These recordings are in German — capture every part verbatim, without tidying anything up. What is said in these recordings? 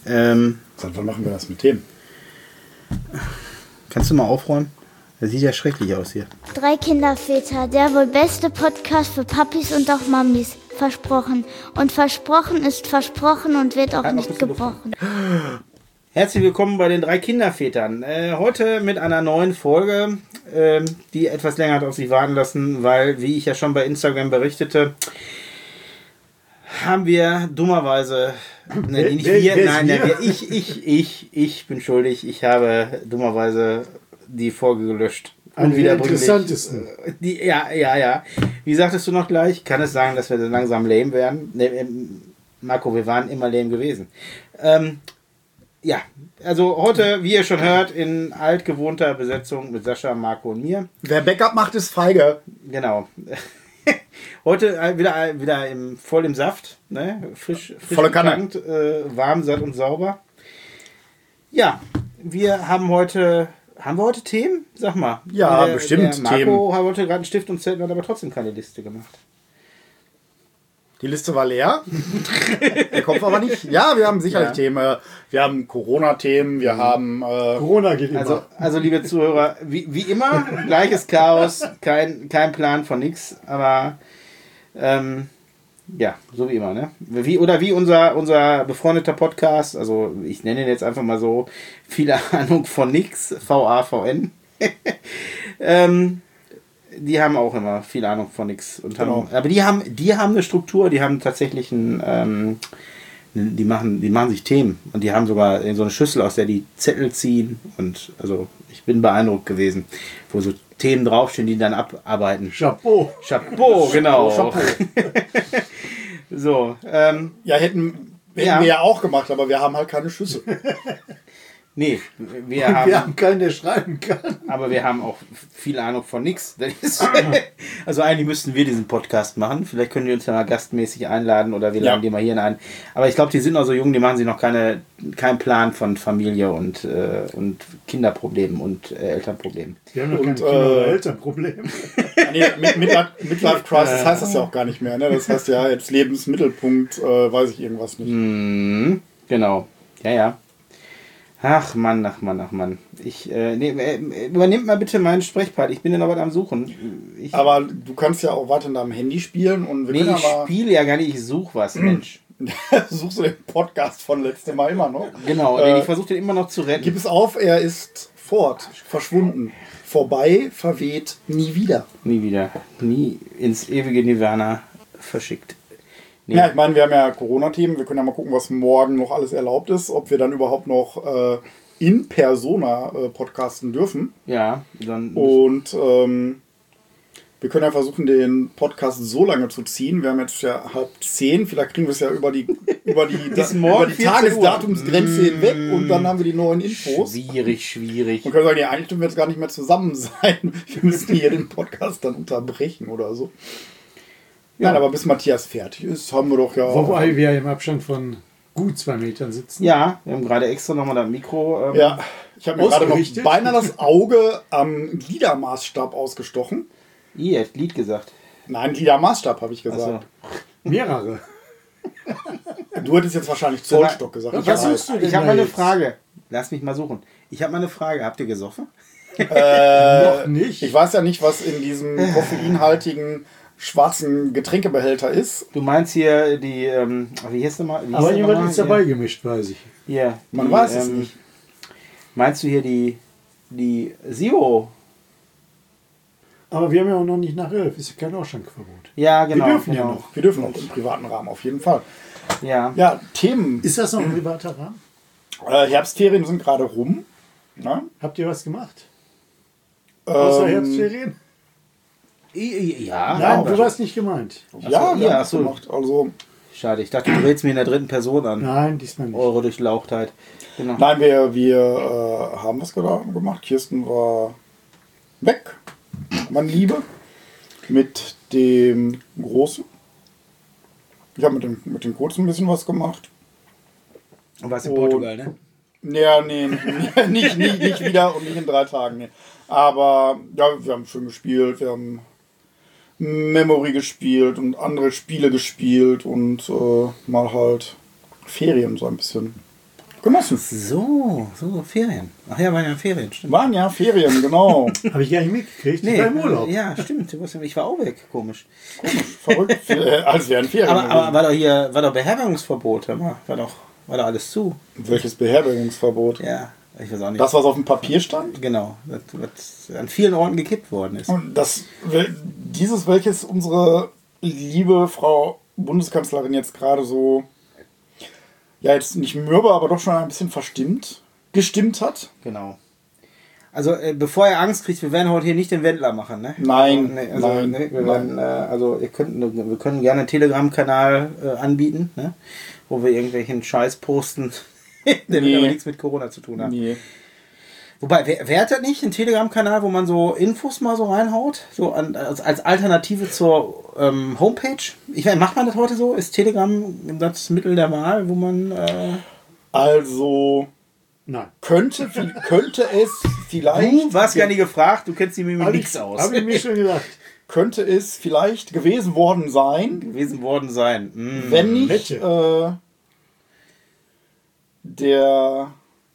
Ähm, Seit wann machen wir das mit Themen? Kannst du mal aufräumen? Das sieht ja schrecklich aus hier. Drei Kinderväter, der wohl beste Podcast für Papis und auch Mamis. Versprochen. Und versprochen ist versprochen und wird auch Halt mal nicht kurz die Luft gebrochen. Herzlich willkommen bei den drei Kindervätern. Äh, heute mit einer neuen Folge, äh, die etwas länger hat auf sich warten lassen, weil, wie ich ja schon bei Instagram berichtete, haben wir dummerweise, ne, nicht wer, wir, wer nein, wir? nein, wir, ich, ich, ich, ich bin schuldig. Ich habe dummerweise die Folge gelöscht. Eine der Unwiederbringlich. interessantesten. Die, ja, ja, ja. Wie sagtest du noch gleich? Kann es sagen, dass wir so langsam lame werden? Ne, ähm, Marco, wir waren immer lame gewesen. Ähm, ja, also heute, wie ihr schon hört, in altgewohnter Besetzung mit Sascha, Marco und mir. Wer Backup macht, ist feige. Genau. Heute wieder, wieder im, voll im Saft, ne? frisch, frisch Volle Kanne. getankt, äh, warm, satt und sauber. Ja, wir haben heute, haben wir heute Themen? Sag mal. Ja, der, bestimmt der Marco Themen. hat heute gerade einen Stift und Zettel, hat aber trotzdem keine Liste gemacht. Die Liste war leer. Der Kopf aber nicht. Ja, wir haben sicherlich Ja. Themen. Wir haben Corona-Themen, wir haben... Äh, Corona geht immer. Also, also liebe Zuhörer, wie, wie immer, gleiches Chaos, kein, kein Plan von nix, aber ähm, ja, so wie immer, ne? Wie, oder wie unser, unser befreundeter Podcast, also ich nenne ihn jetzt einfach mal so, viele Ahnung von nix, V A V N. ähm, die haben auch immer viel Ahnung von nix. Und haben, Genau. Aber die haben, die haben eine Struktur, die haben tatsächlich ein, ähm, die machen, die machen sich Themen und die haben sogar so eine Schüssel, aus der die Zettel ziehen und also ich bin beeindruckt gewesen, wo so Themen draufstehen, die dann abarbeiten. Chapeau. Chapeau, genau. Chapeau. So, ähm, ja, hätten, hätten Ja. wir ja auch gemacht, aber wir haben halt keine Schüsse. nee, wir haben, Wir haben keinen, der schreiben kann. aber wir haben auch viel Ahnung von nix. Das ist, also eigentlich müssten wir diesen Podcast machen. Vielleicht können die uns ja mal gastmäßig einladen oder wir Ja. laden die mal hier ein. Aber ich glaube, die sind noch so jung, die machen sich noch keine, keinen Plan von Familie und, äh, und Kinderproblemen und äh, Elternproblemen. Wir haben noch Und, keine Kinder- oder äh, Elternprobleme. Nee, mit, Midlife, Midlife Crisis heißt das ja auch gar nicht mehr. Ne? Das heißt ja jetzt Lebensmittelpunkt, äh, weiß ich irgendwas nicht. Mhm, genau. Ja, ja. Ach Mann, ach Mann, ach Mann. Ich, äh, nee, äh, übernehmt mal bitte meinen Sprechpart. Ich bin ja noch was am Suchen. Ich, Aber du kannst ja auch weiter in deinem Handy spielen und wir nee, können ich aber... spiele ja gar nicht. Ich suche was, Mensch. Suchst du den Podcast von letztem Mal immer noch? Genau, Äh, ich versuche den immer noch zu retten. Gib es auf, er ist fort, verschwunden, vorbei, verweht, nie wieder. Nie wieder. Nie ins ewige Nirvana verschickt. Nee. Ja, ich meine, wir haben ja Corona-Themen, wir können ja mal gucken, was morgen noch alles erlaubt ist, ob wir dann überhaupt noch äh, in Persona äh, podcasten dürfen. Ja, dann. Und ähm, wir können ja versuchen, den Podcast so lange zu ziehen. Wir haben jetzt ja halb zehn, vielleicht kriegen wir es ja über die, über die, Bis über morgen die vierzehn Uhr. Tagesdatumsgrenze hinweg und dann haben wir die neuen Infos. Schwierig, schwierig. Man kann sagen, ja, eigentlich dürfen wir jetzt gar nicht mehr zusammen sein. Wir müssen hier den Podcast dann unterbrechen oder so. Ja. Nein, aber bis Matthias fertig ist, haben wir doch ja... Wobei wir im Abstand von gut zwei Metern sitzen. Ja, wir haben gerade extra nochmal das Mikro. Ähm, Ja, ich habe mir gerade noch Ausgerichtet. beinahe das Auge am Gliedermaßstab ausgestochen. Ihr habt Lied gesagt. Nein, Gliedermaßstab habe ich gesagt. Achso. Mehrere. Du hättest jetzt wahrscheinlich Zollstock gesagt. Was Ich weiß. suchst du denn Ich habe da mal eine jetzt? Frage. Lass mich mal suchen. Ich habe mal eine Frage. Habt ihr gesoffen? Äh, Noch nicht. Ich weiß ja nicht, was in diesem koffeinhaltigen schwarzen Getränkebehälter ist. Du meinst hier die, ähm, wie hieß der mal? Wie hieß Aber der jemand nochmal? ist dabei gemischt, weiß ich. Hier, hier Man die, weiß es ähm, nicht. Meinst du hier die, die Zero? Aber wir haben ja auch noch nicht nach elf. Ist ja kein Ausschrankverbot. Ja, genau. Wir dürfen ja genau. noch. Wir dürfen auch im privaten Rahmen auf jeden Fall. Ja. Ja, Themen. Ist das noch ein privater Rahmen? Äh, Herbstferien sind gerade rum. Ne? Habt ihr was gemacht? Außer Ähm, Herbstferien? Ja, Nein, aber- du warst nicht gemeint. Ja, Ach so, wir ja, haben ach das so. gemacht. Also, Schade, ich dachte, du redest mir in der dritten Person an. Nein, diesmal nicht. Eure Durchlauchtheit. Genau. nein, wir, wir äh, haben was geda- gemacht. Kirsten war weg, meine Liebe, mit dem Großen. Ich habe mit dem, mit dem Kurzen ein bisschen was gemacht. Und warst in Und- Portugal, ne? Ja, nee, nicht, nicht, nicht, nicht wieder und nicht in drei Tagen. Nee. Aber ja, wir haben schön gespielt, wir haben Memory gespielt und andere Spiele gespielt und äh, mal halt Ferien so ein bisschen genossen. So, so, Ferien. Ach ja, waren ja Ferien, stimmt. Waren ja Ferien, genau. Habe ich gar nicht mitgekriegt. Ich Nee, war im Urlaub. ja, stimmt. Du warst- Ich war auch weg, komisch. Verrückt, äh, als wären Ferien. Aber, aber gewesen. war doch hier, war doch Beherbergungsverbot, hör mal. War doch, war doch alles zu. Welches Beherbergungsverbot? Ja, ich weiß auch nicht. Das, was auf dem Papier stand? Genau, das, was an vielen Orten gekippt worden ist. Und das, dieses, welches unsere liebe Frau Bundeskanzlerin jetzt gerade so, ja, jetzt nicht mürbe, aber doch schon ein bisschen verstimmt, gestimmt hat. Genau. Also, äh, bevor ihr Angst kriegt, wir werden heute hier nicht den Wendler machen, ne? Nein, Also, nee, also, nein, nee, wir, nein. werden, äh, also ihr könnt, wir können gerne einen Telegram-Kanal äh, anbieten, ne? Wo wir irgendwelchen Scheiß posten, der Nee. aber nichts mit Corona zu tun hat. Nee. Wobei, wer, wer hat das nicht, einen Telegram-Kanal, wo man so Infos mal so reinhaut? So an, als, als Alternative zur ähm, Homepage? Ich meine, macht man das heute so? Ist Telegram das Mittel der Wahl, wo man... Äh, Also Nein. könnte, könnte es vielleicht... du warst gar nicht gefragt, du kennst die mit Habe nichts ich, aus. hab ich mir schon gedacht. Könnte es vielleicht gewesen worden sein, gewesen worden sein. Mm. wenn nicht Hätte. äh, der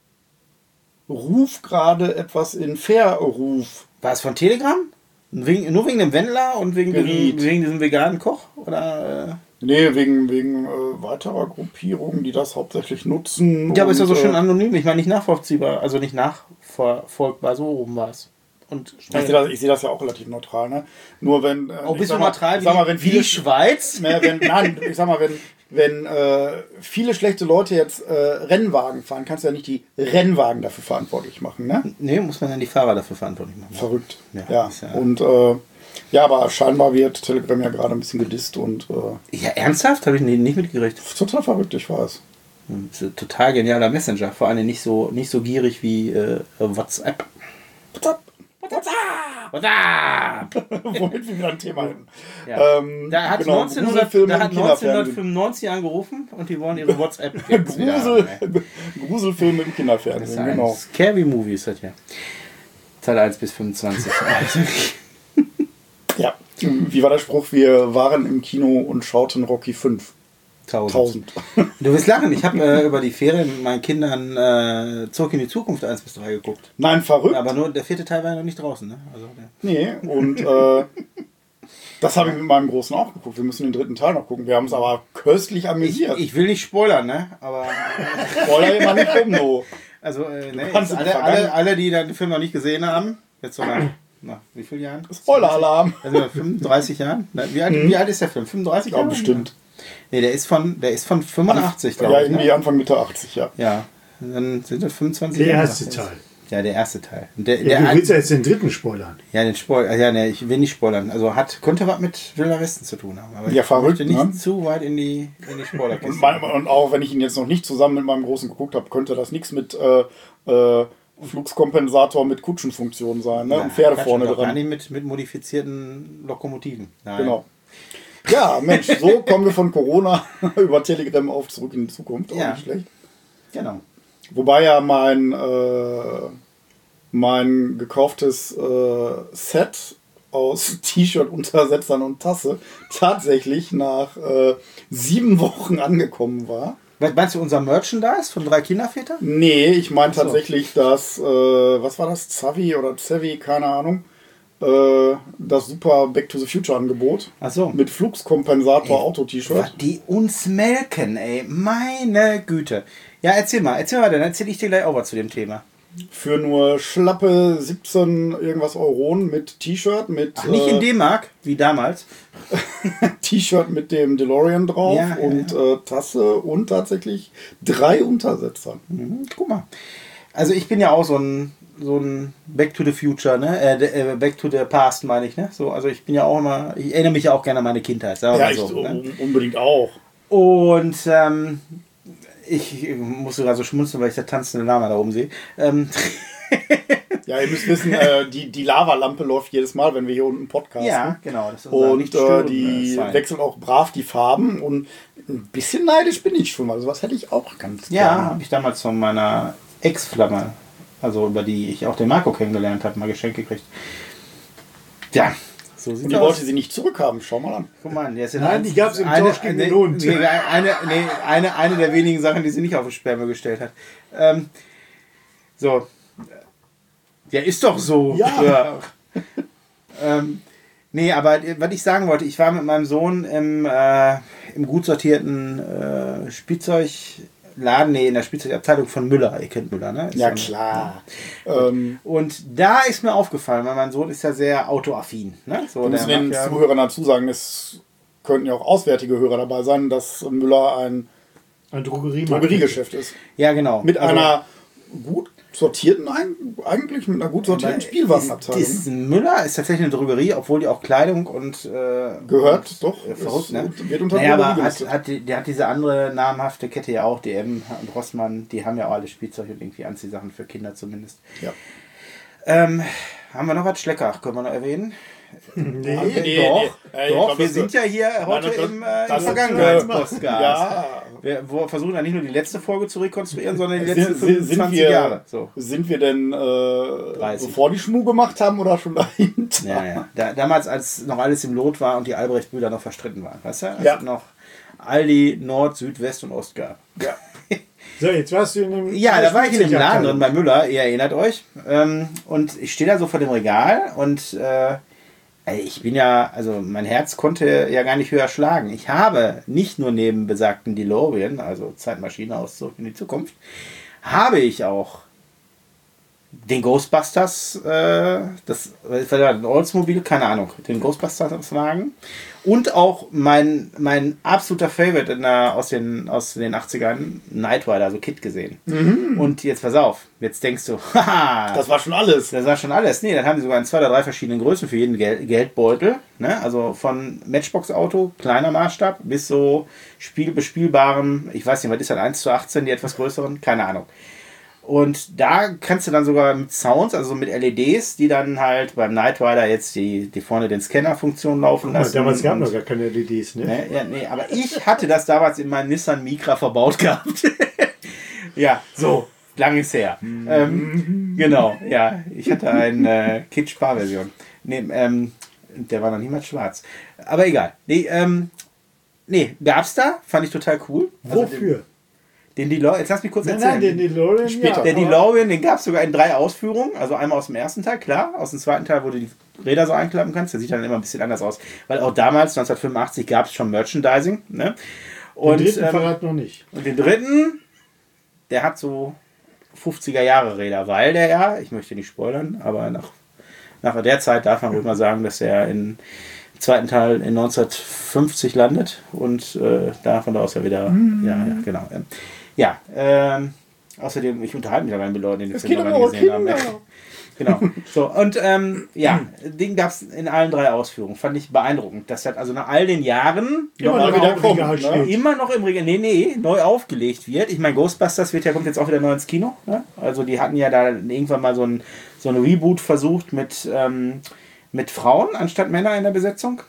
Ruf gerade etwas in Verruf. War es von Telegram? Wegen, nur wegen dem Wendler und wegen diesem, Geriet. wegen diesem veganen Koch? Oder, äh? Nee, wegen, wegen äh, weiterer Gruppierungen, die das hauptsächlich nutzen. Ja, aber ist ja so und, schön äh, anonym. Ich meine, nicht nachvollziehbar. Also nicht nachverfolgbar. So oben war es. Und Ich sehe das, ich sehe das ja auch relativ neutral, ne? Nur wenn... Äh, oh, ich bist sag du mal- neutral ich sag mal, wenn wie, wie viele, die Schweiz? ne, wenn, nein, ich sag mal, wenn, wenn äh, viele schlechte Leute jetzt äh, Rennwagen fahren, kannst du ja nicht die Rennwagen dafür verantwortlich machen, ne? Nee, muss man dann die Fahrer dafür verantwortlich machen. Verrückt. Ja, Ja. ist ja- Und äh, ja, aber scheinbar wird Telegram ja gerade ein bisschen gedisst und äh, Ja, ernsthaft? Habe ich nie- nicht mitgekriegt. total verrückt, ich weiß. Das ist ein total genialer Messenger. Vor allem nicht so, nicht so gierig wie äh, WhatsApp. WhatsApp! Womit wir wieder ein Thema hätten. Ja. Ähm, Da hat, genau, neunzehnhundert, Gruselfilme da im hat Kinderfernsehen. neunzehnhundertfünfundneunzig angerufen und die wollen ihre WhatsApp Grusel, Gruselfilme im Kinderfernsehen, genau. Scary Movie ist das ja. Teil eins bis fünfundzwanzig. Ja. Wie war der Spruch? Wir waren im Kino und schauten Rocky fünf. Tausend. Tausend. Du wirst lachen, ich habe äh, über die Ferien mit meinen Kindern äh, Zurück in die Zukunft eins bis drei geguckt. Nein, verrückt. Aber nur der vierte Teil war ja noch nicht draußen, ne? Also, der Nee, und äh, das habe ich mit meinem Großen auch geguckt. Wir müssen den dritten Teil noch gucken. Wir haben uns aber köstlich ich, amüsiert. ich will nicht spoilern, ne? Aber Spoiler immer nicht rum, no. also äh, ne, Kannst jetzt du alle, vergangen- alle, alle, die den Film noch nicht gesehen haben, jetzt so nach, nach wie vielen Jahren? Spoiler-Alarm. Also fünfunddreißig Jahren? Na, Wie alt, wie alt ist der Film? fünfunddreißig Ja, Jahre? bestimmt. Nee, der ist von, der ist von fünfundachtzig, glaube Ja, ich. irgendwie Ne? Anfang Mitte achtzig, ja. Ja, dann sind das fünfundzwanzig Der Jahre. erste Teil. Ja, der erste Teil. Der, Ja, der, du willst ja jetzt den dritten spoilern. ja, den Spoil ja, ne, ich will nicht spoilern. Also hat, könnte was mit Wilder Westen zu tun haben. Aber Ja, ich verrückt, möchte nicht ne? zu weit in die, in die Spoilerkiste. Und, mein, und auch wenn ich ihn jetzt noch nicht zusammen mit meinem Großen geguckt habe, könnte das nichts mit äh, äh, Flugskompensator mit Kutschenfunktion sein, ne? Ja, Und Pferde Quatsch, vorne doch gar dran. nicht mit, mit modifizierten Lokomotiven. Nein. Genau. Ja, Mensch, so kommen wir von Corona über Telegram auf zurück in die Zukunft. Auch Ja. nicht schlecht. Genau. Wobei ja mein, äh, mein gekauftes äh, Set aus T-Shirt, Untersetzern und Tasse tatsächlich nach äh, sieben Wochen angekommen war. Was meinst du, unser Merchandise von drei Kinderväter? Nee, ich meine so. tatsächlich das, äh, was war das? Zavi oder Zevi, keine Ahnung. Äh, das super Back to the Future Angebot. Ach so. Mit Flugskompensator Auto-T-Shirt. Was die uns melken, ey. Meine Güte. Ja, erzähl mal, erzähl mal, dann erzähl ich dir gleich auch was zu dem Thema. Für nur schlappe siebzehn irgendwas Euronen mit T-Shirt, mit Ach, nicht in äh, D-Mark, wie damals. T-Shirt mit dem DeLorean drauf Ja, ja, und Äh, Tasse und tatsächlich drei Untersetzer. Mhm, guck mal. Also ich bin ja auch so ein, so ein Back to the Future, ne? Äh, de- äh, Back to the Past meine ich, ne? So, also ich bin ja auch immer, ich erinnere mich ja auch gerne an meine Kindheit, sagen wir Ja, mal ich so. Ne? un- unbedingt auch. Und ähm, ich musste gerade so schmunzeln, weil ich da tanzende Lama da oben sehe. Ähm, Ja, ihr müsst wissen, äh, die, die Lavalampe läuft jedes Mal, wenn wir hier unten podcasten. ja, genau. Das ist unser Und nicht äh, stören, die äh, Sign. wechselt auch brav die Farben und ein bisschen neidisch bin ich schon mal. Sowas hätte ich auch ganz Ja, gerne. habe ich damals von meiner Ex-Flamme, also über die ich auch den Marco kennengelernt habe, mal geschenkt gekriegt. Ja, So sieht's Und die aus. wollte sie nicht zurückhaben. Schau mal an. Guck mal, der ist ja Nein, eins- die gab's im eine- Tausch gegen eine- den Hund. Nee, eine, nee, eine, eine der wenigen Sachen, die sie nicht auf den Sperrmüll gestellt hat. Ähm, so. Ja, ist doch so. Ja. Ja. ähm, nee, aber was ich sagen wollte, ich war mit meinem Sohn im, äh, im gut sortierten äh, Spielzeugladen, nee, in der Spielzeugabteilung von Müller. Ihr kennt Müller, ne? Ist Ja, so ein- klar. Ähm, Und da ist mir aufgefallen, weil mein Sohn ist ja sehr autoaffin. Ne? So, wir der müssen den mag ja, Zuhörern dazu sagen, es könnten ja auch auswärtige Hörer dabei sein, dass Müller ein Ein Drogerie Drogeriegeschäft ist. ja, genau. Mit Also- einer gut sortierten, eigentlich mit einer gut sortierten Aber Spielwarenabteilung. Ist, ist Müller ist tatsächlich eine Drogerie, obwohl die auch Kleidung und äh, Gehört, und, doch. Äh, verrückt, ist- ne? Wird unter Naja, aber Drogerie hat, gelistet. hat die, der hat diese andere namhafte Kette ja auch, D M und Rossmann, die haben ja auch alle Spielzeug und irgendwie Anziehsachen für Kinder zumindest. Ja. Ähm, haben wir noch was? Schleckach, können wir noch erwähnen? Nee, Haben wir- nee, doch, nee. Ey, ich doch glaub, wir das- sind ja hier heute das- im, äh, das- im Vergangenheitspodcast. Ja. Wir wo- versuchen ja nicht nur die letzte Folge zu rekonstruieren, sondern die Sind, letzten sind, sind, fünfundzwanzig wir, Jahre. So. sind wir denn, äh, dreißig. bevor die Schmu gemacht haben oder schon dahinter? Ja, ja. Da, damals, als noch alles im Lot war und die Albrecht-Brüder noch verstritten waren. Weißt du? Als Ja. es noch Aldi, Nord, Süd, West und Ost gab. Ja. So, jetzt warst du in dem. Ja, da war ich in dem Laden drin drin. bei Müller, ihr erinnert euch. Ähm, und ich stehe da so vor dem Regal und äh, ey, ich bin ja, also mein Herz konnte ja gar nicht höher schlagen. Ich habe nicht nur neben besagten DeLorean, also Zeitmaschine aus Zurück in die Zukunft, habe ich auch den Ghostbusters, äh, das was war das, ein Oldsmobile, keine Ahnung, den Ghostbusters-Wagen und auch mein, mein absoluter Favorite in der, aus, den, aus den achtzigern, Knight Rider, also Kid gesehen. Und jetzt pass auf, jetzt denkst du, haha, Das war schon alles. das war schon alles. Nee, dann haben sie sogar in zwei oder drei verschiedenen Größen für jeden Gel Geldbeutel. Ne? Also von Matchbox-Auto, kleiner Maßstab, bis so spielbespielbarem, ich weiß nicht, was ist das, eins zu achtzehn, die etwas größeren? Keine Ahnung. Und da kannst du dann sogar mit Sounds, also mit L E Ds, die dann halt beim Knight Rider jetzt die, die vorne den Scanner-Funktion laufen lassen. Damals gab und- noch gar keine L E Ds, ne? Ne? Ja, nee, aber ich hatte das damals in meinem Nissan Micra verbaut gehabt. Ja, so, lang ist her. Ähm, genau, ja, ich hatte eine äh, Kit-Spar-Version. Nee, ähm, der war noch niemals schwarz. Aber egal. Nee, ähm, nee, gab's da, fand ich total cool. Also Wofür? Den, den DeLorean, jetzt lass mich kurz Nein, erzählen. nein, den DeLorean. Später. Der aber- DeLorean, den gab es sogar in drei Ausführungen. Also einmal aus dem ersten Teil, klar. Aus dem zweiten Teil, wo du die Räder so einklappen kannst. Der sieht dann immer ein bisschen anders aus. Weil auch damals, neunzehnhundertfünfundachtzig, gab es schon Merchandising. Ne? Und, Den dritten ähm, Verrat noch nicht. und den dritten, der hat so fünfziger Jahre Räder. Weil der ja, ich möchte nicht spoilern, aber nach, nach der Zeit darf man ruhig mal sagen, dass er in zweiten Teil in neunzehnhundertfünfzig landet und äh, da von da aus ja wieder, Mhm. ja, ja, genau. ähm, Ja, ähm, außerdem, ich unterhalte mich da gar nicht mit Leuten, die den Es Film geht noch um gar eure nicht gesehen haben. Kinder. Genau. So, und ähm, ja, den gab es in allen drei Ausführungen. Fand ich beeindruckend. Das hat also nach all den Jahren Immer mal noch wieder im kommt, Regal ne? steht. immer noch im Regal, nee, nee, neu aufgelegt wird. Ich meine, Ghostbusters wird ja, kommt jetzt auch wieder neu ins Kino. Ne? Also die hatten ja da irgendwann mal so ein, so ein Reboot versucht mit, ähm, mit Frauen anstatt Männer in der Besetzung.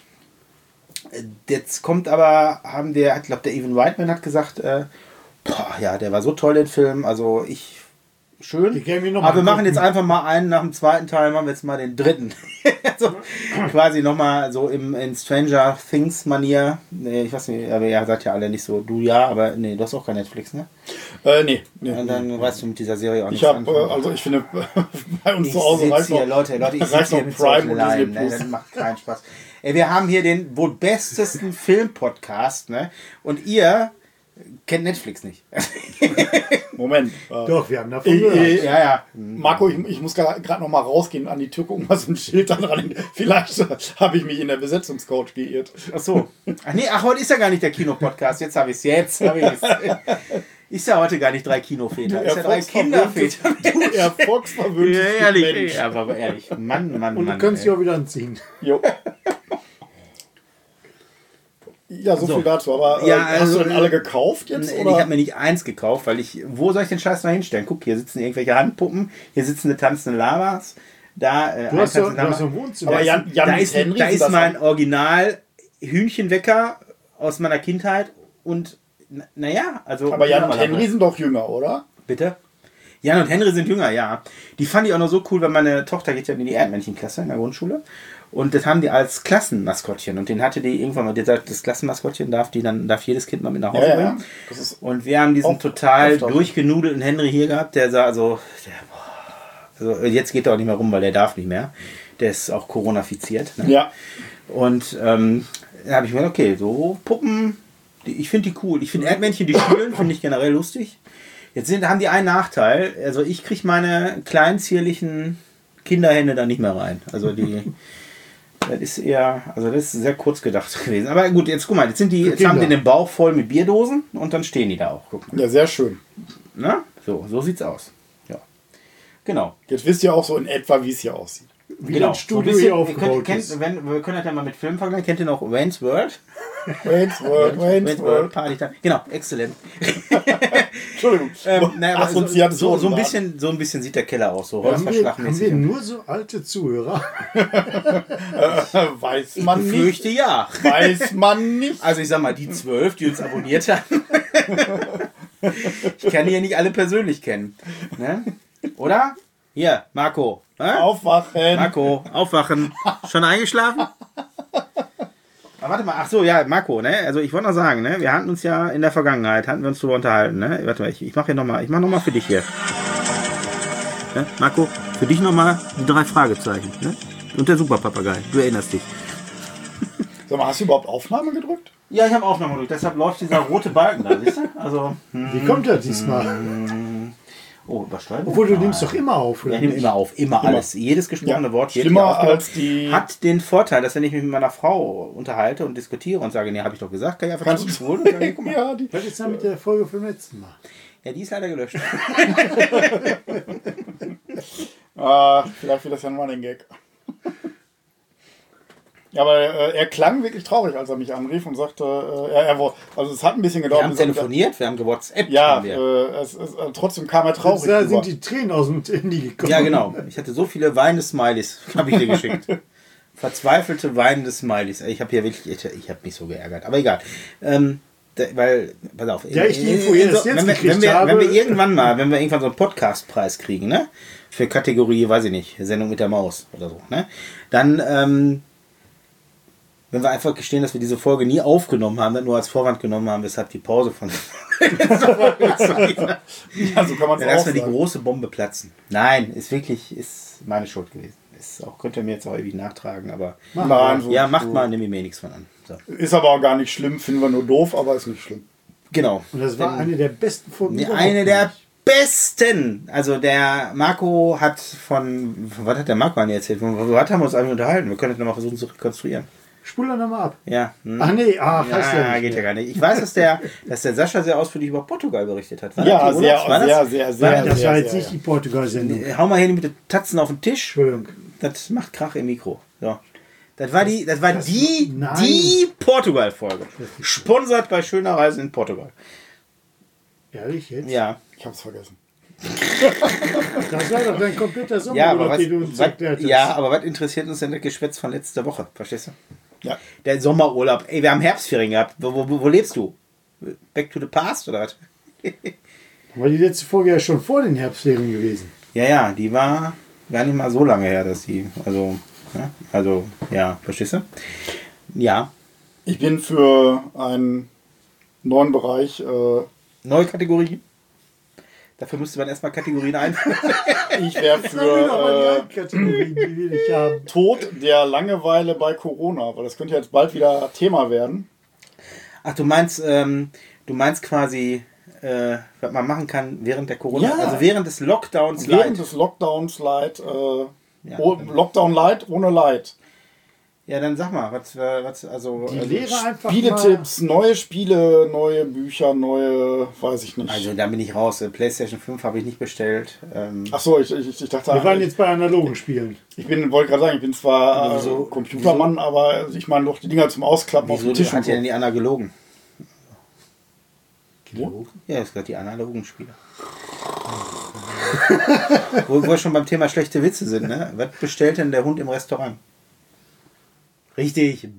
Jetzt kommt aber, haben der, ich glaube, der Evan Reitman hat gesagt, äh, boah, ja, der war so toll, den Film. Also ich, schön. Die können wir noch Aber wir mal machen jetzt gucken. einfach mal einen nach dem zweiten Teil, machen wir jetzt mal den dritten. So, quasi nochmal so im, in Stranger Things Manier. Nee, ich weiß nicht, aber ihr seid ja alle nicht so, du ja, aber nee, du hast auch kein Netflix, ne? Äh, nee. nee. Und dann weißt du mit dieser Serie auch Ich nichts habe, anfangen. äh, also ich finde, bei uns Ich zu Hause sitze reicht hier, noch, Leute, Leute, ich reicht sitze hier noch mit Prime solchen und Leinen, Disney ne? Plus. Das macht keinen Spaß. Ey, wir haben hier den wohl bestesten Film-Podcast, ne? Und ihr kennt Netflix nicht. Moment. Äh, Doch, wir haben davon Ich- gehört. ich- Ja, ja. Marco, ich, ich muss gerade noch mal rausgehen an die Tür gucken, was ein Schild da dran ist. Vielleicht äh, habe ich mich in der Besetzungscoach geirrt. Ach so. Ach nee, ach, heute ist ja gar nicht der Kinopodcast. Jetzt habe ich es. Jetzt habe ich es. Ist ja heute gar nicht drei Kinoväter. Ist ja drei Kinderväter. Du erfolgsverwöhntes Ja, ehrlich. Mensch. Ja, aber ehrlich. Mann, Mann, Und du Mann. kannst ey. dich auch wieder anziehen. Jo. Ja, so, So. viel dazu. Aber äh, Ja, hast also, du denn alle gekauft jetzt? Nee, Oder? Ich habe mir nicht eins gekauft, weil ich. Wo soll ich den Scheiß noch hinstellen? Guck, hier sitzen irgendwelche Handpuppen, hier sitzen eine tanzende Lavas. Da, äh, Du ein hast doch, tanzender du hast Lama. doch ein Wohnzimmer. Aber Jan, Jan da ist, Henry da sind ist das mein an- Original Hühnchenwecker aus meiner Kindheit und n- naja, also. Aber Jan und Normalerweise. Henry sind doch jünger, oder? Bitte? Jan und Henry sind jünger, ja. Die fand ich auch noch so cool, weil meine Tochter geht ja in die Erdmännchenklasse in der Grundschule. Und das haben die als Klassenmaskottchen. Und den hatte die irgendwann mal, die sagt, das Klassenmaskottchen darf die dann, darf jedes Kind mal mit nach Hause Ja, ja, bringen. ja. Das ist Und wir haben diesen oft- total oft auch. durchgenudelten Henry hier gehabt, der sah also, der, boah, also jetzt geht er auch nicht mehr rum, weil der darf nicht mehr. Der ist auch Corona-fiziert. Ne? Ja. Und ähm, da habe ich mir gedacht, okay, so Puppen, die, ich finde die cool. Ich finde Erdmännchen, die spielen, finde ich generell lustig. Jetzt sind, haben die einen Nachteil. Also ich kriege meine kleinen, zierlichen Kinderhände da nicht mehr rein. Also die, das ist eher, also das ist sehr kurz gedacht gewesen. Aber gut, jetzt guck mal, jetzt, sind die, jetzt haben die den Bauch voll mit Bierdosen und dann stehen die da auch. Guck mal. Ja, sehr schön. Na? So, so sieht's aus. Ja. Genau. Jetzt wisst ihr auch so in etwa, wie es hier aussieht. Wie Genau. das Studio So ein bisschen- hier ihr aufgebaut könnt, ist. kennt, wenn, wir können das ja mal mit Filmen vergleichen. Kennt ihr noch Wayne's World? Wayne's World, Wayne's World. Party Time. Genau, exzellent. Entschuldigung. Ähm, naja, aber so, so, Assoziation so, ein da. bisschen, so ein bisschen sieht der Keller aus, so Haben wir, haben holzverschlagmäßig. wir nur so alte Zuhörer? Weiß Ich man nicht. befürchte ja. Weiß man nicht. Also ich sag mal, die zwölf, die uns abonniert haben. Ich kann die ja nicht alle persönlich kennen. Ne? Oder? Hier, Marco. Hä? Aufwachen. Marco, aufwachen. Schon eingeschlafen? Aber warte mal, ach so, ja, Marco, ne? Also ich wollte noch sagen, ne? Wir hatten uns ja in der Vergangenheit, hatten wir uns drüber unterhalten, ne? Warte mal, ich, ich mache hier nochmal, ich mache nochmal für dich hier. Ne? Marco, für dich nochmal die drei Fragezeichen, ne? Und der Superpapagei, du erinnerst dich. Sag mal, hast du überhaupt Aufnahme gedrückt? Ja, ich habe Aufnahme gedrückt, deshalb läuft dieser rote Balken da, siehst du? Also, hm. Wie kommt das diesmal? Oh, übersteuern. Obwohl, du nimmst doch immer auf, oder Ja, ich nehme nicht? immer auf, immer, alles. Jedes gesprochene Ja, Wort wird schlimmer hier aufgenommen. als die- Hat den Vorteil, dass wenn ich mich mit meiner Frau unterhalte und diskutiere und sage, nee, habe ich doch gesagt, kann ich einfach Kannst du zurückspulen und sagen, guck mal. Ja, die. Was ist da mit der Folge vom letzten Mal? Ja, die ist leider gelöscht. Ah, vielleicht wird das ja nochmal ein Gag. Ja, aber äh, er klang wirklich traurig, als er mich anrief und sagte, äh, er, er, wo- also es hat ein bisschen gedauert. Wir haben bis er- telefoniert, wir haben gewhatsappt. Ja, haben wir. äh, es, es, äh, trotzdem kam er traurig Da rüber. sind die Tränen aus dem Handy gekommen. Ja, genau. Ich hatte so viele weinende Smileys, habe ich dir geschickt. Verzweifelte weinende Smileys. Ich habe hier wirklich, ich, ich habe mich so geärgert. Aber egal. Ähm, da, weil, pass auf. Ja, ich die in- Info in- erst so- jetzt wenn, wir, gekriegt wenn, wir, habe. wenn wir irgendwann mal, wenn wir irgendwann so einen Podcastpreis kriegen, ne? Für Kategorie, weiß ich nicht, Sendung mit der Maus oder so, ne? Dann, ähm, wenn wir einfach gestehen, dass wir diese Folge nie aufgenommen haben, nur als Vorwand genommen haben, weshalb die Pause von Ja, so kann man es dann auch lassen wir die sagen. große Bombe platzen. Nein, ist wirklich, ist meine Schuld gewesen. Ist auch, könnt ihr mir jetzt auch ewig nachtragen, aber Nein, so, ja, macht so. mal, nehme ich mir nichts von an. So. Ist aber auch gar nicht schlimm, finden wir nur doof, aber ist nicht schlimm. Genau. Und das war eine der besten Folgen. Nee, überhaupt eine der nicht. besten. Also der Marco hat von, von was hat der Marco an dir erzählt? Von was haben wir uns eigentlich unterhalten? Wir können das nochmal versuchen zu rekonstruieren. Spul da nochmal ab. Ja. Hm. Ach nee, ach, Ja, heißt ja nicht geht ja mehr. gar nicht. Ich weiß, dass der, dass der Sascha sehr ausführlich über Portugal berichtet hat. War Ja, das die sehr, Urlaubs- war das? sehr, sehr, sehr, Nein, das sehr, war jetzt sehr, nicht die Portugal-Sendung. Hau mal hier mit den Tatzen auf den Tisch. Entschuldigung. Das macht Krach im Mikro. So. Das war die, das war die, nein. die Portugal-Folge. Sponsert bei Schöner Reisen in Portugal. Ehrlich jetzt? Ja. Ich hab's vergessen. Das war doch dein kompletter Ja, Sommerurlaub, aber was, den du uns was, erklärt hast. ja, aber was interessiert uns denn das Geschwätz von letzter Woche? Verstehst du? Ja. Der Sommerurlaub. Ey, wir haben Herbstferien gehabt. Wo, wo, wo lebst du? Back to the past oder was? War die letzte Folge ja schon vor den Herbstferien gewesen. Ja, ja, die war gar nicht mal so lange her, dass die, also, ja, also, ja, verstehst du? Ja, Ich bin für einen neuen Bereich äh, neue Kategorie. Dafür müsste man erstmal Kategorien einführen. Ich wäre Sag mir doch mal die für Kategorien, die wir nicht haben. äh, Tod der Langeweile bei Corona, weil das könnte jetzt bald wieder Thema werden. Ach, du meinst, ähm, du meinst quasi, äh, was man machen kann während der Corona, Ja. also während des Lockdowns Während light. des Lockdowns Light, äh, Ja. oh, Lockdown Light ohne Light. Ja, dann sag mal, was, äh, was also, Die also, Lehre einfach Spieletipps, neue Spiele, neue Bücher, neue, weiß ich nicht. also da bin ich raus. PlayStation fünf habe ich nicht bestellt. Ähm, Ach so, ich, ich, ich dachte, mal. Wir waren jetzt bei analogen Spielen. ich bin, wollte gerade sagen, ich bin zwar äh, Wieso- Computermann, aber ich meine doch die Dinger zum Ausklappen auf wieso dem Tisch. hat Und so. ja denn die analogen? Wo? Ja, das gehört die analogen Spiele. wo, wo wir schon beim Thema schlechte Witze sind, ne? Was bestellt denn der Hund im Restaurant? Richtig,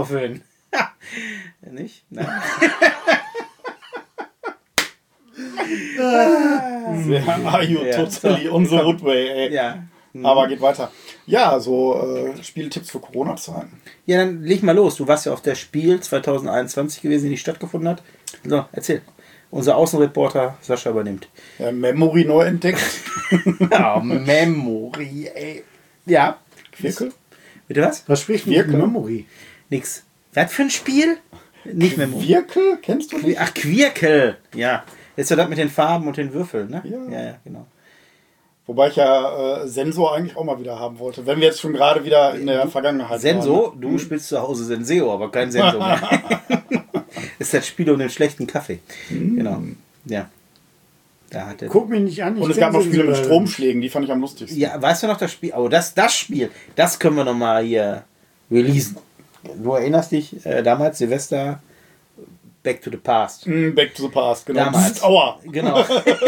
Bellkartoffeln. Nicht? Nein. Sehr are you Ja. totally on the road way, ey. Ja. Aber geht weiter. Ja, so äh, Spieltipps für Corona-Zeiten. Ja, dann leg mal los. Du warst ja auf der Spiel zwanzig einundzwanzig gewesen, die nicht stattgefunden hat. So, erzähl. Unser Außenreporter Sascha übernimmt. Ja, Memory neu entdeckt. Oh, Memory, ey. Ja. Quirkel? Bitte was? Was spricht mit Wirke. Memory? Nix. Was für ein Spiel? Nicht Memory. Quirkel? Kennst du nicht? Ach, Quirkel. Ja. Jetzt ja das mit den Farben und den Würfeln, ne? Ja. Ja, ja, genau. Wobei ich ja äh, Sensor eigentlich auch mal wieder haben wollte. Wenn wir jetzt schon gerade wieder in der Vergangenheit Senso, waren. du spielst zu Hause Senseo, aber kein Senso mehr. Ist das Spiel um den schlechten Kaffee. Genau. Ja. Da hat er. Guck mich nicht an. Ich Und es kenn gab noch Spiele mit Sensor. Stromschlägen, die fand ich am lustigsten. Ja, weißt du noch das Spiel? Oh, das, das Spiel, das können wir nochmal hier releasen. Du erinnerst dich, äh, damals Silvester, Back to the Past. Mm, Back to the Past, genau. Damals. Aua. Genau.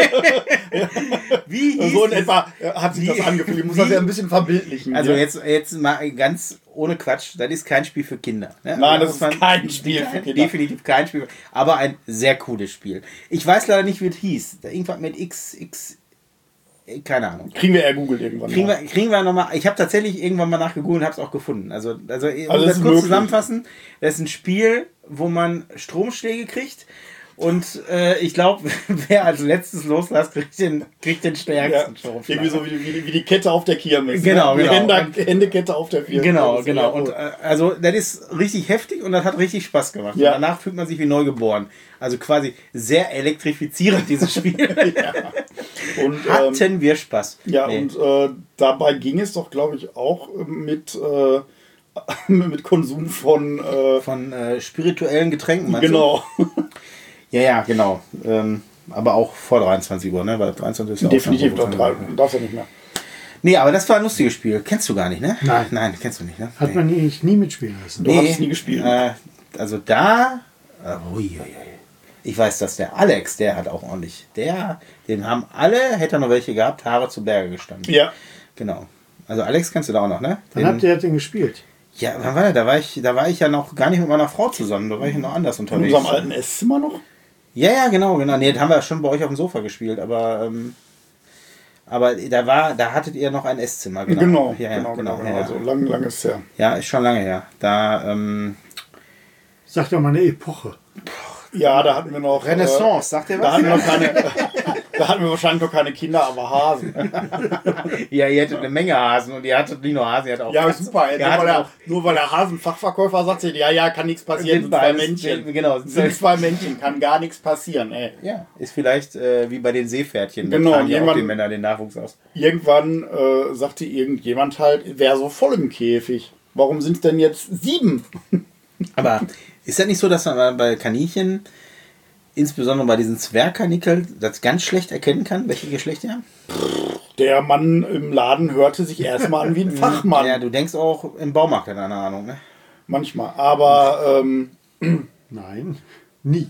Wie hieß So in es? etwa äh, hat sich Wie- das angefühlt. Ich muss wie- das ja ein bisschen verbildlichen. Also ja. jetzt, jetzt mal ganz ohne Quatsch, das ist kein Spiel für Kinder. Ne? Nein, Da das muss ist kein Spiel für Kinder. Definitiv kein Spiel, aber ein sehr cooles Spiel. Ich weiß leider nicht, wie es hieß. Da irgendwas mit X, X, keine Ahnung. Kriegen wir eher Google irgendwann. Kriegen mal. wir, kriegen wir nochmal. Ich habe tatsächlich irgendwann mal nachgegoogelt und habe es auch gefunden. Also, also, um Also das ist kurz möglich. zusammenfassen: Das ist ein Spiel, wo man Stromschläge kriegt. Und äh, ich glaube, wer als letztes loslässt, kriegt den, kriegt den Ja, stärksten Stromschlag. irgendwie so wie, die- wie, die- wie die Kette auf der Kirmes. Genau, ne? Die genau. Hände, Händekette auf der Kirmes. Genau, Das ist genau. ja Und cool. äh, also das ist richtig heftig und das hat richtig Spaß gemacht. Ja. Und danach fühlt man sich wie neugeboren. Also quasi sehr elektrifizierend, dieses Spiel. Und, ähm, Hatten wir Spaß. ja, Nee. und äh, dabei ging es doch, glaube ich, auch mit, äh, mit Konsum von. Äh, Von äh, spirituellen Getränken, meinst genau. du? Ja, ja, genau. Ähm, aber auch vor dreiundzwanzig Uhr, ne? Weil dreiundzwanzig ist ja auch Definitiv schon doch gut. drei. Darfst du nicht mehr. Nee, aber das war ein lustiges Spiel. Kennst du gar nicht, ne? Nein. Nein, kennst du nicht, ne? Hat Nee. man eigentlich nie mitspielen lassen. Du hast es nie gespielt. Äh, also da. Äh, ui, ui, ui. Ich weiß, dass der Alex, der hat auch ordentlich. Der, den haben alle, hätte er noch welche gehabt, Haare zu Berge gestanden. Ja. Genau. Also Alex kennst du da auch noch, ne? Wann Den, habt ihr das denn gespielt? ja, wann war der? Da war ich, da war ich ja noch gar nicht mit meiner Frau zusammen, da war ich noch anders In unterwegs. unserem alten Esszimmer noch. Ja, ja, genau, genau. Nee, das haben wir schon bei euch auf dem Sofa gespielt, aber ähm, aber da war, da hattet ihr noch ein Esszimmer, genau. Genau, ja, ja, genau, genau. ja, ja. Also lang, lang ist es her. Ja, ist schon lange her. Da, ähm, Sag doch mal eine Epoche. Ja, da hatten wir noch. Renaissance, sagt ihr Äh, was? da, hatten wir noch keine, da hatten wir wahrscheinlich noch keine Kinder, aber Hasen. Ja, ihr hattet eine Menge Hasen und ihr hattet nicht nur Hasen, ihr hattet auch Ja, Katzen. super. Ey. Ihr Nur, weil hattet der, auch nur weil der Hasenfachverkäufer sagt, ja, ja, kann nichts passieren, sind zwei beides- Männchen. Genau, Sind zwei Männchen, kann gar nichts passieren. Ey. ja, ist vielleicht äh, wie bei den Seepferdchen. Genau, da tragen ja auch jemand- die Männer den Nachwuchs aus. Irgendwann äh, sagte irgendjemand halt, wäre so voll im Käfig. Warum sind es denn jetzt sieben? Aber ist das nicht so, dass man bei Kaninchen, insbesondere bei diesen Zwergkaninchen, das ganz schlecht erkennen kann, welche Geschlecht die haben? Der Mann im Laden hörte sich erstmal an wie ein Fachmann. Ja, du denkst auch im Baumarkt, keine Ahnung, ne? Manchmal. Aber ähm, Nein, nie.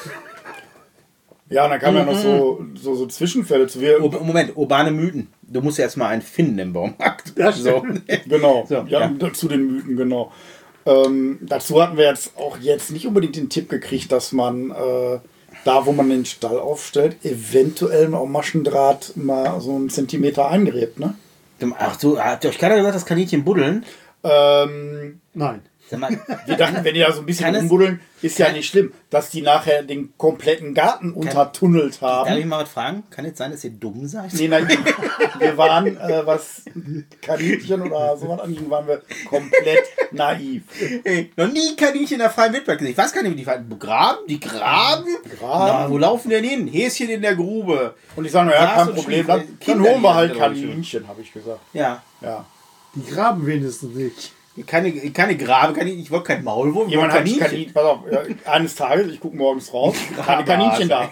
ja, dann kamen ja noch so, so, so Zwischenfälle zu. Wir, Ur Moment, urbane Mythen. Du musst ja erstmal einen finden im Baumarkt. Das so. Genau, So, ja, ja. zu den Mythen, genau. Ähm, dazu hatten wir jetzt auch jetzt nicht unbedingt den Tipp gekriegt, dass man äh, da, wo man den Stall aufstellt, eventuell mit Maschendraht mal so einen Zentimeter eingräbt, ne? Ach so, habt ihr euch keiner gesagt, das Kaninchen buddeln? Ähm, Nein. Sag mal, wir dachten, wenn die da so ein bisschen Kann es- rumbuddeln, ist ja kann- nicht schlimm, dass die nachher den kompletten Garten untertunnelt darf ich haben. mal was fragen? Kann es sein, dass ihr dumm seid? Nee, nein, wir waren, äh, was Kaninchen oder sowas anging, waren wir komplett naiv. Ey, noch nie Kaninchen in der freien Wildbahn gesehen. Ich weiß gar nicht, wie die fahren. Graben? Die graben? Graben. Na, wo laufen denn hin? Häschen in der Grube. Und ich sage, naja, Gras kein und Problem, Schilf- dann, dann Kinder, holen wir die halt sind aber Kaninchen, habe ich gesagt. Ja. Ja. Die graben wenigstens nicht. Keine, keine Grabe, keine, ich wollte kein Maulwurf, ich Jemand wollte hat Kaninchen. Kaninchen, pass auf, ja, eines Tages, ich gucke morgens raus, keine Grabe- Kaninchen da.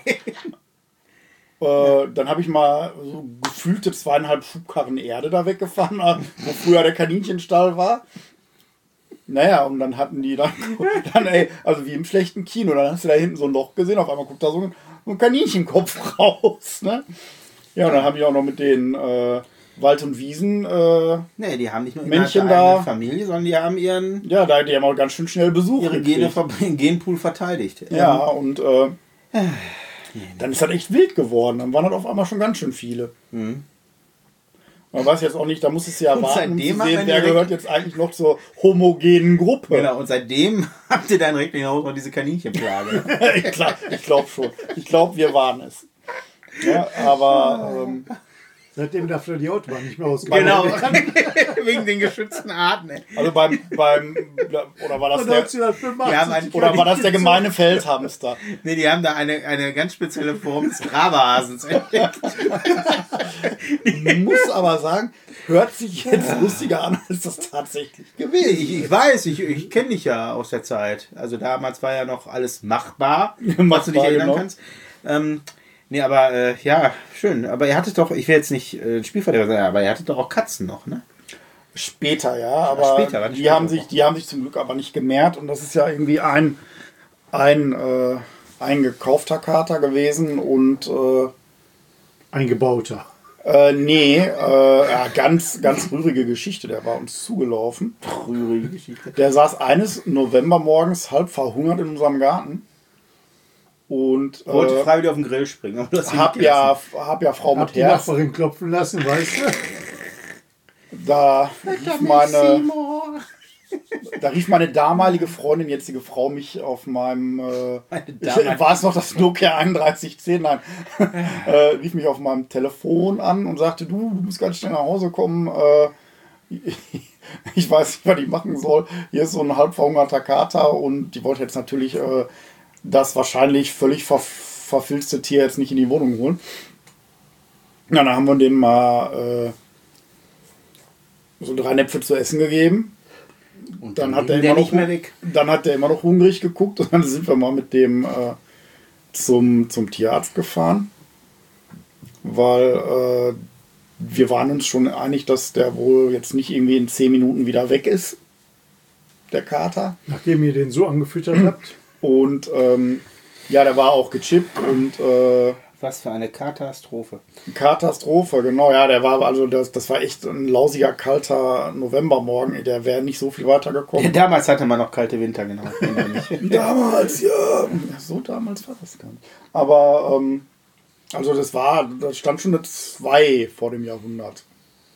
Äh, dann habe ich mal so gefühlte zweieinhalb Schubkarren Erde da weggefahren, wo früher der Kaninchenstall war. Naja, und dann hatten die dann, dann ey, also wie im schlechten Kino, dann hast du da hinten so ein Loch gesehen, auf einmal guckt da so ein, so ein Kaninchenkopf raus. Ne? Ja, und dann habe ich auch noch mit den äh, Wald- und Wiesen, äh, Nee, die haben nicht nur Männchen innerhalb der da. eigenen Familie, sondern die haben ihren, ja, da die haben auch ganz schön schnell Besuch ihre gekriegt. Gene, ver- Genpool verteidigt. Ja, und äh, dann ist das echt wild geworden. Dann waren das auf einmal schon ganz schön viele. Mhm. Man weiß jetzt auch nicht, da muss es ja Und warten, um zu seitdem hat sehen, man wer direkt- gehört jetzt eigentlich noch zur homogenen Gruppe. Genau, und seitdem habt ihr dein Recklinghausen noch diese Kaninchenplage. ich glaube ich glaub schon. Ich glaube, wir waren es. Ja, aber ähm, Seitdem darf er die Autobahn nicht mehr ausgebaut Genau, werden. wegen den geschützten Arten. Ey. also beim, beim oder war das der, neunzehnhundertfünfundachtzig. Ja, mein- oder war das der gemeine Feldhamster? Nee, die haben da eine, eine ganz spezielle Form des Grabehasens entdeckt. Ich muss aber sagen, hört sich jetzt lustiger an, als das tatsächlich gewesen Ich, ich weiß, ich, ich kenne dich ja aus der Zeit. Also damals war ja noch alles machbar, was du dich Machbar, erinnern genau. kannst. Ähm, nee, aber äh, ja, schön. Aber ihr hattet doch, ich will jetzt nicht äh, Spielverderber sein, aber ihr hattet doch auch Katzen noch, ne? Später, ja, aber später, war nicht die, später haben sich, noch. die haben sich zum Glück aber nicht gemehrt und das ist ja irgendwie ein, ein, äh, ein gekaufter Kater gewesen und äh, Eingebauter. äh, nee, äh, ja, ganz, ganz rührige Geschichte, der war uns zugelaufen. Rührige Geschichte. Der saß eines Novembermorgens halb verhungert in unserem Garten und Wollte äh, freiwillig auf den Grill springen. Aber du hast ihn hab mitgelassen. ja, hab ja Frau Hab mit die Herz. Nachbarin klopfen lassen, weißt du? Da rief meine, da rief meine damalige Freundin, jetzige Frau, mich auf meinem, äh, ich, damalige- war es noch das Nokia einunddreißig zehn, nein, äh, rief mich auf meinem Telefon an und sagte, du, du musst ganz schnell nach Hause kommen, äh, ich weiß nicht, was ich machen soll, hier ist so ein halb verhungerter Kater und die wollte jetzt natürlich äh, das wahrscheinlich völlig ver verfilzte Tier jetzt nicht in die Wohnung holen. Ja, dann haben wir dem mal äh, so drei Näpfe zu essen gegeben. Und Dann hat, der ging der immer nicht noch, mehr weg. dann hat der immer noch hungrig geguckt und dann sind wir mal mit dem äh, zum, zum Tierarzt gefahren. Weil äh, wir waren uns schon einig, dass der wohl jetzt nicht irgendwie in zehn Minuten wieder weg ist, der Kater. Nachdem ihr den so angefüttert habt. Und ähm, ja, der war auch gechippt und äh, Was für eine Katastrophe. Katastrophe, genau, ja, der war also das, das war echt ein lausiger, kalter Novembermorgen, der wäre nicht so viel weitergekommen. Damals hatte man noch kalte Winter, genau. Genau nicht. Damals, ja. Ja, so damals war das gar nicht. Aber, ähm, also das war, das stand schon eine zwei vor dem Jahrhundert.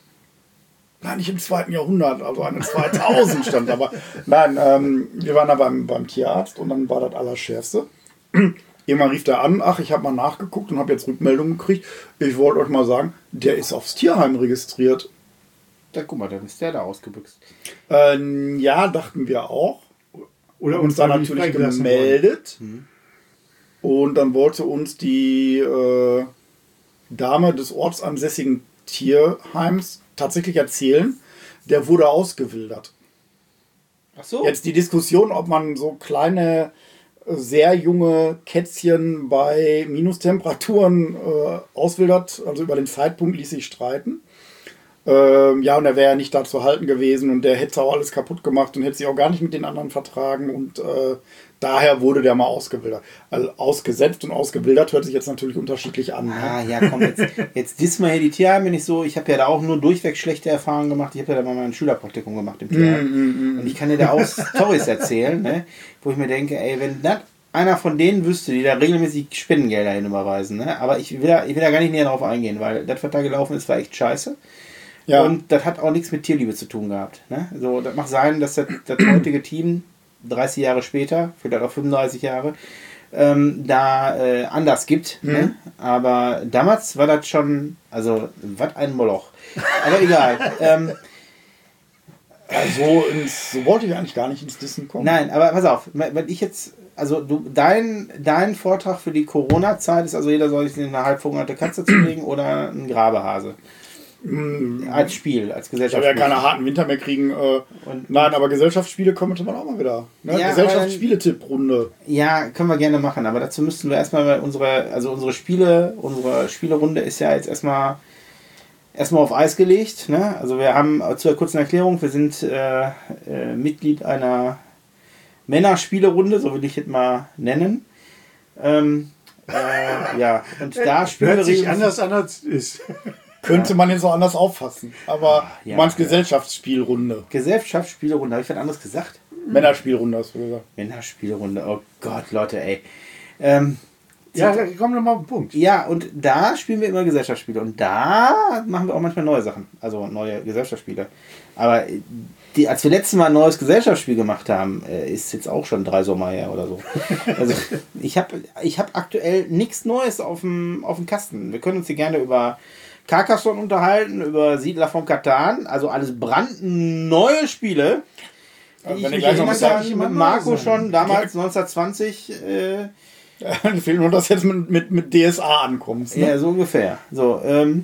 Nein, nicht im zweiten Jahrhundert, also eine zweitausend stand. Aber nein, ähm, wir waren da beim, beim Tierarzt und dann war das Allerschärfste. Irgendwann rief der an, ach, ich habe mal nachgeguckt und habe jetzt Rückmeldungen gekriegt. Ich wollte euch mal sagen, der ist aufs Tierheim registriert. Da, guck mal, dann ist der da ausgebüxt. Ähm, ja, dachten wir auch. Oder Uns dann weil die natürlich freigelassen gemeldet. Und dann wollte uns die äh, Dame des ortsansässigen Tierheims tatsächlich erzählen, der wurde ausgewildert. Ach so. Jetzt die Diskussion, ob man so kleine, äh, sehr junge Kätzchen bei Minustemperaturen äh, auswildert, also über den Zeitpunkt ließ sich streiten. Ähm, ja, und er wäre ja nicht da zu halten gewesen und der hätte auch alles kaputt gemacht und hätte sich auch gar nicht mit den anderen vertragen und äh, daher wurde der mal ausgewildert. Also ausgesetzt und ausgewildert hört sich jetzt natürlich unterschiedlich an. Ne? Ah, ja, komm, jetzt, jetzt diss mal hier die Tierheime nicht so. Ich habe ja da auch nur durchweg schlechte Erfahrungen gemacht. Ich habe ja da mal mein Schülerpraktikum gemacht im Tierheim. Und ich kann dir da auch Storys erzählen, ne, wo ich mir denke, ey, wenn das einer von denen wüsste, die da regelmäßig Spendengelder hin überweisen, ne, aber ich will, da, ich will da gar nicht näher drauf eingehen, weil das, was da gelaufen ist, war echt scheiße. Ja. Und das hat auch nichts mit Tierliebe zu tun gehabt. Ne? So, das mag sein, dass das, das heutige Team dreißig Jahre später, vielleicht auch fünfunddreißig Jahre, ähm, da äh, anders gibt. Mhm. Ne? Aber damals war das schon, also, was ein Moloch. Aber egal. ähm, Also ins, so wollte ich eigentlich gar nicht ins Dissen kommen. nein, aber pass auf, wenn ich jetzt, also du, dein, dein Vortrag für die Corona-Zeit ist also, jeder soll sich eine halb verhungerte Katze zulegen oder ein Grabehase. Als Spiel, als Ich habe ja Gesellschaftsspiel. keine harten Winter mehr kriegen. Äh, Und- nein, aber Gesellschaftsspiele könnte man auch mal wieder. Ne? Ja, Gesellschaftsspiele-Tipprunde. Ja, können wir gerne machen, aber dazu müssten wir erstmal, weil unsere, also unsere Spiele, unsere Spielerunde ist ja jetzt erstmal erstmal auf Eis gelegt. Ne? Also wir haben, zur kurzen Erklärung, wir sind äh, äh, Mitglied einer Männerspielerunde, so will ich es mal nennen. Ähm, äh, ja, und da spielen Hört wir sich regelmäßig- anders an, als es ist. Könnte man jetzt auch anders auffassen. Aber ja, du meinst ja. Gesellschaftsspielrunde. Gesellschaftsspielerunde, habe ich was anderes gesagt? Männerspielrunde hast du gesagt. Männerspielrunde, oh Gott, Leute, ey. Ähm, Ja, da kommen wir mal auf den Punkt. Ja, und da spielen wir immer Gesellschaftsspiele. Und da machen wir auch manchmal neue Sachen. Also neue Gesellschaftsspiele. Aber die, als wir letztes Mal ein neues Gesellschaftsspiel gemacht haben, ist jetzt auch schon drei Sommer her oder so. Also ich habe ich hab aktuell nichts Neues auf dem, auf dem Kasten. Wir können uns hier gerne über Carcassonne unterhalten, über Siedler von Katan. Also alles brandneue Spiele. Also Ich wenn mich ihr gleich noch erinnern was kann, mit Marco schon damals neunzehnhundertzwanzig... Äh, Dann fehlt nur, dass jetzt mit, mit, mit D S A ankommst. Ne? Ja, so ungefähr. So, ähm.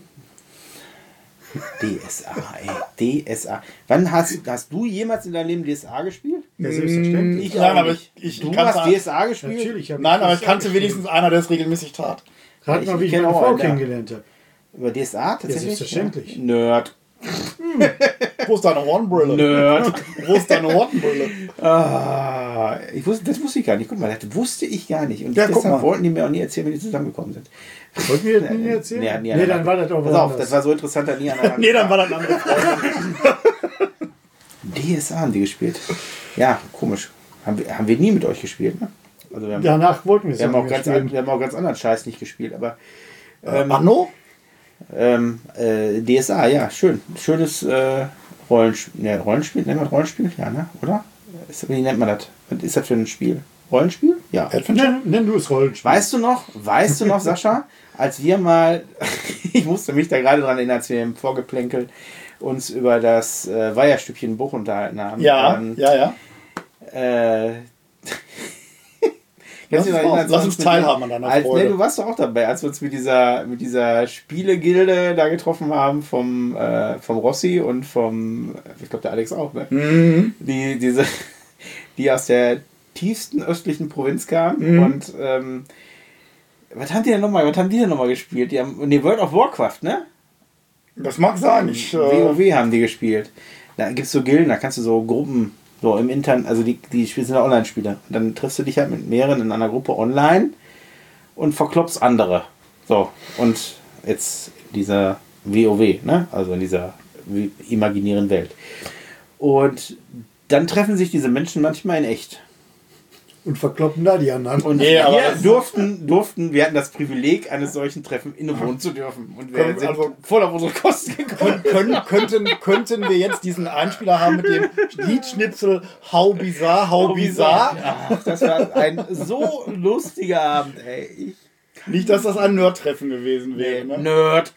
D S A, ey. D S A. Wann hast, hast du jemals in deinem Leben D S A gespielt? Ja, selbstverständlich. Ich Nein, auch aber nicht. ich, ich Du kannte- hast D S A gespielt? Natürlich. hab Nein, aber ich das kannte gespielt. wenigstens einer, der es regelmäßig tat. Rat Ich mal, wie ich kenn meine auch Frau einen, ja. kennengelernt habe. Über D S A tatsächlich? selbstverständlich. Ja. Nerd. Wo ist deine Hornbrille? Nerd. Wo ist deine Hornbrille? Ah, ich wusste, das wusste ich gar nicht. Guck mal, das wusste ich gar nicht. Und Ja, guck deshalb mal. wollten die mir auch nie erzählen, wie die zusammengekommen sind. Wollten wir das nie erzählen? Nee, nie nee, dann war das auch Pass auf, woanders. das war so interessant, dass nie einer. Nee, dann war das ein anderes Freund. D S A haben die gespielt. Ja, komisch. Haben wir, haben wir nie mit euch gespielt, ne? Also wir haben, Danach wollten wir es wir haben, ja auch nicht ganz, spielen. an- wir haben auch ganz anderen Scheiß nicht gespielt, aber Ähm, Anno? ähm, äh, D S A, ja, schön. Schönes äh, Rollenspiel. Ne, Rollenspiel, nennt man das Rollenspiel? Ja, ne? Oder? Ist, wie nennt man das? Was ist das für ein Spiel? Rollenspiel? Ja. Adventure? Nenn, nenn du es Rollenspiel. Weißt du noch, weißt du noch, Sascha, als wir mal, ich musste mich da gerade dran erinnern, als wir im Vorgeplänkel uns über das äh, Weiherstückchen Buch unterhalten haben. Ja, Ähm, ja, ja. Äh, Lass kannst du uns dich noch mal- erinnern, lass als uns wir teilhaben an deiner als, Freude. Nee, du warst doch auch dabei, als wir uns mit dieser, mit dieser Spielegilde da getroffen haben, vom, äh, vom Rossi und vom, ich glaube der Alex auch, ne? Mhm. Die, diese, die aus der tiefsten östlichen Provinz kamen Mhm. und ähm, was haben die denn nochmal, was haben die denn nochmal gespielt? Die haben, nee, World of Warcraft, ne? Das mag sein. Ich, äh, WoW haben die gespielt. Da gibt es so Gilden, da kannst du so Gruppen, so im Internet, also die, die Spiele sind ja Online-Spiele. Und dann triffst du dich halt mit mehreren in einer Gruppe online und verklopst andere. So, und jetzt dieser WoW, ne? Also in dieser wi- imaginären Welt. Und dann treffen sich diese Menschen manchmal in echt. Und verkloppen da die anderen. Und Nee, aber wir das- durften, durften, wir hatten das Privileg, eines solchen Treffen innewohnen zu dürfen. Und wir Können- sind also- voll auf unsere Kosten gekommen. können, könnten, könnten wir jetzt diesen Einspieler haben mit dem Liedschnipsel How bizarre, how bizarre? Ach, das war ein so lustiger Abend, ey. Ich, Nicht, dass das ein Nerd-Treffen gewesen wäre. Ne? Nerd.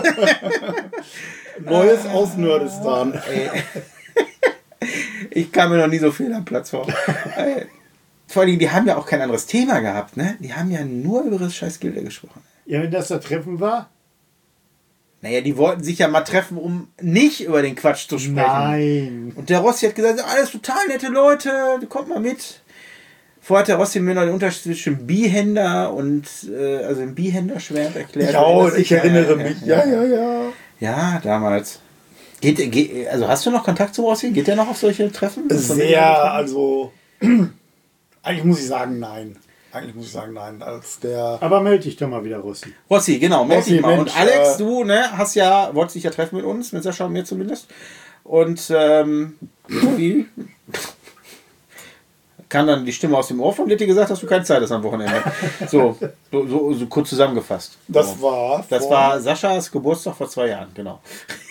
Neues aus Nerdistan. Ey. Ich kam mir noch nie so fehl am Platz vor. Ey. Vor allem, die haben ja auch kein anderes Thema gehabt, ne? Die haben ja nur über das scheiß Gilde gesprochen. Ja, wenn das das Treffen war? Naja, die wollten sich ja mal treffen, um nicht über den Quatsch zu sprechen. Nein. Und der Rossi hat gesagt, alles total nette Leute, kommt mal mit. Vorher hat der Rossi mir noch den Unterschied zwischen Bihänder und, äh, also dem Bihänderschwert erklärt. Ja, Erinnerst du ich dich? erinnere Ja, mich. Ja, Ja, ja, ja. ja, damals. Geht, geht, also hast du noch Kontakt zum Rossi? Geht der noch auf solche Treffen? Sehr, also. Eigentlich muss ich sagen, nein. Eigentlich muss ich sagen, nein. Als der. Aber melde dich doch mal wieder, Rossi. Rossi, genau, melde Rossi, dich mal. Mensch, und Alex, äh, du, ne, hast ja, wolltest dich ja treffen mit uns, mit Sascha und mir zumindest. Und ähm, irgendwie kam dann die Stimme aus dem Ohr von dir, die gesagt, dass du keine Zeit hast am Wochenende. So, so, so, so kurz zusammengefasst. Das so. war. Das vor- war Saschas Geburtstag vor zwei Jahren, genau.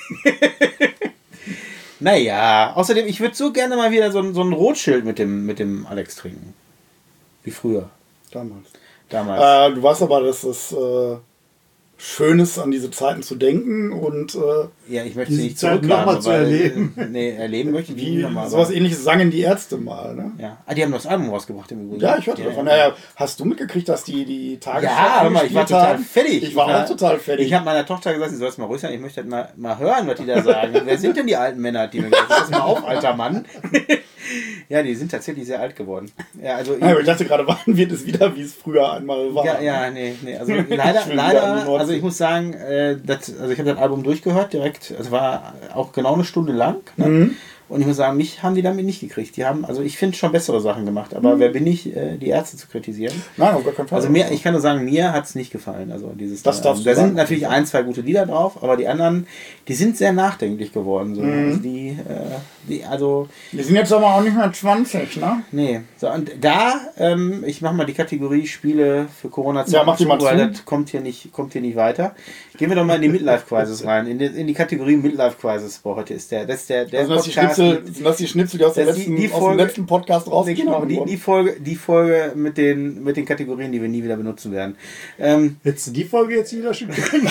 Naja, außerdem, ich würde so gerne mal wieder so, ein- so ein Rotschild mit dem, mit dem Alex trinken. Wie früher, Damals. damals. Äh, du weißt aber, dass es äh, schön ist, an diese Zeiten zu denken und äh, ja, ich möchte diese sie nicht Zeit zurückhaben, noch mal zu weil, erleben. äh, Nee, erleben möchte ich wie nie nochmal. sowas ähnliches sangen die Ärzte mal. Ne? Ja. Ah, die haben das Album rausgebracht im Übrigen. Ja, ich hörte ja, davon. Ja, Naja, hast du mitgekriegt, dass die die Tagesschau ja hör mal, ich war gespielt total haben? fertig. Ich war auch total fertig. Ich habe meiner Tochter gesagt, sie soll es mal ruhig sein, ich möchte das mal, mal hören, was die da sagen. Wer sind denn die alten Männer, die mir gesagt haben, pass mal auf, alter Mann. Ja, die sind tatsächlich sehr alt geworden. Ja, also Ja, aber ich dachte gerade, wann wird es wieder, wie es früher einmal war? Ja, ja, nee, nee. Also leider, Ich will wieder an die leider, Nordsee. also ich muss sagen, äh, das, also ich habe das Album durchgehört direkt. Es war auch genau eine Stunde lang. Ne? Mhm. Und ich muss sagen, mich haben die damit nicht gekriegt. Die haben, also ich finde schon bessere Sachen gemacht, aber mhm. wer bin ich, äh, die Ärzte zu kritisieren? Nein, auf gar keinen Fall. Also mir, ich kann nur sagen, mir hat es nicht gefallen. Also dieses das da, darfst da du sind sagen. natürlich ein, zwei gute Lieder drauf, aber die anderen, die sind sehr nachdenklich geworden. So. Mhm. Also die, äh, die, also. Die sind jetzt aber auch nicht mehr zwanzig, ne? Nee. So, und da, ähm, ich mache mal die Kategorie Spiele für Corona-Zeit, ja, mach die mal weil zu. das kommt hier nicht, kommt hier nicht weiter. Gehen wir doch mal in die Midlife-Crisis rein, in die, in die Kategorie Midlife-Crisis. Boah, heute ist der, das ist der, der also, Podcast. Das Schnipsel, sind das die Schnipsel, die aus, der das letzten, die, die aus Folge, dem letzten Podcast rausgeschnitten genau, die, die Folge, die Folge mit den, mit den Kategorien, die wir nie wieder benutzen werden. Ähm, Hättest du die Folge jetzt wieder schon können?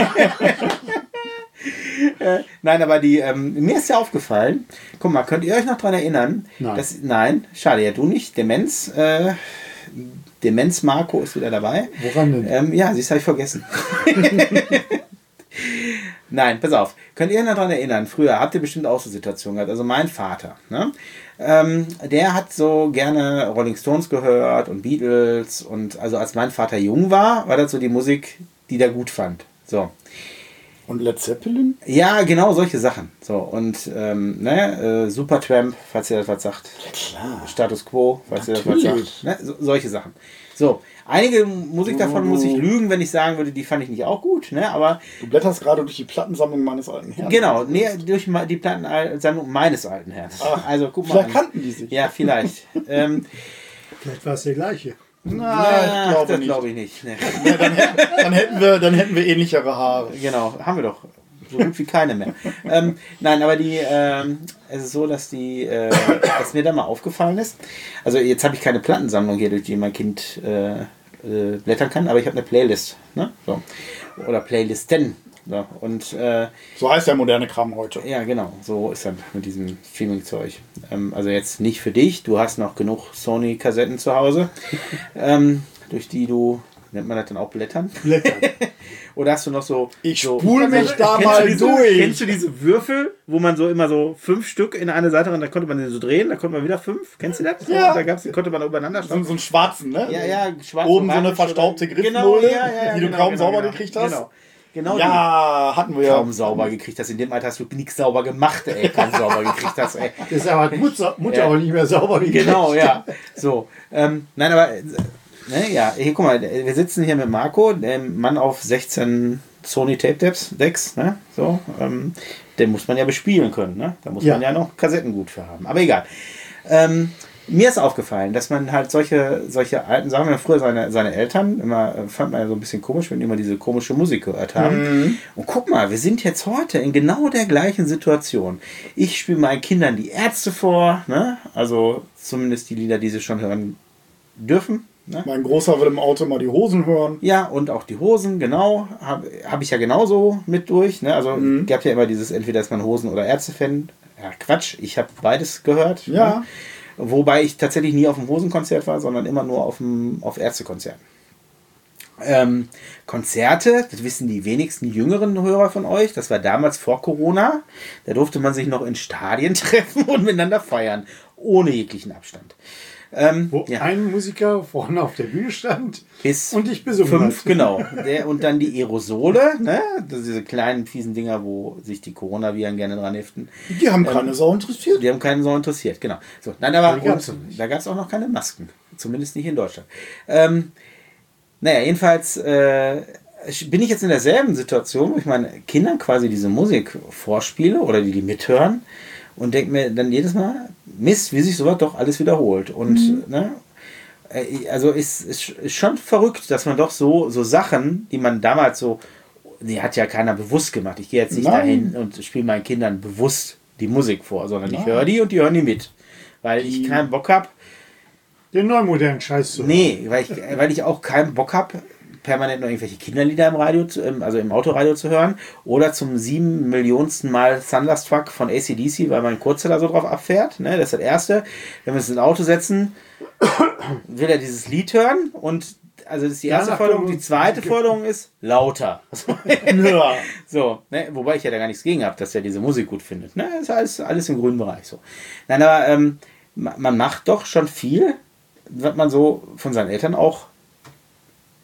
äh, nein, aber die, ähm, mir ist ja aufgefallen, guck mal, könnt ihr euch noch dran erinnern? Nein. Dass, nein, schade, ja du nicht, Demenz, äh, Demenz Marco ist wieder dabei. Woran denn? Ähm, ja, siehst, habe ich vergessen. Nein, pass auf. Könnt ihr euch noch daran erinnern? Früher habt ihr bestimmt auch so Situationen gehabt. Also mein Vater, ne? ähm, der hat so gerne Rolling Stones gehört und Beatles. Und also als mein Vater jung war, war das so die Musik, die der gut fand. So. Und Led Zeppelin? Ja, genau solche Sachen. So, und ähm, ne, äh, Supertramp, falls ihr das was sagt. Ja, klar. Status Quo, falls Natürlich. ihr das was sagt. Ne? So, solche Sachen. So, einige Musik davon muss ich lügen, wenn ich sagen würde, die fand ich nicht auch gut, ne? Aber. Du blätterst gerade durch die Plattensammlung meines alten Herrn. Genau, nee, durch die Plattensammlung meines alten Herrn. Ach, also guck mal. vielleicht an. kannten die sich. Ja, vielleicht. ähm, Vielleicht war es der gleiche. Na, ich glaube das nicht. glaube ich nicht. Nee. Ja, dann, hätten, dann, hätten wir, dann hätten wir ähnlichere Haare. Genau, haben wir doch. So gut wie keine mehr. ähm, nein, aber die, ähm, es ist so, dass die, äh, dass mir da mal aufgefallen ist. Also jetzt habe ich keine Plattensammlung hier, durch die mein Kind äh, äh, blättern kann, aber ich habe eine Playlist. Ne? So. Oder Playlisten. So. Und, äh, so heißt der moderne Kram heute. ja, genau. So ist das mit diesem Streaming-Zeug. Ähm, also jetzt nicht für dich. Du hast noch genug Sony-Kassetten zu Hause, ähm, durch die du, nennt man das dann auch Blättern? Blättern. Oder hast du noch so... Ich so, spul mich da kennst mal du diese, durch. Kennst du diese Würfel, wo man so immer so fünf Stück in eine Seite rein, da konnte man den so drehen, da konnte man wieder fünf. Kennst du das? Ja. Da gab's, konnte man übereinander So, schauen. so einen schwarzen, ne? Ja, ja, schwarz. Oben so eine orange verstaubte oder- Griffmulde, genau, ja, ja, ja, die du genau, kaum genau, sauber genau. gekriegt hast. Genau. Genau Ja, hatten wir die. ja. Kaum sauber gekriegt hast. In dem Alter hast du nichts sauber gemacht, ey. Kaum sauber gekriegt hast, ey. Deshalb hat Mutter, Mutter Ja. auch nicht mehr sauber gekriegt. Genau, ja. So. Ähm, nein, aber, äh, ne, ja, hier, guck mal, wir sitzen hier mit Marco, dem Mann auf sechzehn Sony Tape Decks, Decks, ne? So, ähm, den muss man ja bespielen können, ne? Da muss Ja. man ja noch Kassetten gut für haben. Aber egal. Ähm, mir ist aufgefallen, dass man halt solche, solche alten Sachen, wenn früher seine, seine Eltern, immer äh, fand man ja so ein bisschen komisch, wenn die immer diese komische Musik gehört haben. Mhm. Und guck mal, wir sind jetzt heute in genau der gleichen Situation. Ich spiele meinen Kindern die Ärzte vor, ne? Also zumindest die Lieder, die sie schon hören dürfen. Ne? Mein Großer will im Auto mal die Hosen hören. Ja, und auch die Hosen, genau, habe hab ich ja genauso mit durch. Ne? Also Mhm. gab ja immer dieses, entweder ist man Hosen- oder Ärzte-Fan. Ja, Quatsch, ich habe beides gehört. Ja. Ne? Wobei ich tatsächlich nie auf dem Hosenkonzert war, sondern immer nur auf dem auf Ärztekonzerten. Ähm, Konzerte, das wissen die wenigsten jüngeren Hörer von euch, das war damals vor Corona. Da durfte man sich noch in Stadien treffen und miteinander feiern, ohne jeglichen Abstand. Ähm, Wo ja. ein Musiker vorne auf der Bühne stand Bis und ich besungen fünf, hat. genau. Der, und dann die Aerosole, ne? Das sind diese kleinen, fiesen Dinger, wo sich die Coronaviren gerne dran heften. Die haben keine Sau interessiert. Die haben keinen so interessiert, genau. So, nein, aber Die gab's und, noch nicht. da gab es auch noch keine Masken. Zumindest nicht in Deutschland. Ähm, naja, jedenfalls äh, bin ich jetzt in derselben Situation, wo ich meinen Kindern quasi diese Musik vorspiele oder die die mithören und denke mir dann jedes Mal, Mist, wie sich sowas doch alles wiederholt. Und Mhm. ne, äh, also ist, ist, ist schon verrückt, dass man doch so, so Sachen, die man damals so, die hat ja keiner bewusst gemacht. Ich gehe jetzt nicht Nein. dahin und spiele meinen Kindern bewusst die Musik vor, sondern ich Nein. höre die und die hören die mit. Weil ich Die- keinen Bock habe, Den neumodernen Scheiß zu hören. nee, weil ich, weil ich auch keinen Bock habe, permanent noch irgendwelche Kinderlieder im Radio, zu, im- also im Autoradio zu hören oder zum sieben Millionsten Mal Thunderstruck von A C D C, weil mein Kurzzeller so drauf abfährt. Ne? Das ist das Erste. Wenn wir uns ins Auto setzen, will er dieses Lied hören und also das ist die erste Danach Forderung. können wir Die uns zweite Musik- Forderung ist lauter. Ja. So, ne? Wobei ich ja da gar nichts gegen habe, dass er diese Musik gut findet. Ne? Das ist alles, alles im grünen Bereich so. Nein, aber ähm, ma- man macht doch schon viel, was man so von seinen Eltern auch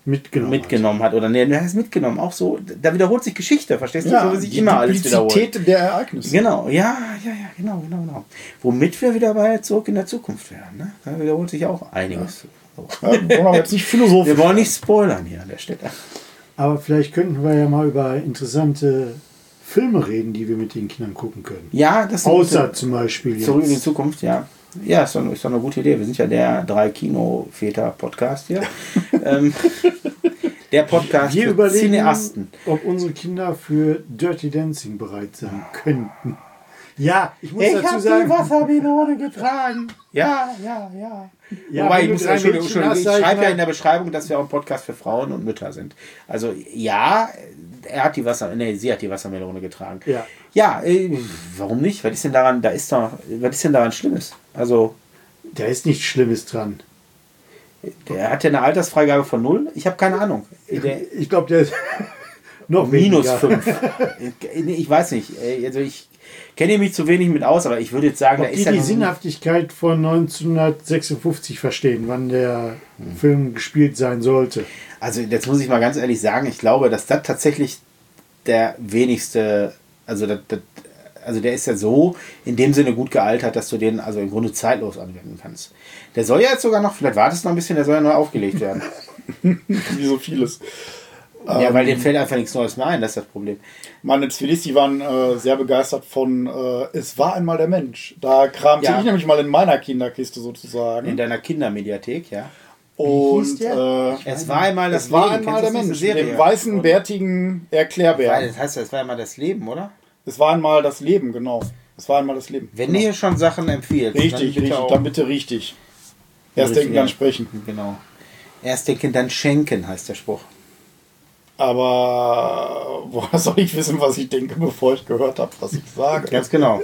mitgenommen, mitgenommen hat. Oder nee, er ist mitgenommen. Auch so, da wiederholt sich Geschichte, verstehst du? Ja, so wie sich die immer alles wiederholt. Duplizität der Ereignisse. Genau, ja, ja, ja, genau, genau, genau. Womit wir wieder bei Zurück in der Zukunft wären. Ne? Da wiederholt sich auch einiges. So. Ja, wollen wir aber jetzt nicht philosophisch. Wir wollen nicht spoilern hier an der Stelle. Aber vielleicht könnten wir ja mal über interessante Filme reden, die wir mit den Kindern gucken können. Ja, das ist eine Außer gute- zum Beispiel jetzt. Zurück in die Zukunft, ja. Ja, ist doch, ist doch eine gute Idee. Wir sind ja der drei Kino-Väter-Podcast hier. ähm, der Podcast Wir für überlegen, Cineasten. ob unsere Kinder für Dirty Dancing bereit sein könnten. Ja, ich muss Ich dazu habe die sagen, Wassermelone getragen. Ja, ja, ja. Ja, Wobei, wenn ich, du muss, drei Entschuldigung, Mädchen Entschuldigung, hast, ich sag ich schreibe ja mal- in der Beschreibung, dass wir auch ein Podcast für Frauen und Mütter sind. Also ja, er hat die Wasser, nee, sie hat die Wassermelone getragen. Ja. Ja, äh, warum nicht? Was ist denn daran, da ist doch, was ist denn daran Schlimmes? Also, da ist nichts Schlimmes dran. der hat ja eine Altersfreigabe von null. Ich habe keine Ahnung. Der, Ich glaube, der ist noch minus weniger. fünf. Nee, ich weiß nicht. Äh, Also ich kenne mich zu wenig mit aus, aber ich würde jetzt sagen, Ob da die ist ja die noch- Sinnhaftigkeit von neunzehnhundertsechsundfünfzig verstehen, wann der Film gespielt sein sollte. Also jetzt muss ich mal ganz ehrlich sagen, ich glaube, dass das tatsächlich der wenigste, also das, das, also der ist ja so in dem Sinne gut gealtert, dass du den also im Grunde zeitlos anwenden kannst. Der soll ja jetzt sogar noch, vielleicht wartest du noch ein bisschen, der soll ja neu aufgelegt werden. Wie so vieles. Ja, weil dem fällt einfach nichts Neues mehr ein, das ist das Problem. Meine Zwillis, die waren äh, sehr begeistert von äh, Es war einmal der Mensch. Da kramte Ja. ich nämlich mal in meiner Kinderkiste sozusagen. In deiner Kindermediathek, ja. Und hieß der? äh, Es war einmal das es war Leben. einmal der Kennst du Mensch. diese Mit Serie? dem weißen, Und- bärtigen Weil, Erklärbär. das heißt, es war einmal das Leben, oder? Es war einmal das Leben, genau. Es war einmal das Leben. Wenn ihr schon Sachen empfiehlt, Richtig, dann bitte richtig. auch- Dann bitte richtig. Erst denken, dann sprechen. Genau. Erst denken, dann schenken, heißt der Spruch. Aber woher soll ich wissen, was ich denke, bevor ich gehört habe, was ich sage? Ganz genau.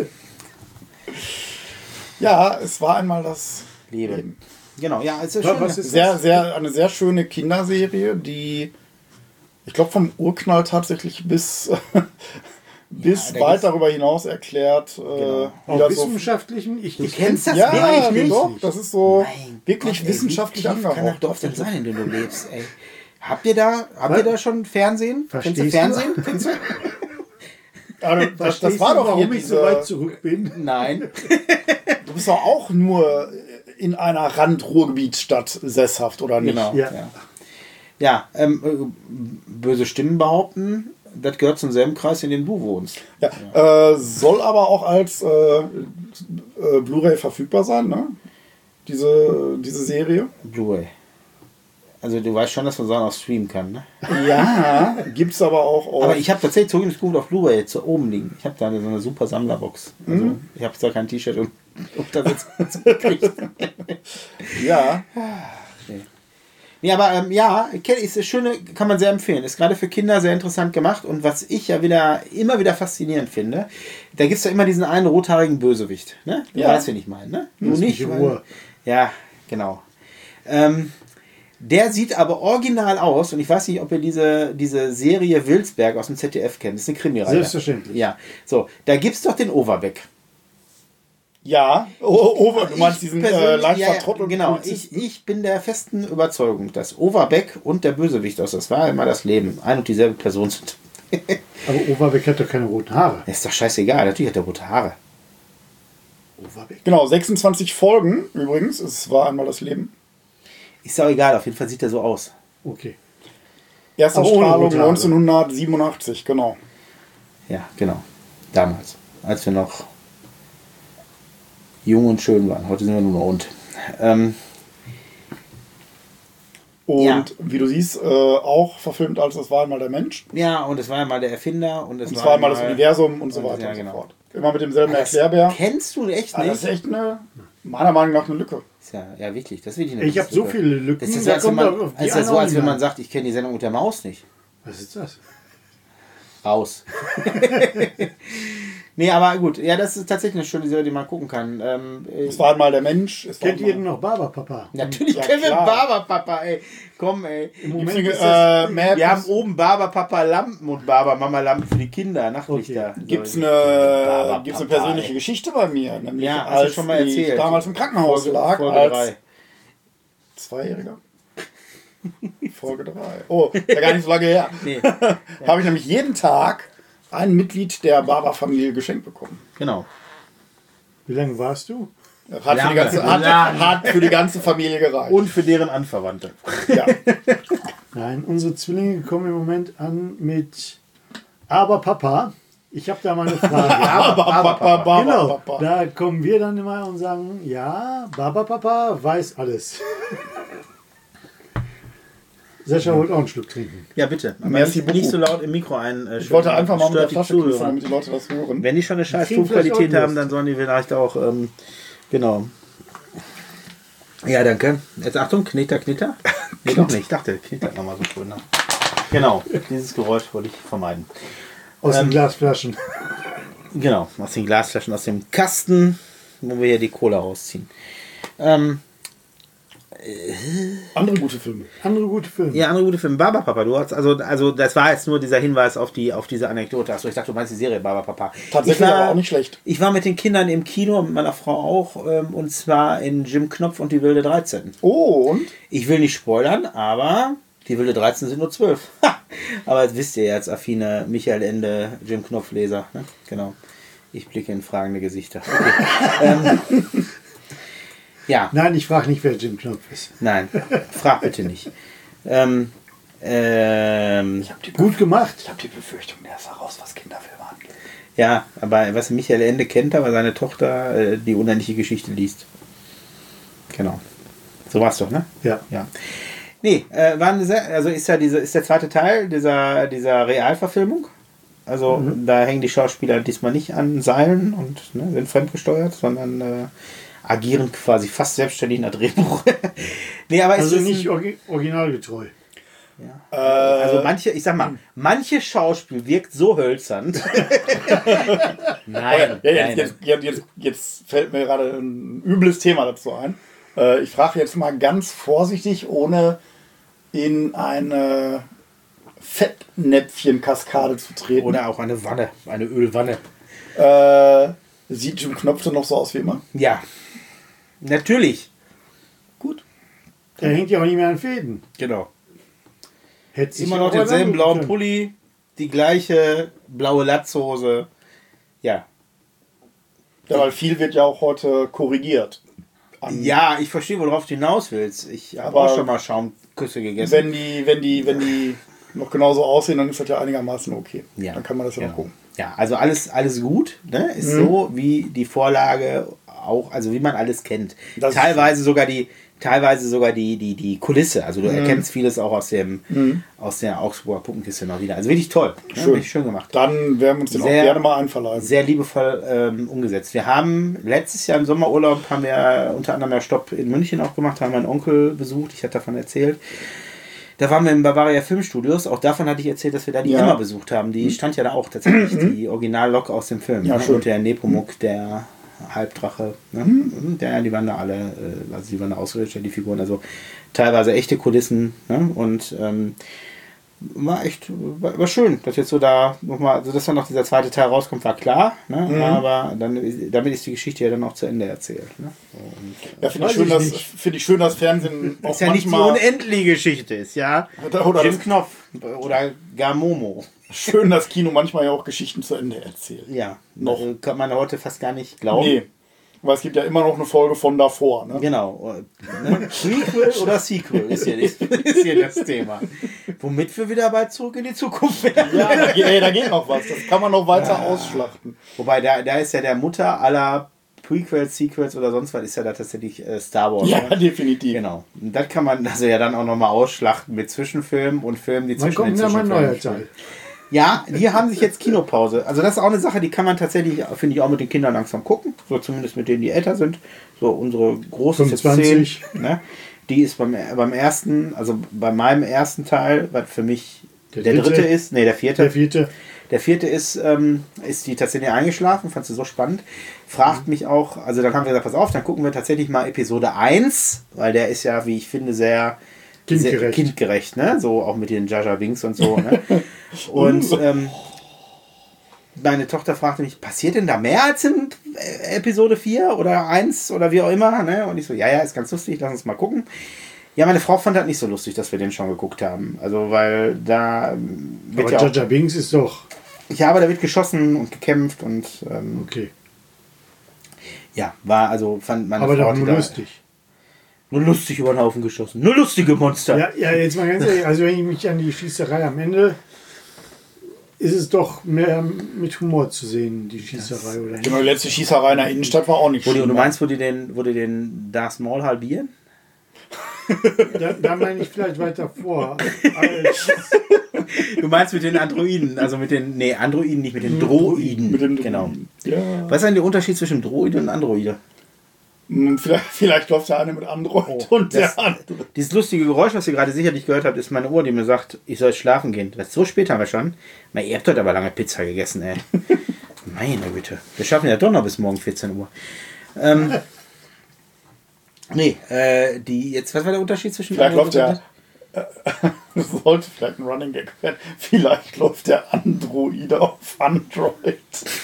Ja, es war einmal das Liebe. Leben. Genau, ja, es ist Was- schön. was ist Sehr, sehr, eine sehr schöne Kinderserie, die, ich glaube, vom Urknall tatsächlich bis, bis da weit gibt's- darüber hinaus erklärt. Äh, Genau. Auch wieder so, wissenschaftlichen? Ich, ich kennst das? ja, Nee, ich nicht. doch, das ist so Mein wirklich Gott, ey, wissenschaftlich wie tief kann das angehaucht. Dorf denn sein, in dem du lebst, ey? Habt ihr da, habt ihr da schon Fernsehen? Verstehst Kennst du du? Fernsehen? Kennst du? Aber das, das Verstehst war du, doch hier warum ich so diese, weit zurück bin. Nein. du bist doch auch nur in einer Rand-Ruhrgebietsstadt sesshaft, oder nicht? Genau. Ja. Ja, ja ähm, äh, böse Stimmen behaupten, das gehört zum selben Kreis, in dem du wohnst. Ja, Äh, soll aber auch als äh, äh, Blu-ray verfügbar sein, ne? Diese, diese Serie. Blu-ray. Also du weißt schon, dass man Sachen auch streamen kann, ne? Ja, gibt's aber auch auf. Aber ich habe tatsächlich zurück gut auf Blu-ray jetzt so oben liegen. Ich habe da so eine super Sammlerbox. Also Mhm. ich habe zwar kein T-Shirt und Unterwitz gekriegt. ja, Nee, aber ähm, ja, ist eine schöne, kann man sehr empfehlen. Ist gerade für Kinder sehr interessant gemacht. Und was ich ja wieder immer wieder faszinierend finde, da gibt es ja immer diesen einen rothaarigen Bösewicht. Ne? Du Ja. weißt, wen ich meine, ne? Du Lass nicht. mich in weil- Ruhe. Ja, genau. Ähm, der sieht aber original aus, und ich weiß nicht, ob ihr diese, diese Serie Wilsberg aus dem Z D F kennt. Das ist eine Krimireihe. Selbstverständlich. Ja, so, da gibt es doch den Overbeck. ja. Oh, oh, du meinst Ich diesen äh, persönlich- leicht ja, ja, vertrottelten Genau, Polizisten? ich, ich bin der festen Überzeugung, dass Overbeck und der Bösewicht aus Das war immer das Leben ein und dieselbe Person sind. Aber Overbeck hat doch keine roten Haare. Ist doch scheißegal, natürlich hat er rote Haare. Overbeck. Genau, sechsundzwanzig Folgen übrigens. Es war einmal das Leben. Ist auch egal, auf jeden Fall sieht er so aus. Okay. Erstausstrahlung Aber ohne rote Haare. neunzehnhundertsiebenundachtzig, genau. Ja, genau. Damals, als wir noch jung und schön waren. Heute sind wir nur noch und. Ähm, Und Ja. wie du siehst, äh, auch verfilmt als Es war einmal der Mensch. ja, und es war ja mal der Erfinder und es Und war zwar einmal das mal- Universum und so und- weiter ja, und so genau. fort. Immer mit demselben Das Erklärbär. kennst du echt Ah, nicht? das ist echt eine, meiner Meinung nach, eine Lücke. Ist ja, ja, wirklich. Das ist wirklich eine Ich habe so Lücke. viele Lücken. Das ist da so, als wenn kommt man, auf die als, ist ja eine so, als wenn auch man nicht sagt, ich kenne die Sendung mit der Maus nicht. an. Was ist das? Raus. Nee, aber gut. Ja, das ist tatsächlich eine schöne Serie, die man gucken kann. Ähm, äh, Es war einmal der Mensch. Es war Kennt ihr einmal- denn noch Barberpapa? natürlich Ja, kennen wir klar. Barberpapa, ey. Komm, ey. Im Gibt's Moment eine, ist das, äh, Maps? Wir haben oben Barberpapa Lampen und Barbermama Lampen für die Kinder, Nachtlichter. Okay. Gibt's So, eine, Barberpapa, gibt's eine persönliche ey. Geschichte bei mir, nämlich Ja, hast du als schon mal ich erzählt. damals im Krankenhaus Folge- lag Folge als drei. Zweijähriger. Folge drei. Oh, ist ja gar nicht so lange her. Nee. Habe ich nämlich jeden Tag ein Mitglied der Barber-Familie geschenkt bekommen. Genau. Wie lange warst du? Hat für, die ganze, hat, hat für die ganze Familie gereicht. Und für deren Anverwandte. Ja. Nein, unsere Zwillinge kommen im Moment an mit Aber Papa. Ich habe da mal eine Frage. Aber, aber, Papa. Genau, da kommen wir dann immer und sagen, ja, Baba Papa weiß alles. Sascha wollte auch einen Schluck trinken. Ja, bitte. Aber Merci nicht, nicht so beaucoup. laut im Mikro ein. Äh, Ich wollte einfach mal mit der stört die Flasche küssen, Zuhörer. damit die Leute das hören. Wenn die schon eine scheiß Kriegen vielleicht Tonqualität auch haben, Lust. dann sollen die vielleicht auch, ähm, genau. Ja, danke. Jetzt Achtung, Knitter, Knitter. Nee, doch nicht. Ich dachte, knittert nochmal so schön. Ne? Genau, dieses Geräusch wollte ich vermeiden. Aus Ähm, den Glasflaschen. Genau, aus den Glasflaschen, aus dem Kasten, wo wir hier die Cola rausziehen. Ähm, Andere gute Filme. Andere gute Filme. ja, andere gute Filme. Baba Papa, du hast, also, also das war jetzt nur dieser Hinweis auf die, auf diese Anekdote. Achso, ich dachte, du meinst die Serie Baba Papa. Tatsächlich ich war, aber auch nicht schlecht. Ich war mit den Kindern im Kino, mit meiner Frau auch, ähm, und zwar in Jim Knopf und die Wilde dreizehn. Oh, und? Ich will nicht spoilern, aber die Wilde dreizehn sind nur zwölf. Aber das wisst ihr ja als affine Michael Ende, Jim Knopf-Leser. Ne? Genau. Ich blicke in fragende Gesichter. Okay. ähm, ja, Nein, ich frage nicht, wer Jim Knopf ist. nein, frag bitte nicht. Ähm, ähm, Gut gemacht. Ich habe die Befürchtung, der ist heraus, was Kinderfilme angeht. ja, aber was Michael Ende kennt, aber seine Tochter äh, die unendliche Geschichte liest. Genau. So war's doch, ne? Ja. Ja. Nee, äh, war eine sehr, also ist ja diese, ist der zweite Teil dieser, dieser Realverfilmung. Also Mhm. da hängen die Schauspieler diesmal nicht an Seilen und ne, sind fremdgesteuert, sondern äh, agieren quasi fast selbstständig nach Drehbuch. nee, aber Also es ist nicht ein, orgi originalgetreu. ja. Äh, Also manche, ich sag mal, manche Schauspiel wirkt so hölzern. nein, ja, nein. jetzt, jetzt, jetzt, jetzt, jetzt fällt mir gerade ein übles Thema dazu ein. Äh, ich frage jetzt mal ganz vorsichtig, ohne in eine Fettnäpfchenkaskade zu treten. Oder auch eine Wanne, eine Ölwanne. Äh, sieht Jim Knopf denn noch so aus wie immer? Ja, natürlich. Gut. Er hängt ja auch nicht mehr an Fäden. Genau. Hätte sich Immer noch auch denselben angucken blauen können. Pulli, die gleiche blaue Latzhose. Ja. Ja, weil viel wird ja auch heute korrigiert. An- Ja, ich verstehe, worauf du hinaus willst. Ich habe Aber auch schon mal Schaumküsse gegessen. Wenn die, wenn die, wenn die noch genauso aussehen, dann ist das ja einigermaßen okay. Ja. Dann kann man das ja Genau. noch gucken. Ja, also alles, alles gut. Ne? Ist so, wie die Vorlage auch, also wie man alles kennt. Das ist teilweise sogar die, teilweise sogar die, die, die Kulisse. Also du erkennst vieles auch aus dem, aus der Augsburger Puppenkiste noch wieder. Also wirklich toll. Ne? Schön. Wirklich schön gemacht. Dann werden wir uns den Sehr- auch gerne mal einverleiben. Sehr liebevoll ähm, umgesetzt. Wir haben letztes Jahr im Sommerurlaub haben wir unter anderem ja Stopp in München auch gemacht, haben meinen Onkel besucht, ich hatte davon erzählt. Da waren wir im Bavaria Filmstudios, auch davon hatte ich erzählt, dass wir da die Ja. Emma besucht haben. Die stand ja da auch tatsächlich, die Originallok aus dem Film. Ja, ne? schön. Und der Nepomuk, der Halbdrache. Ne? Und Der, die waren da alle, äh, also die waren da ausgestellt, die Figuren, also teilweise echte Kulissen. Ne? Und ähm, war echt, war, war schön, dass jetzt so da nochmal, also dass dann noch dieser zweite Teil rauskommt, war klar, ne? Aber dann, damit ist die Geschichte ja dann auch zu Ende erzählt. Ne? Und, Ja, finde ich, Weiß schön, ich dass- nicht. find ich schön, dass Fernsehen auch ist ja nicht die manchmal unendliche Geschichte ist, ja. Oder- oder Jim das- Knopf oder gar Momo. schön, dass Kino manchmal ja auch Geschichten zu Ende erzählt. Ja, Noch. äh, kann man heute fast gar nicht glauben. Nee, weil es gibt ja immer noch eine Folge von davor. Ne? Genau. Ne? Prequel oder Sequel ist hier, ist hier das Thema. Womit wir wieder bald zurück in die Zukunft werden. Ja, da, geht- ey, da geht noch was. Das kann man noch weiter ausschlachten. Wobei, da, da ist ja der Mutter aller Prequels, Sequels oder sonst was, ist ja da tatsächlich äh, Star Wars. Ja, oder? definitiv. Genau. Und das kann man also ja dann auch nochmal ausschlachten mit Zwischenfilmen und Filmen, die Wann zwischen den kommt denn mal ein Zwischenfilmen neuer spielen. Teil? Ja, die haben sich jetzt Kinopause. Also das ist auch eine Sache, die kann man tatsächlich, finde ich, auch mit den Kindern langsam gucken. So zumindest mit denen, die älter sind. So unsere große ist jetzt fünfundzwanzig. zehn, ne? Die ist beim, beim ersten, also bei meinem ersten Teil, was für mich der, Der dritte dritte. ist, nee, der vierte. Der vierte. Der vierte ist, ähm, ist die tatsächlich eingeschlafen, fand sie so spannend. Fragt mich auch, also dann haben wir gesagt, pass auf, dann gucken wir tatsächlich mal Episode eins, weil der ist ja, wie ich finde, sehr Kindgerecht. Sehr kindgerecht, ne? So auch mit den Jaja Winks und so, ne? Und ähm, meine Tochter fragte mich, passiert denn da mehr als in äh, Episode vier oder eins oder wie auch immer, ne? Und ich so, ja, ja, ist ganz lustig, lass uns mal gucken. Ja, meine Frau fand das nicht so lustig, dass wir den schon geguckt haben. Also, weil da wird Aber ja Jar auch, Jar Binks ist doch... ja, aber da wird geschossen und gekämpft und ähm, Okay. ja, war also, fand meine Aber Frau doch die nur da, lustig. nur lustig über den Haufen geschossen. Nur lustige Monster. Ja, ja, jetzt mal ganz ehrlich, also wenn ich mich an die Schießerei am Ende, ist es doch mehr mit Humor zu sehen, die Schießerei, oder nicht? Die letzte Schießerei in der Innenstadt war auch nicht Wo die, schlimm. du meinst, wo die den, wo die den Darth Maul halbieren? Da, da meine ich vielleicht weiter vor. Als, Du meinst mit den Androiden, also mit den, nee, Androiden nicht, mit den Droiden. Mit dem genau. Ja. Was ist denn der Unterschied zwischen Droide und Androide? Hm, Vielleicht, vielleicht läuft der eine mit Android Oh, und das- der andere. Dieses lustige Geräusch, was ihr gerade sicherlich gehört habt, ist meine Uhr, die mir sagt, ich soll schlafen gehen. Das ist so spät haben wir schon. Na, ihr habt heute aber lange Pizza gegessen, ey. Meine Güte. Wir schaffen ja doch noch bis morgen vierzehn Uhr. Ähm, nee, äh, die, jetzt, was war der Unterschied zwischen Vielleicht Android läuft und der. Das sollte vielleicht ein Running Gag werden. Vielleicht läuft der Androide auf Android.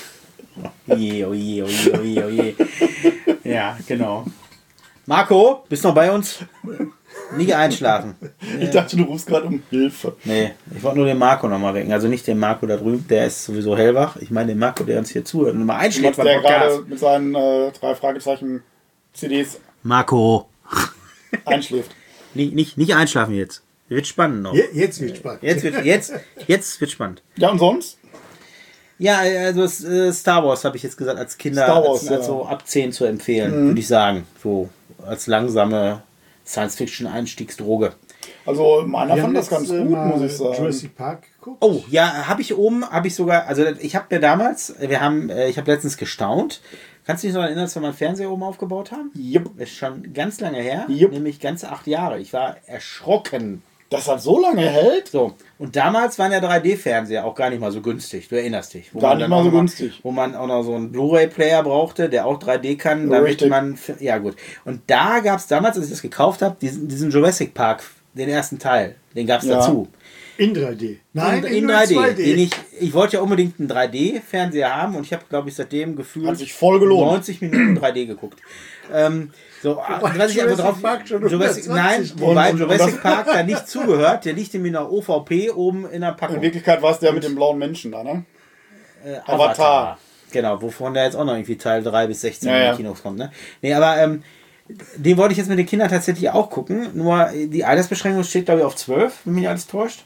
Oje, oje, oje, oje, oje. Ja, genau. Marco, bist du noch bei uns? Nie einschlafen. Ich dachte, du rufst gerade um Hilfe. Nee, ich wollte nur den Marco nochmal wecken. Also nicht den Marco da drüben, der ist sowieso hellwach. Ich meine den Marco, der uns hier zuhört und mal einschläft beim Der gerade Podcast. mit seinen äh, drei Fragezeichen C Ds Marco. einschläft. Nicht, nicht, nicht einschlafen jetzt. Wird spannend noch. Je- jetzt wird spannend. Jetzt wird, jetzt, jetzt wird spannend. Ja, und sonst? Ja, also es, äh, Star Wars habe ich jetzt gesagt, als Kinder Star Wars, als, als ja. so ab zehn zu empfehlen, würde ich sagen. So als langsame Science-Fiction-Einstiegsdroge. Also meiner Wir haben fand das jetzt, ganz äh, gut, mal muss ich sagen. Jurassic Park geguckt. Oh, ja, habe ich oben, habe ich sogar, also ich habe mir damals, wir haben, äh, ich habe letztens gestaunt. Kannst du dich noch erinnern, als wir mal einen Fernseher oben aufgebaut haben? Jupp. Das ist schon ganz lange her, Jupp. nämlich ganze acht Jahre. Ich war erschrocken. Das hat so lange hält? So, und damals waren ja drei D-Fernseher auch gar nicht mal so günstig. Du erinnerst dich. Wo Gar man nicht dann mal auch so noch günstig. Wo man auch noch so einen Blu-ray-Player brauchte, der auch drei D kann, damit Richtig. man... Ja, gut. Und da gab es damals, als ich das gekauft habe, diesen, diesen Jurassic Park, den ersten Teil, den gab es Ja. dazu. In drei D. Nein, in, in, in nur drei D. zwei D. Den ich, ich wollte ja unbedingt einen drei D-Fernseher haben und ich habe, glaube ich, seitdem gefühlt Hat sich voll gelohnt. neunzig Minuten drei D geguckt. Ähm, so, was ich einfach drauf. Jurassic Park schon Jurassic, hundertzwanzig nein, wobei Und- und Jurassic das- Park da nicht zugehört, der liegt in einer O V P oben in der Packung. In Wirklichkeit war es der mit dem blauen Menschen da, ne? Äh, Avatar. Genau, wovon der jetzt auch noch irgendwie Teil drei bis sechzehn Ja, in ja. die Kinos kommt. Ne? Nee, aber ähm, den wollte ich jetzt mit den Kindern tatsächlich auch gucken. Nur die Altersbeschränkung steht, glaube ich, auf zwölf, wenn mich alles täuscht.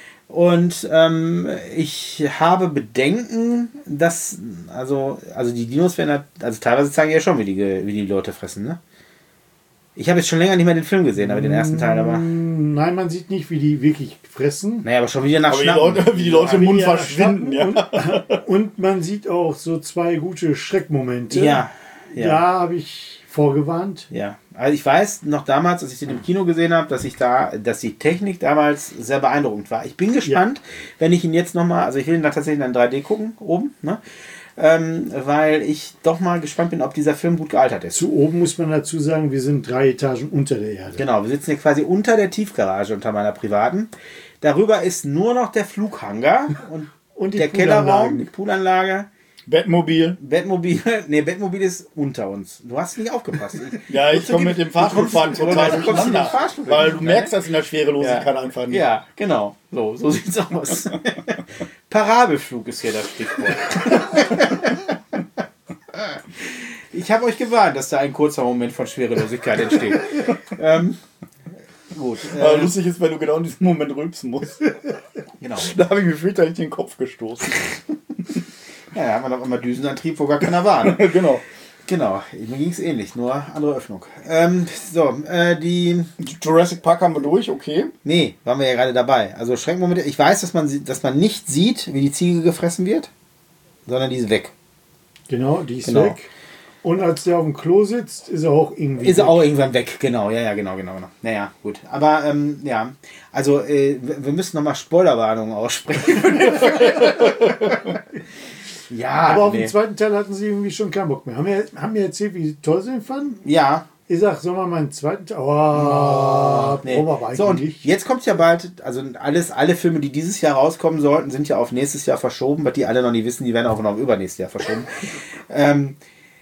Und ähm, ich habe Bedenken, dass, also, also die Dinos werden, halt- also teilweise zeigen ja schon, wie die, ge- wie die Leute fressen, ne? Ich habe jetzt schon länger nicht mehr den Film gesehen, aber den ersten Teil, aber. Nein, man sieht nicht, wie die wirklich fressen. Naja, aber schon wieder nach Aber wie die Schnappen. Leute, wie die Leute im Wie Mund die verschwinden, ja. Und, und man sieht auch so zwei gute Schreckmomente. Ja, ja. Da habe ich vorgewarnt. Ja, also ich weiß noch damals, als ich den im Kino gesehen habe, dass ich da, dass die Technik damals sehr beeindruckend war. Ich bin gespannt, wenn ich ihn jetzt nochmal, also ich will ihn da tatsächlich in drei D gucken, oben, ne? Ähm, weil ich doch mal gespannt bin, ob dieser Film gut gealtert ist. Zu oben muss man dazu sagen, wir sind drei Etagen unter der Erde. Genau, wir sitzen hier quasi unter der Tiefgarage, unter meiner privaten. Darüber ist nur noch der Flughangar und, Und die der Poolanlagen. Kellerraum, die Poolanlage. Bettmobil. Bettmobil, nee, Bettmobil ist unter uns. Du hast nicht aufgepasst. Ich, Ja, ich komme mit dem Fahrstuhlfahren Du kommst- total du kommst in den durcheinander. Fahrstuhl Weil nicht, du ne? merkst das in der Schwerelosigkeit einfach nicht. Ja, genau. So, so sieht's aus. Parabelflug ist hier das Stichwort. Ich habe euch gewarnt, dass da ein kurzer Moment von Schwerelosigkeit entsteht. ähm, gut. Aber Äh, lustig ist, wenn du genau in diesem Moment rülpsen musst. genau. Da habe ich mir fürchterlich den Kopf gestoßen. Ja, da haben wir noch immer Düsenantrieb, wo gar keiner war. Ne? Genau. Genau, mir ging es ähnlich, nur andere Öffnung. Ähm, so, äh, die. Jurassic Park haben wir durch, okay. Nee, waren wir ja gerade dabei. Also Schreckmomente. Ich weiß, dass man, sie- dass man nicht sieht, wie die Ziege gefressen wird, sondern die ist weg. Genau, die ist Genau. weg. Und als der auf dem Klo sitzt, ist er auch irgendwie Ist er weg. auch irgendwann weg, genau, ja, ja, genau, genau, genau. Naja, gut. Aber, ähm, ja, also, äh, wir wir müssen nochmal Spoilerwarnungen aussprechen. ja, Aber auf nee. dem zweiten Teil hatten sie irgendwie schon keinen Bock mehr. Haben wir, haben wir erzählt, wie toll sie ihn fanden? Ja, Ich sag, sollen wir mal einen zweiten Teil? Oh, nee. brauchen wir aber So, und eigentlich. jetzt kommt ja bald, also alles, alle Filme, die dieses Jahr rauskommen sollten, sind ja auf nächstes Jahr verschoben, weil die alle noch nicht wissen, die werden auch noch auf übernächstes Jahr verschoben. ähm,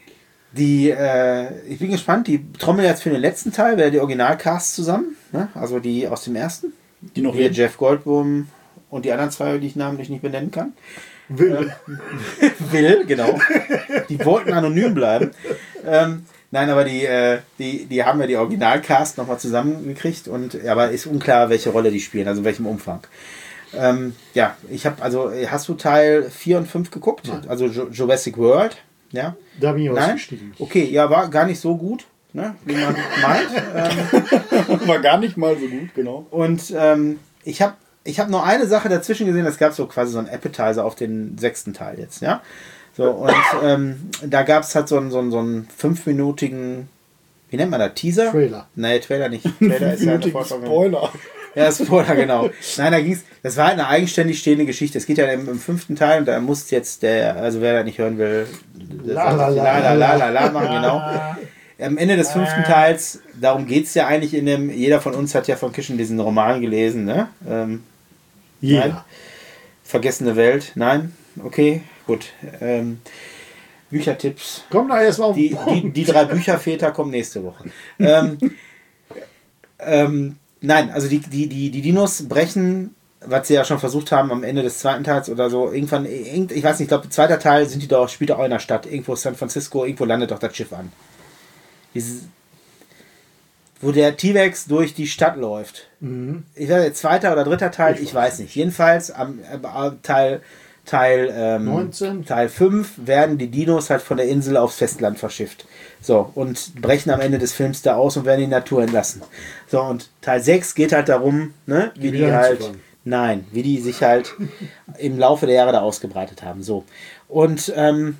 Die, äh, ich bin gespannt, die trommeln jetzt für den letzten Teil, wer die Originalcast zusammen, ne? Also die aus dem ersten. Die noch Hier leben. Jeff Goldblum und die anderen zwei, die ich namentlich nicht benennen kann. Will. Will, genau. Die wollten anonym bleiben. Ähm, nein, aber die, äh, die, die haben ja die Originalcast nochmal zusammengekriegt und aber ist unklar, welche Rolle die spielen, also in welchem Umfang. Ähm, ja, ich habe, also, hast du Teil vier und fünf geguckt? Nein. Also Jurassic World? Ja. Da bin ich Nein? ausgestiegen. Okay, ja, war gar nicht so gut, ne, wie man meint. Ähm, War gar nicht mal so gut, genau. und ähm, ich habe ich hab nur eine Sache dazwischen gesehen, es gab so quasi so einen Appetizer auf den sechsten Teil jetzt, ja. So, und ähm, da gab es halt so einen, so, einen, so einen fünfminütigen, wie nennt man das, Teaser? Trailer. Nee, Trailer nicht. Trailer ist ja eine Minütigen Vorschau. Spoiler. Ja, Spoiler, genau. Nein, da ging's, das war halt eine eigenständig stehende Geschichte. Es geht ja im, im fünften Teil und da muss jetzt der, also wer da nicht hören will, La, la, la, la, la, la, la machen, genau. Am Ende des fünften Teils, darum geht es ja eigentlich in dem, jeder von uns hat ja von Kischen diesen Roman gelesen, ne? Ähm, Jeder. Nein? Vergessene Welt, nein? Okay, gut. Ähm, Büchertipps. Komm da erst mal auf Die, die, die drei Bücherväter kommen nächste Woche. ähm, ähm, nein, also die, die, die, die Dinos brechen, was sie ja schon versucht haben am Ende des zweiten Teils oder so, irgendwann, irgend, ich weiß nicht, ich glaube, zweiter Teil sind die doch, spielt auch in der Stadt, irgendwo San Francisco, irgendwo landet doch das Schiff an. Dieses, wo der T-Rex durch die Stadt läuft. Mhm. Ich weiß nicht, zweiter oder dritter Teil, ich, ich weiß nicht. Jedenfalls am äh, Teil Teil, ähm, neunzehn. Teil fünf werden die Dinos halt von der Insel aufs Festland verschifft. So, und brechen am Ende des Films da aus und werden in die Natur entlassen. So, und Teil sechs geht halt darum, ne, wie Die die wieder halt, hinzufahren. nein, wie die sich halt im Laufe der Jahre da ausgebreitet haben. So. Und ähm,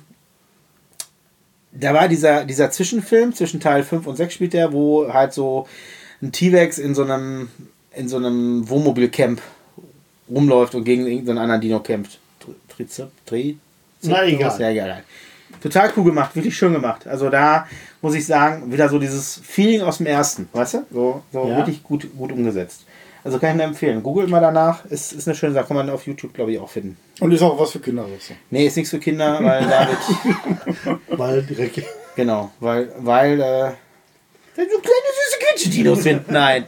da war dieser, dieser Zwischenfilm, zwischen Teil fünf und sechs spielt der, wo halt so ein T-Rex in so einem, in so einem Wohnmobilcamp rumläuft und gegen irgendeinen anderen Dino kämpft. Trizep, Tri, Na, egal. Ja, egal. Total cool gemacht, wirklich schön gemacht. Also da muss ich sagen, wieder so dieses Feeling aus dem ersten, weißt du? So, so Ja. wirklich gut, gut umgesetzt. Also kann ich nur empfehlen. Googelt mal danach, ist, ist eine schöne Sache, kann man auf YouTube, glaube ich, auch finden. Und ist auch was für Kinder. Also. Nee, ist nichts für Kinder, weil David, Weil direkt. genau, weil, weil, äh, da so kleine süße Kitchen-Dinos sind. Nein.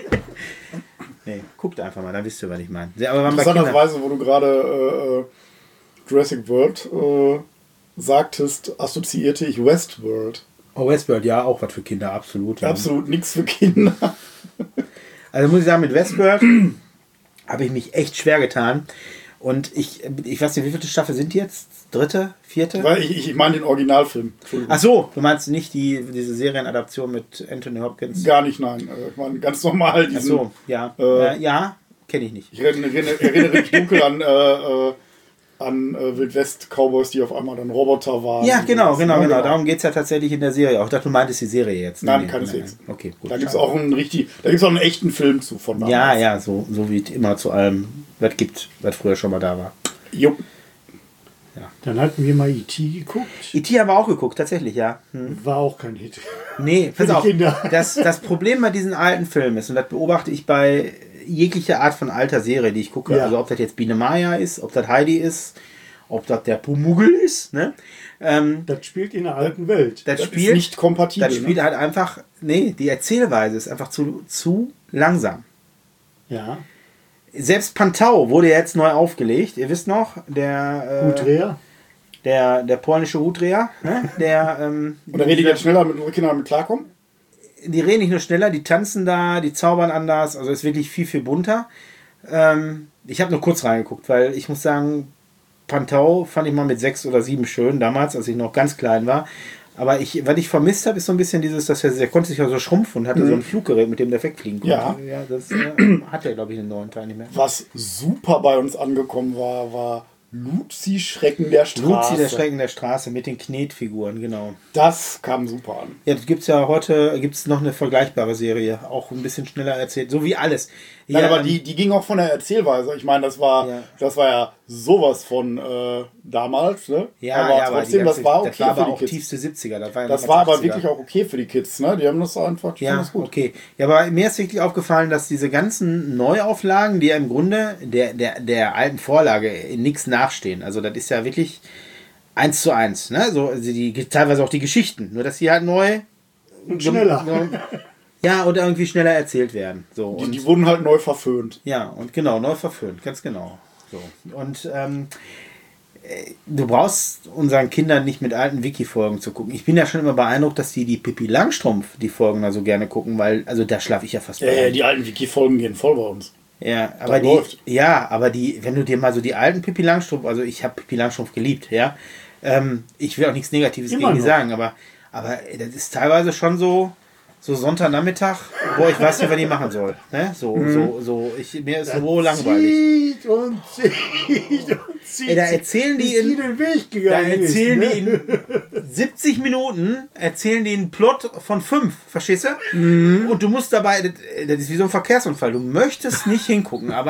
Nee, guckt einfach mal, dann wisst ihr, was ich meine. Aber waren bei Kindern. Interessanterweise, wo du gerade äh, äh, Jurassic World äh, sagtest, assoziierte ich Westworld. Oh, Westworld, ja, auch was für Kinder, absolut. Ja. Absolut nichts für Kinder. Also muss ich sagen, mit Westworld habe ich mich echt schwer getan. Und ich, ich weiß nicht, wie viele Staffel sind die jetzt? Dritte? Vierte? Weil ich, ich meine den Originalfilm. Entschuldigung. Ach so, du meinst nicht die, diese Serienadaption mit Anthony Hopkins? Gar nicht, nein. Äh, Ich meine ganz normal Ach diesen. so, ja. Äh, äh, ja, kenne ich nicht. Ich erinnere, erinnere, erinnere mich dunkel an, äh, äh, an äh, Wildwest-Cowboys, die auf einmal dann Roboter waren. Ja, genau, sowas, genau, ne? genau. Darum geht es ja tatsächlich in der Serie. Auch ich dachte, du meintest die Serie jetzt. Nein, Nee, keineswegs. nein. Okay, gut. Da gibt es schade. auch einen richtig, da gibt's auch einen echten Film zu von damals. Ja, ja, so, so wie es immer zu allem, was gibt, was früher schon mal da war. Jupp. Dann hatten wir mal E T geguckt. E T haben wir auch geguckt, tatsächlich, ja. Hm. War auch kein Hit. Nee, pass die auf. Kinder. Das, das Problem bei diesen alten Filmen ist, und das beobachte ich bei jeglicher Art von alter Serie, die ich gucke, Ja. also ob das jetzt Biene Maya ist, ob das Heidi ist, ob das der Pumuckl ist, ne? Ähm, Das spielt in der alten Welt. das, Das spielt, ist nicht kompatibel. das spielt ne? halt einfach, nee, die Erzählweise ist einfach zu, zu langsam. Ja. Selbst Pantau wurde jetzt neu aufgelegt. Ihr wisst noch, der, äh, Hutdreher. der, der polnische Hutdreher, ne? der, ähm, Und da rede ich jetzt schneller mit unseren Kindern damit klarkommen. die reden nicht nur schneller, die tanzen da, die zaubern anders, also ist wirklich viel, viel bunter. Ähm, ich habe nur kurz reingeguckt, weil ich muss sagen, Pantau fand ich mal mit sechs oder sieben schön, damals, als ich noch ganz klein war. Aber ich, was ich vermisst habe, ist so ein bisschen dieses, dass er, der konnte sich ja so schrumpfen und hatte Mhm. so ein Fluggerät, mit dem der wegfliegen konnte. Ja. ja das äh, hat er, glaube ich, in den neuen Teil nicht mehr. Was super bei uns angekommen war, war Luzi Schrecken der Straße. Luzi, der Schrecken der Straße mit den Knetfiguren, genau. Das kam super an. Ja, das gibt es ja heute, gibt es noch eine vergleichbare Serie, auch ein bisschen schneller erzählt, so wie alles. Nein, Ja, aber die, die ging auch von der Erzählweise. Ich meine, das war, Ja. das war ja sowas von äh, damals, ne? Ja, aber ja, aber trotzdem, die ganze, das war okay das war aber für auch die Kids. tiefste siebziger. Das war, ja Das noch war aber achtziger. wirklich auch okay für die Kids, ne? Die haben das einfach, die Ja, fanden das gut. okay. Ja, aber mir ist wirklich aufgefallen, dass diese ganzen Neuauflagen, die ja im Grunde der, der, der alten Vorlage in nichts nachstehen. Also das ist ja wirklich eins zu eins, ne? So, also die, teilweise auch die Geschichten, nur dass die halt neu Und schneller. Ja, oder irgendwie schneller erzählt werden. So, Die, und, die wurden halt neu verföhnt. ja, und genau, neu verföhnt, ganz genau. So. Und ähm, äh, du brauchst unseren Kindern nicht mit alten Wiki-Folgen zu gucken. Ich bin ja schon immer beeindruckt, dass die die Pippi Langstrumpf die Folgen da so gerne gucken, weil, also da schlafe ich ja fast Ja, bei ja, ein. die alten Wiki-Folgen gehen voll bei uns. Ja, aber die, läuft. ja, aber die, wenn du dir mal so die alten Pippi Langstrumpf, also ich habe Pippi Langstrumpf geliebt, ja. Ähm, ich will auch nichts Negatives Immer gegen die noch. sagen, aber, aber das ist teilweise schon so, so Sonntagnachmittag, boah, ich weiß nicht, was ich machen soll. Ne? So, Mhm. so, so, ich, mir ist so langweilig. Zieht und zieht und zieht. Ey, da erzählen die bis in- den Weg Da gegangen erzählen ist, die ne? in siebzig Minuten, erzählen die einen Plot von fünf, verstehst du? Und du musst dabei, das, das ist wie so ein Verkehrsunfall, du möchtest nicht hingucken, aber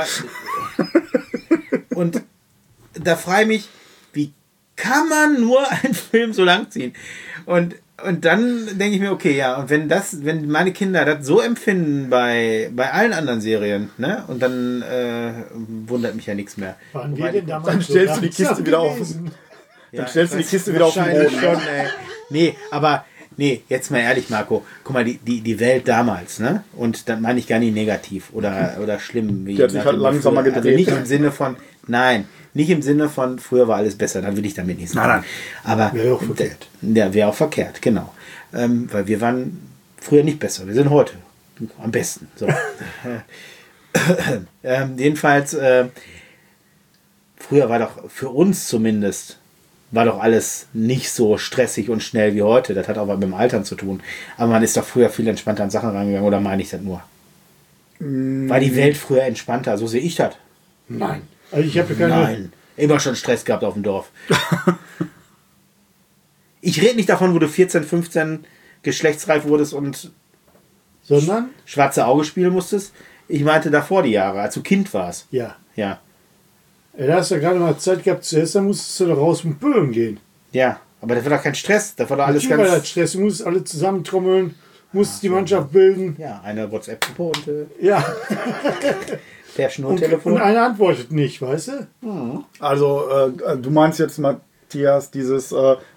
und da frage ich mich, wie kann man nur einen Film so lang ziehen? Und, und dann denke ich mir, okay, ja, und wenn das, wenn meine Kinder das so empfinden bei, bei allen anderen Serien, ne, und dann äh, wundert mich ja nichts mehr. Waren Wobei wir denn damals Dann so stellst du die Kiste langsam wieder auf. gewesen? Dann stellst du die das Kiste wieder auf den wahrscheinlich Boden. schon, ey. Nee, aber nee, jetzt mal ehrlich, Marco. Guck mal, die, die, die Welt damals, ne? Und dann meine ich gar nicht negativ oder, oder schlimm. Wie Die hat sich halt gesagt, langsamer früher. Also gedreht. nicht im Sinne von, nein, nicht im Sinne von, früher war alles besser, dann will ich damit nicht sagen. Nein, Aber Wäre auch verkehrt. Ja, wäre auch verkehrt, genau. Ähm, weil wir waren früher nicht besser, wir sind heute am besten. So. ähm, jedenfalls, äh, früher war doch für uns zumindest, war doch alles nicht so stressig und schnell wie heute. Das hat auch was mit dem Altern zu tun. Aber man ist doch früher viel entspannter an Sachen rangegangen, oder meine ich das nur? War die Welt früher entspannter? So sehe ich das. Nein. Also ich habe keine. Nein. Immer schon Stress gehabt auf dem Dorf. Ich rede nicht davon, wo du vierzehn, fünfzehn geschlechtsreif wurdest und Sondern? schwarze Auge spielen musstest. Ich meinte davor die Jahre, als du Kind warst. Ja. Ja. Da hast du gerade mal Zeit gehabt zu essen, dann musstest du da raus mit Böen gehen. Ja. Aber das war doch kein Stress. Das war doch alles Natürlich war ganz. das Stress. Du musst alle zusammentrommeln, musst die Mannschaft bilden. Ja, eine WhatsApp-Gruppe und äh, Ja. per Und, Schnurtelefon. und einer antwortet nicht, weißt du? Also, äh, du meinst jetzt, Matthias, dieses, äh,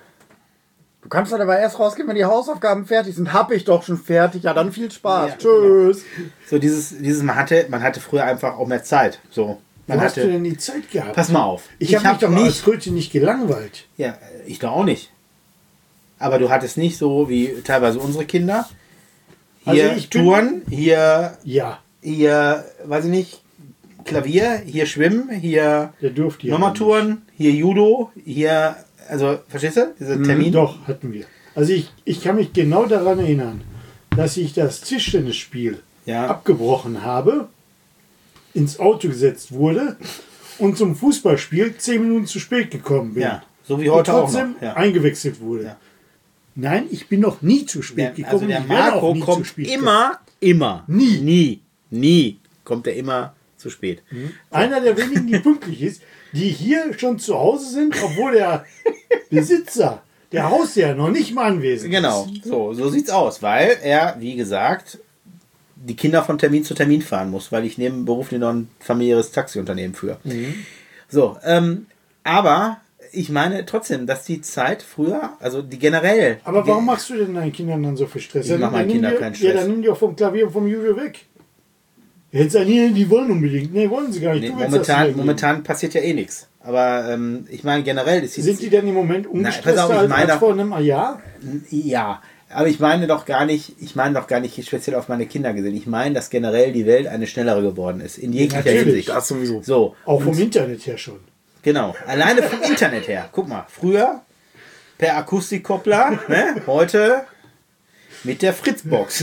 du kannst dann aber erst rausgehen, wenn die Hausaufgaben fertig sind. Hab ich doch schon fertig. Ja, dann viel Spaß. Ja, Tschüss. So dieses, dieses man hatte, man hatte früher einfach auch mehr Zeit. So. Man Wo hast du hatte. denn die Zeit gehabt? Pass mal auf. Ich, habe mich hab doch nicht. als Krötchen nicht gelangweilt. Ja, ich doch auch nicht. Aber du hattest nicht so wie teilweise unsere Kinder. Hier Also ich bin- Touren, hier, Ja, hier, weiß ich nicht, Klavier, hier Schwimmen, hier der durfte ja nochmal nicht. Touren, hier Judo, hier, also, verstehst du? Dieser Termin? Doch, hatten wir. Also ich, ich kann mich genau daran erinnern, dass ich das Tischtennisspiel Ja. abgebrochen habe, ins Auto gesetzt wurde und zum Fußballspiel zehn Minuten zu spät gekommen bin. Ja, so wie Und heute auch trotzdem noch. Ja. eingewechselt wurde. Ja. Nein, ich bin noch nie zu spät Der, gekommen. also der ich werde auch Marco nie zu kommt spät immer, immer, Nie. nie, nie kommt er immer zu spät. kommen. Einer der wenigen, die pünktlich ist, die hier schon zu Hause sind, obwohl der Besitzer, der Hausherr, noch nicht mal anwesend Genau, ist. so, so sieht's aus, weil er, wie gesagt, die Kinder von Termin zu Termin fahren muss, weil ich neben beruflich noch ein familiäres Taxiunternehmen führe. So, ähm, aber ich meine trotzdem, dass die Zeit früher, also die generell. Aber die, warum machst du denn deinen Kindern dann so viel Stress? Ich Dann- mach meinen dann nimm Kindern dir- keinen Ja, Stress. dann nimm die auch vom Klavier und vom Judo weg. Jetzt sagen die, die wollen unbedingt. Nee, wollen sie gar nicht. nee, Du willst das momentan, nicht. momentan passiert ja eh nichts. Aber ähm, ich meine generell ist die Sind die denn im Moment pass ungestresster auf, ich als, meine- als vor einem Jahr? Ja, aber ich meine doch gar nicht, ich meine doch gar nicht speziell auf meine Kinder gesehen. Ich meine, dass generell die Welt eine schnellere geworden ist. In jeglicher Natürlich. Hinsicht. Das sowieso. So. Auch vom und- Internet her schon. Genau. Alleine vom Internet her. Guck mal, früher per Akustikkoppler, ne? Heute mit der Fritzbox.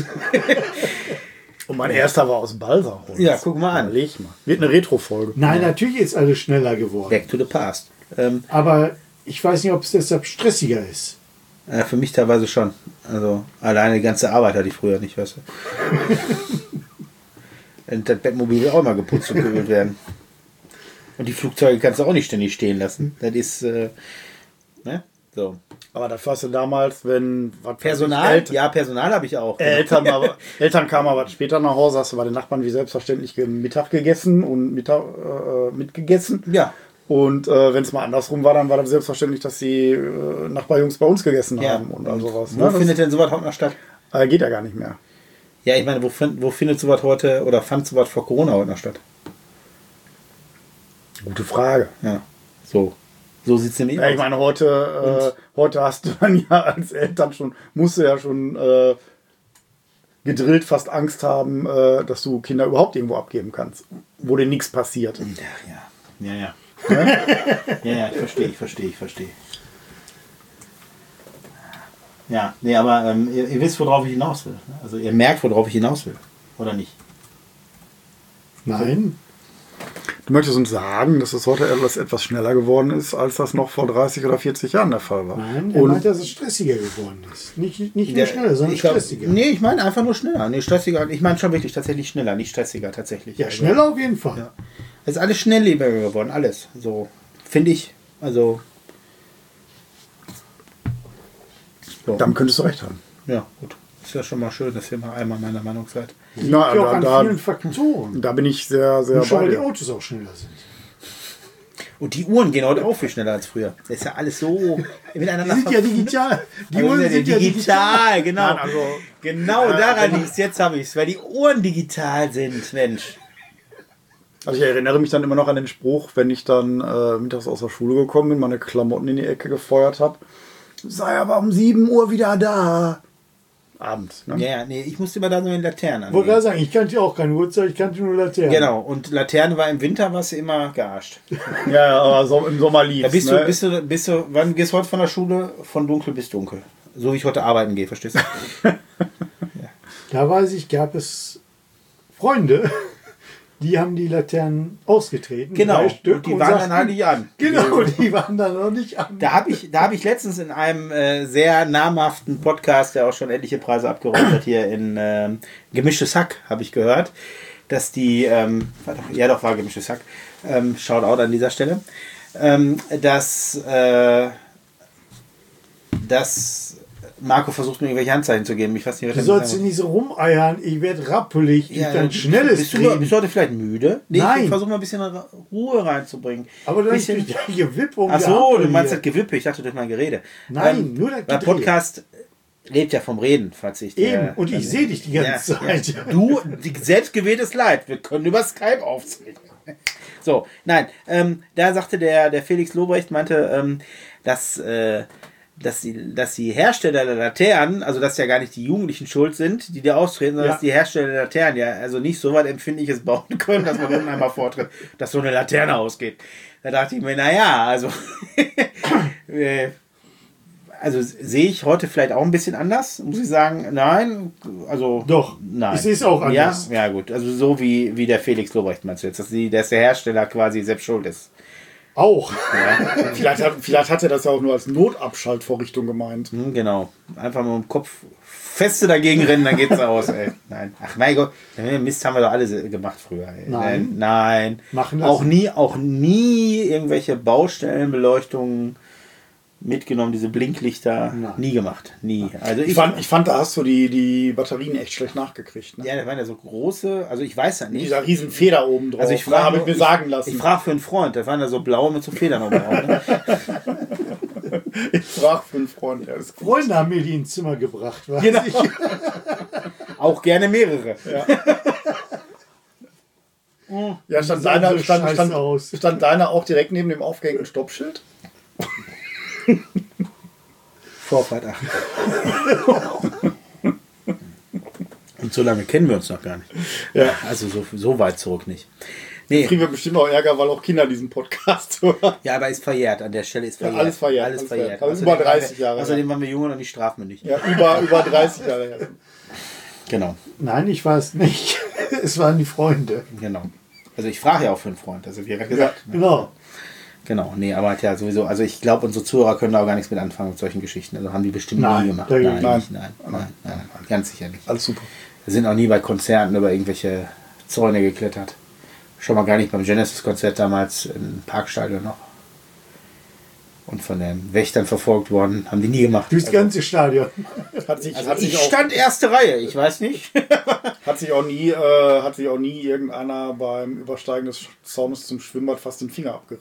Und mein erster war aus Balsa. Ja, guck mal an. Leg mal. Wird eine Retro-Folge. Nein, natürlich ist alles schneller geworden. Back to the past. Ähm, Aber ich weiß nicht, ob es deshalb stressiger ist. äh, für mich teilweise schon. Also alleine die ganze Arbeit hatte ich früher nicht, weißt du. Und das Bettmobil will auch mal geputzt und geölt werden. Und die Flugzeuge kannst du auch nicht ständig stehen lassen. Das ist, äh, ne? So. Aber das warst du damals, wenn was weiß ich, Personal? Eltern, Ja, Personal habe ich auch. Eltern, mal, Eltern kamen aber später nach Hause, hast du bei den Nachbarn wie selbstverständlich ge- Mittag gegessen und Mittag äh, mitgegessen. Ja. Und äh, wenn es mal andersrum war, dann war das selbstverständlich, dass die äh, Nachbarjungs bei uns gegessen Ja. haben und all sowas. Wo Ne? findet denn sowas heute noch statt? Das, äh, geht ja gar nicht mehr. Ja, ich meine, wo, find, wo findet sowas heute oder fand sowas vor Corona heute noch statt? Gute Frage. Ja, so. So sieht es nämlich Ja, ich aus. meine, heute, äh, heute hast du dann ja als Eltern schon, musst du ja schon äh, gedrillt fast Angst haben, äh, dass du Kinder überhaupt irgendwo abgeben kannst, wo dir nichts passiert. Ja, ja. Ja, ja. Ja, ja, ich verstehe, ich verstehe, ich verstehe. Ja, nee, aber ähm, ihr, ihr wisst, worauf ich hinaus will. Ne? Also ihr merkt, worauf ich hinaus will. Oder nicht? Nein. Du möchtest uns sagen, dass es heute etwas, etwas schneller geworden ist, als das noch vor dreißig oder vierzig Jahren der Fall war. Nein, er Und meint, dass es stressiger geworden ist. Nicht, nicht nur Ja, schneller, sondern ich glaub, stressiger. Nee, ich meine einfach nur schneller. Nee, stressiger. Ich meine schon wirklich tatsächlich schneller, nicht stressiger tatsächlich. Ja, Also, schneller auf jeden Fall. Ja. Es ist alles schnelllebiger geworden, alles. So, finde ich. Also. So. damit könntest du recht haben. Ja, gut. Ist ja schon mal schön, dass ihr mal einmal meiner Meinung seid. Na, Ja, auch an da, vielen da, Faktoren. da bin ich sehr, sehr Und schon bei weil die dir. Autos auch schneller sind. Und die Uhren gehen heute auch viel schneller als früher. Das ist ja alles so miteinander Die sind ja digital. Die Also Uhren sind ja sind ja digital, genau. Nein, also, genau Ja, daran genau. liegt es. Jetzt habe ich es, weil die Uhren digital sind, Mensch. also ich erinnere mich dann immer noch an den Spruch, wenn ich dann äh, mittags aus der Schule gekommen bin, meine Klamotten in die Ecke gefeuert habe, sei aber um sieben Uhr wieder da. Abends. Ne? Ja, ja, nee, ich musste immer da so in Laternen Ich wollte anlegen. gerade sagen, ich kannte auch keine Uhrzeit, ich kannte nur Laternen. Genau, und Laterne war im Winter, warst du immer gearscht. Ja, ja, aber so, im Sommer lief Da bist ne? du, bist du, bist du, wann gehst du heute von der Schule? Von dunkel bis dunkel. So wie ich heute arbeiten gehe, verstehst du? Da weiß ich, gab es Freunde, die haben die Laternen ausgetreten. Genau, drei Stück, und die waren dann halt nicht an. Genau, die waren dann noch nicht an. Da habe ich, da hab ich letztens in einem äh, sehr namhaften Podcast, der auch schon etliche Preise abgeräumt hat, hier in ähm, Gemischtes Hack, habe ich gehört, dass die, ähm, war doch, ja doch, war Gemischtes Hack, ähm, Shoutout an dieser Stelle, ähm, dass, äh, dass Marco versucht mir irgendwelche Handzeichen zu geben. Ich weiß nicht, was Du er sollst sagen nicht so rumeiern, ich werde rappelig, ich Ja, dann schnelles bist du, Trinken. bist du heute vielleicht müde? Nee, Nein. ich versuche mal ein bisschen Ruhe reinzubringen. Aber dann ist bisschen, durch die Gewippung Ach der so, Ampel du meinst das hier. Gewippe. Ich dachte durch mein Gerede. Nein, nur das Der Gedrehe. Podcast lebt ja vom Reden, falls ich dir... Eben, und ich sehe dich die ganze Ja, Zeit. ja. Du, die, selbstgewähltes Leid. Wir können über Skype aufzeichnen. So, nein, ähm, da sagte der, der Felix Lobrecht, meinte, ähm, dass... Äh, dass die, dass die Hersteller der Laternen, also dass ja gar nicht die Jugendlichen schuld sind, die da austreten, sondern Ja. dass die Hersteller der Laternen ja also nicht so weit Empfindliches bauen können, dass man unten einmal vortritt, dass so eine Laterne ausgeht. Da dachte ich mir, naja, also äh, also sehe ich heute vielleicht auch ein bisschen anders, muss ich sagen, nein, also Doch, nein. ich sehe es auch anders. Ja, ja gut, also so wie, wie der Felix Lobrecht meinst du jetzt, dass, die, dass der Hersteller quasi selbst schuld ist. Auch. Ja. Vielleicht hat, vielleicht hat er das ja auch nur als Notabschaltvorrichtung gemeint. Hm, genau. Einfach mal im Kopf feste dagegen rennen, dann geht's aus, ey. Nein. Ach mein Gott, Mist haben wir doch alle gemacht früher, ey. Nein. Nein. Machen lassen. Auch nie, auch nie irgendwelche Baustellenbeleuchtungen mitgenommen, diese Blinklichter. Nein. Nie gemacht. Nie. Also Ich ich, fand, ich fand, da hast du die, die Batterien echt schlecht nachgekriegt. Ne? ja, das waren ja so große, also ich weiß ja Mit nicht. dieser riesen Feder oben drauf. Also ich ne, frage habe ich mir sagen lassen. Ich frage für einen Freund, das waren ja so blaue mit so Federn oben drauf. Ne? Ich frage für einen Freund. Ja, ist gut. Freunde haben mir die ins Zimmer gebracht. Weiß Genau. ich. Auch gerne mehrere. Ja, stand sahen deiner, so stand, scheiße stand, aus. stand deiner auch direkt neben dem aufgehängten Stoppschild? Vorfahrt acht. Und so lange kennen wir uns noch gar nicht. Ja. Also so, so weit zurück nicht. Nee, Kriegen wir bestimmt auch Ärger, weil auch Kinder diesen Podcast hören. ja, aber ist verjährt. An der Stelle ist Ja, verjährt. alles verjährt, Alles alles verjährt. verjährt. Also Außerdem über waren wir- dreißig Jahre, Außerdem waren wir jung und noch nicht strafmündig. Ja, über, über dreißig Jahre her. Genau, Nein, ich war es nicht. Es waren die Freunde. genau. Also ich frage ja auch für einen Freund, also wie er gesagt. ne? Genau. Genau, nee, aber hat ja sowieso, also ich glaube, unsere Zuhörer können da auch gar nichts mit anfangen mit solchen Geschichten. Also haben die bestimmt Nein, nie gemacht. dagegen- Nein, nein. nicht, nein, nein, nein, nein, nein, ganz sicher nicht. Alles super. Wir sind auch nie bei Konzerten über irgendwelche Zäune geklettert. Schon mal gar nicht beim Genesis-Konzert damals im Parkstadion noch. Und von den Wächtern verfolgt worden. Haben die nie gemacht. Durchs ganze Stadion. Hat sich, Also hat sich ich auch, stand erste Reihe, ich weiß nicht. hat sich auch nie, äh, hat sich auch nie irgendeiner beim Übersteigen des Zaunes zum Schwimmbad fast den Finger abgerissen.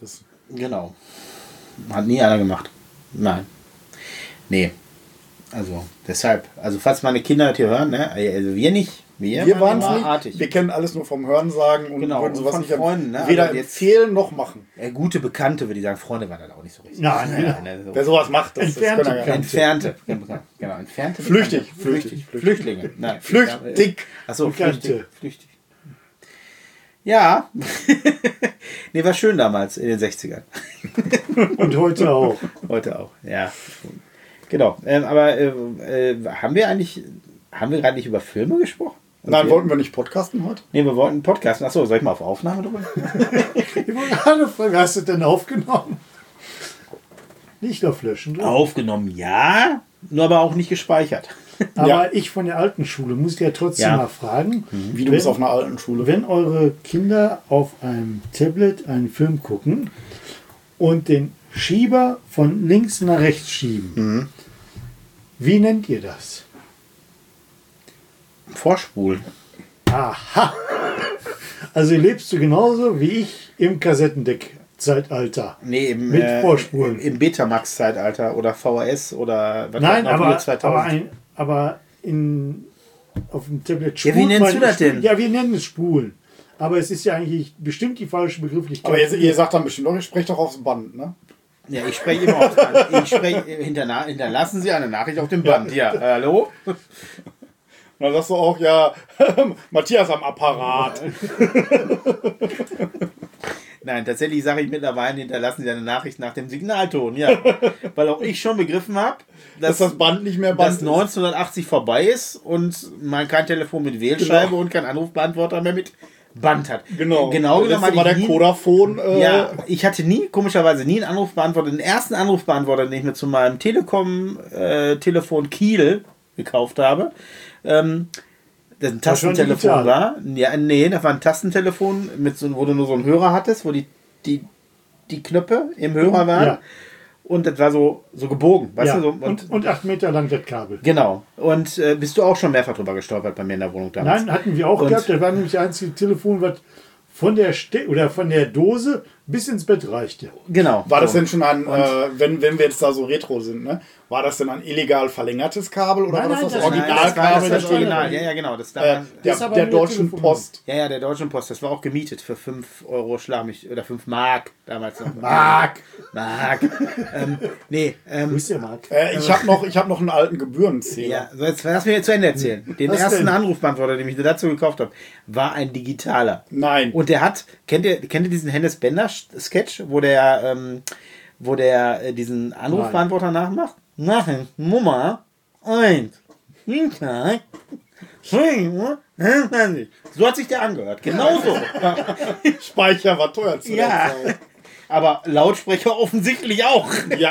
Genau. Hat nie einer gemacht. Nein. Nee. Also, deshalb. Also, falls meine Kinder das hier hören, ne? Also, wir nicht. Wir, Wir waren es immer nicht. artig. Wir kennen alles nur vom Hörensagen und Genau, würden und sowas von nicht Freunden, ne? weder Aber jetzt- empfehlen noch machen. Ja, gute Bekannte, würde ich sagen. Freunde waren das auch nicht so richtig. Nein, nein. Ja, ne, so. Wer sowas macht, das, das Entfernte können wir ja. Entfernte. Genau, entfernte. Flüchtig, Bekannte. flüchtig, Flüchtig. Flüchtlinge. Nein. Flüchtig. Achso, Bekannte. flüchtig. Flüchtig. Ja. Nee, war schön damals in den sechzigern. Und heute auch. Heute auch, ja. Genau. Ähm, aber äh, äh, haben wir eigentlich, haben wir gerade nicht über Filme gesprochen? Nein, Okay. wollten wir nicht podcasten heute? Nee, wir wollten einen Podcast. Achso, soll ich mal auf Aufnahme drücken? Ich wollte gerade fragen, hast du denn aufgenommen? Nicht auf Löschen, oder? Aufgenommen, ja. Nur aber auch nicht gespeichert. Aber Ja. ich von der alten Schule muss ja trotzdem Ja. mal fragen, Wie du wenn, bist auf einer alten Schule. wenn eure Kinder auf einem Tablet einen Film gucken und den Schieber von links nach rechts schieben, Mhm. wie nennt ihr das? Vorspulen. Aha! Also lebst du genauso wie ich im Kassettendeck-Zeitalter. Nee, im, Mit äh, Vorspulen. im Betamax-Zeitalter oder V H S oder was Nein, noch, aber, Video zweitausend. aber, ein, aber in, auf dem Tablet Ja, wie spult nennst man- du das denn? Ja, wir nennen es Spulen. Aber es ist ja eigentlich bestimmt die falsche Begrifflichkeit. Aber ihr, ihr sagt dann bestimmt auch, ihr sprecht doch aufs Band, ne? Ja, ich spreche immer auf an. Ich spreche, hinterna hinterlassen Sie eine Nachricht auf dem Band. Ja, äh, hallo? Und dann sagst du auch, ja, Matthias am Apparat. Nein, tatsächlich sage ich mittlerweile, hinterlassen Sie eine Nachricht nach dem Signalton. Ja, weil auch ich schon begriffen habe, Dass dass, das Band nicht mehr Band dass neunzehnhundertachtzig vorbei ist und man kein Telefon mit Wählscheibe Genau. und kein Anrufbeantworter mehr mit Band hat. ist. Genau. Genau Das genommen letzte hatte war ich der nie- Vodafone. Äh, Ja, ich hatte nie, komischerweise nie einen Anrufbeantworter. Den ersten Anrufbeantworter, den ich mir zu meinem Telekom-Telefon Kiel gekauft habe, ähm, das ein Das war Tastentelefon digital. war. Ja, nee, das war ein Tastentelefon, mit so, wo du nur so einen Hörer hattest, wo die, die, die Knöpfe im Hörer waren. Ja. Und das war so, so gebogen, weißt ja. du? So, und, und, und acht Meter lang das Kabel. genau. Und äh, bist du auch schon mehrfach drüber gestolpert bei mir in der Wohnung damals? Nein, hatten wir auch Und- gehabt. Das war nämlich das einzige Telefon, was von der Ste oder von der Dose bis ins Bett reichte. Genau. War das so. denn schon ein, äh, wenn, wenn wir jetzt da so retro sind, ne? War das denn ein illegal verlängertes Kabel oder Nein, war das nein, das das- Nein, das war Originalkabel das der, Original. Ja, ja, genau. Das äh, damals, der, Das ist aber der nur Deutschen Telefon. Post? Ja, ja, der Deutschen Post, das war auch gemietet für fünf Euro Schlag mich, oder fünf Mark damals noch. Mark. Mark. ähm, nee, ähm, Grüß dir, Marc. Äh, ich habe noch, ich hab noch einen alten Gebührenzähler. ja, so jetzt lass mir jetzt zu Ende erzählen. Den Was ersten denn? Anrufbeantworter, den ich dazu gekauft habe, war ein digitaler. Nein. Und der hat, kennt ihr, kennt ihr diesen Hennes Bender Sketch, wo der, ähm, wo der äh, diesen Anrufbeantworter nachmacht? Machen, Nummer eins. Hinter. So hat sich der angehört. Genauso. Speicher war teuer zu der Ja. Zeit. Aber Lautsprecher offensichtlich auch. Ja.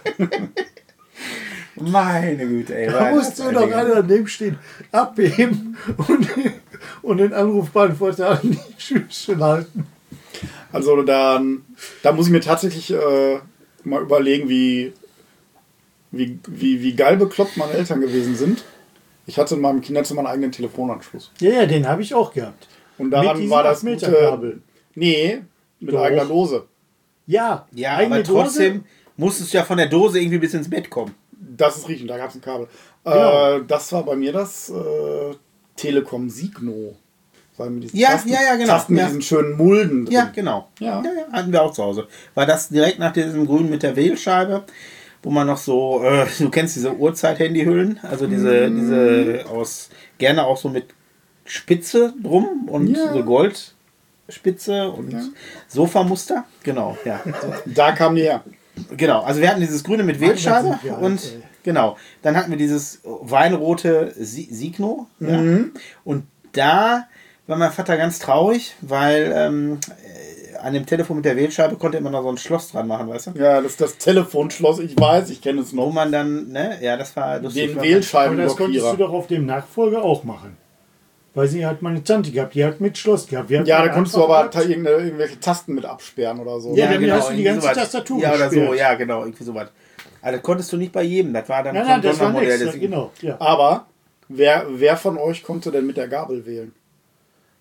Meine Güte, ey. Da musste doch einer daneben stehen, abheben und, und den Anrufbeantworter an die Schüssel halten. Also dann, da muss ich mir tatsächlich äh, mal überlegen, wie, wie, wie, wie geil bekloppt meine Eltern gewesen sind. Ich hatte in meinem Kinderzimmer einen eigenen Telefonanschluss. Ja, ja, den habe ich auch gehabt. Und Mit daran diesem war das acht Meter gute, Kabel. Nee, mit Doch. eigener Dose. Ja, Ja, eigene aber trotzdem Dose. musstest du ja von der Dose irgendwie bis ins Bett kommen. Das ist richtig, da gab es ein Kabel. Genau. Äh, das war bei mir das äh, Telekom Signo. War mit diesen Ja, Tasten, ja, ja, genau. Tasten mit Ja. diesen schönen Mulden drin. Ja, genau. Ja. ja, ja, hatten wir auch zu Hause. War das direkt nach diesem Grün mit der Wählscheibe, wo man noch so, äh, du kennst diese Uhrzeit-Handyhüllen, also diese, Mm. diese aus, gerne auch so mit Spitze drum und Ja. so Goldspitze und Sofamuster. Genau, ja. Da kam die her. Genau, also wir hatten dieses Grüne mit Wählscheibe sind wir alt, und ey. genau, dann hatten wir dieses weinrote Si- Signo. Ja. Mhm. Und da war mein Vater ganz traurig, weil ähm, äh, an dem Telefon mit der Wählscheibe konnte immer noch so ein Schloss dran machen, weißt du? Ja, das ist das Telefonschloss, ich weiß, ich kenne es Wo noch. man dann, ne, ja, das war lustig. Den war- Aber das konntest du Wählscheibenblockierer. doch auf dem Nachfolger auch machen. Weil sie hat meine Tante gehabt, die hat mit Schloss gehabt. Wir hatten Ja, da einfach konntest du aber gehabt. ta- irgende- irgendwelche Tasten mit absperren oder so. Ja, dann hast du die irgendwie ganze sowas. Tastatur Ja, oder so, gesperrt. ja, genau, irgendwie sowas. Aber das konntest du nicht bei jedem, das war dann Nein, so nein, ein das war ein Sondermodell. extra, deswegen- genau. Ja. Aber wer, wer von euch konnte denn mit der Gabel wählen?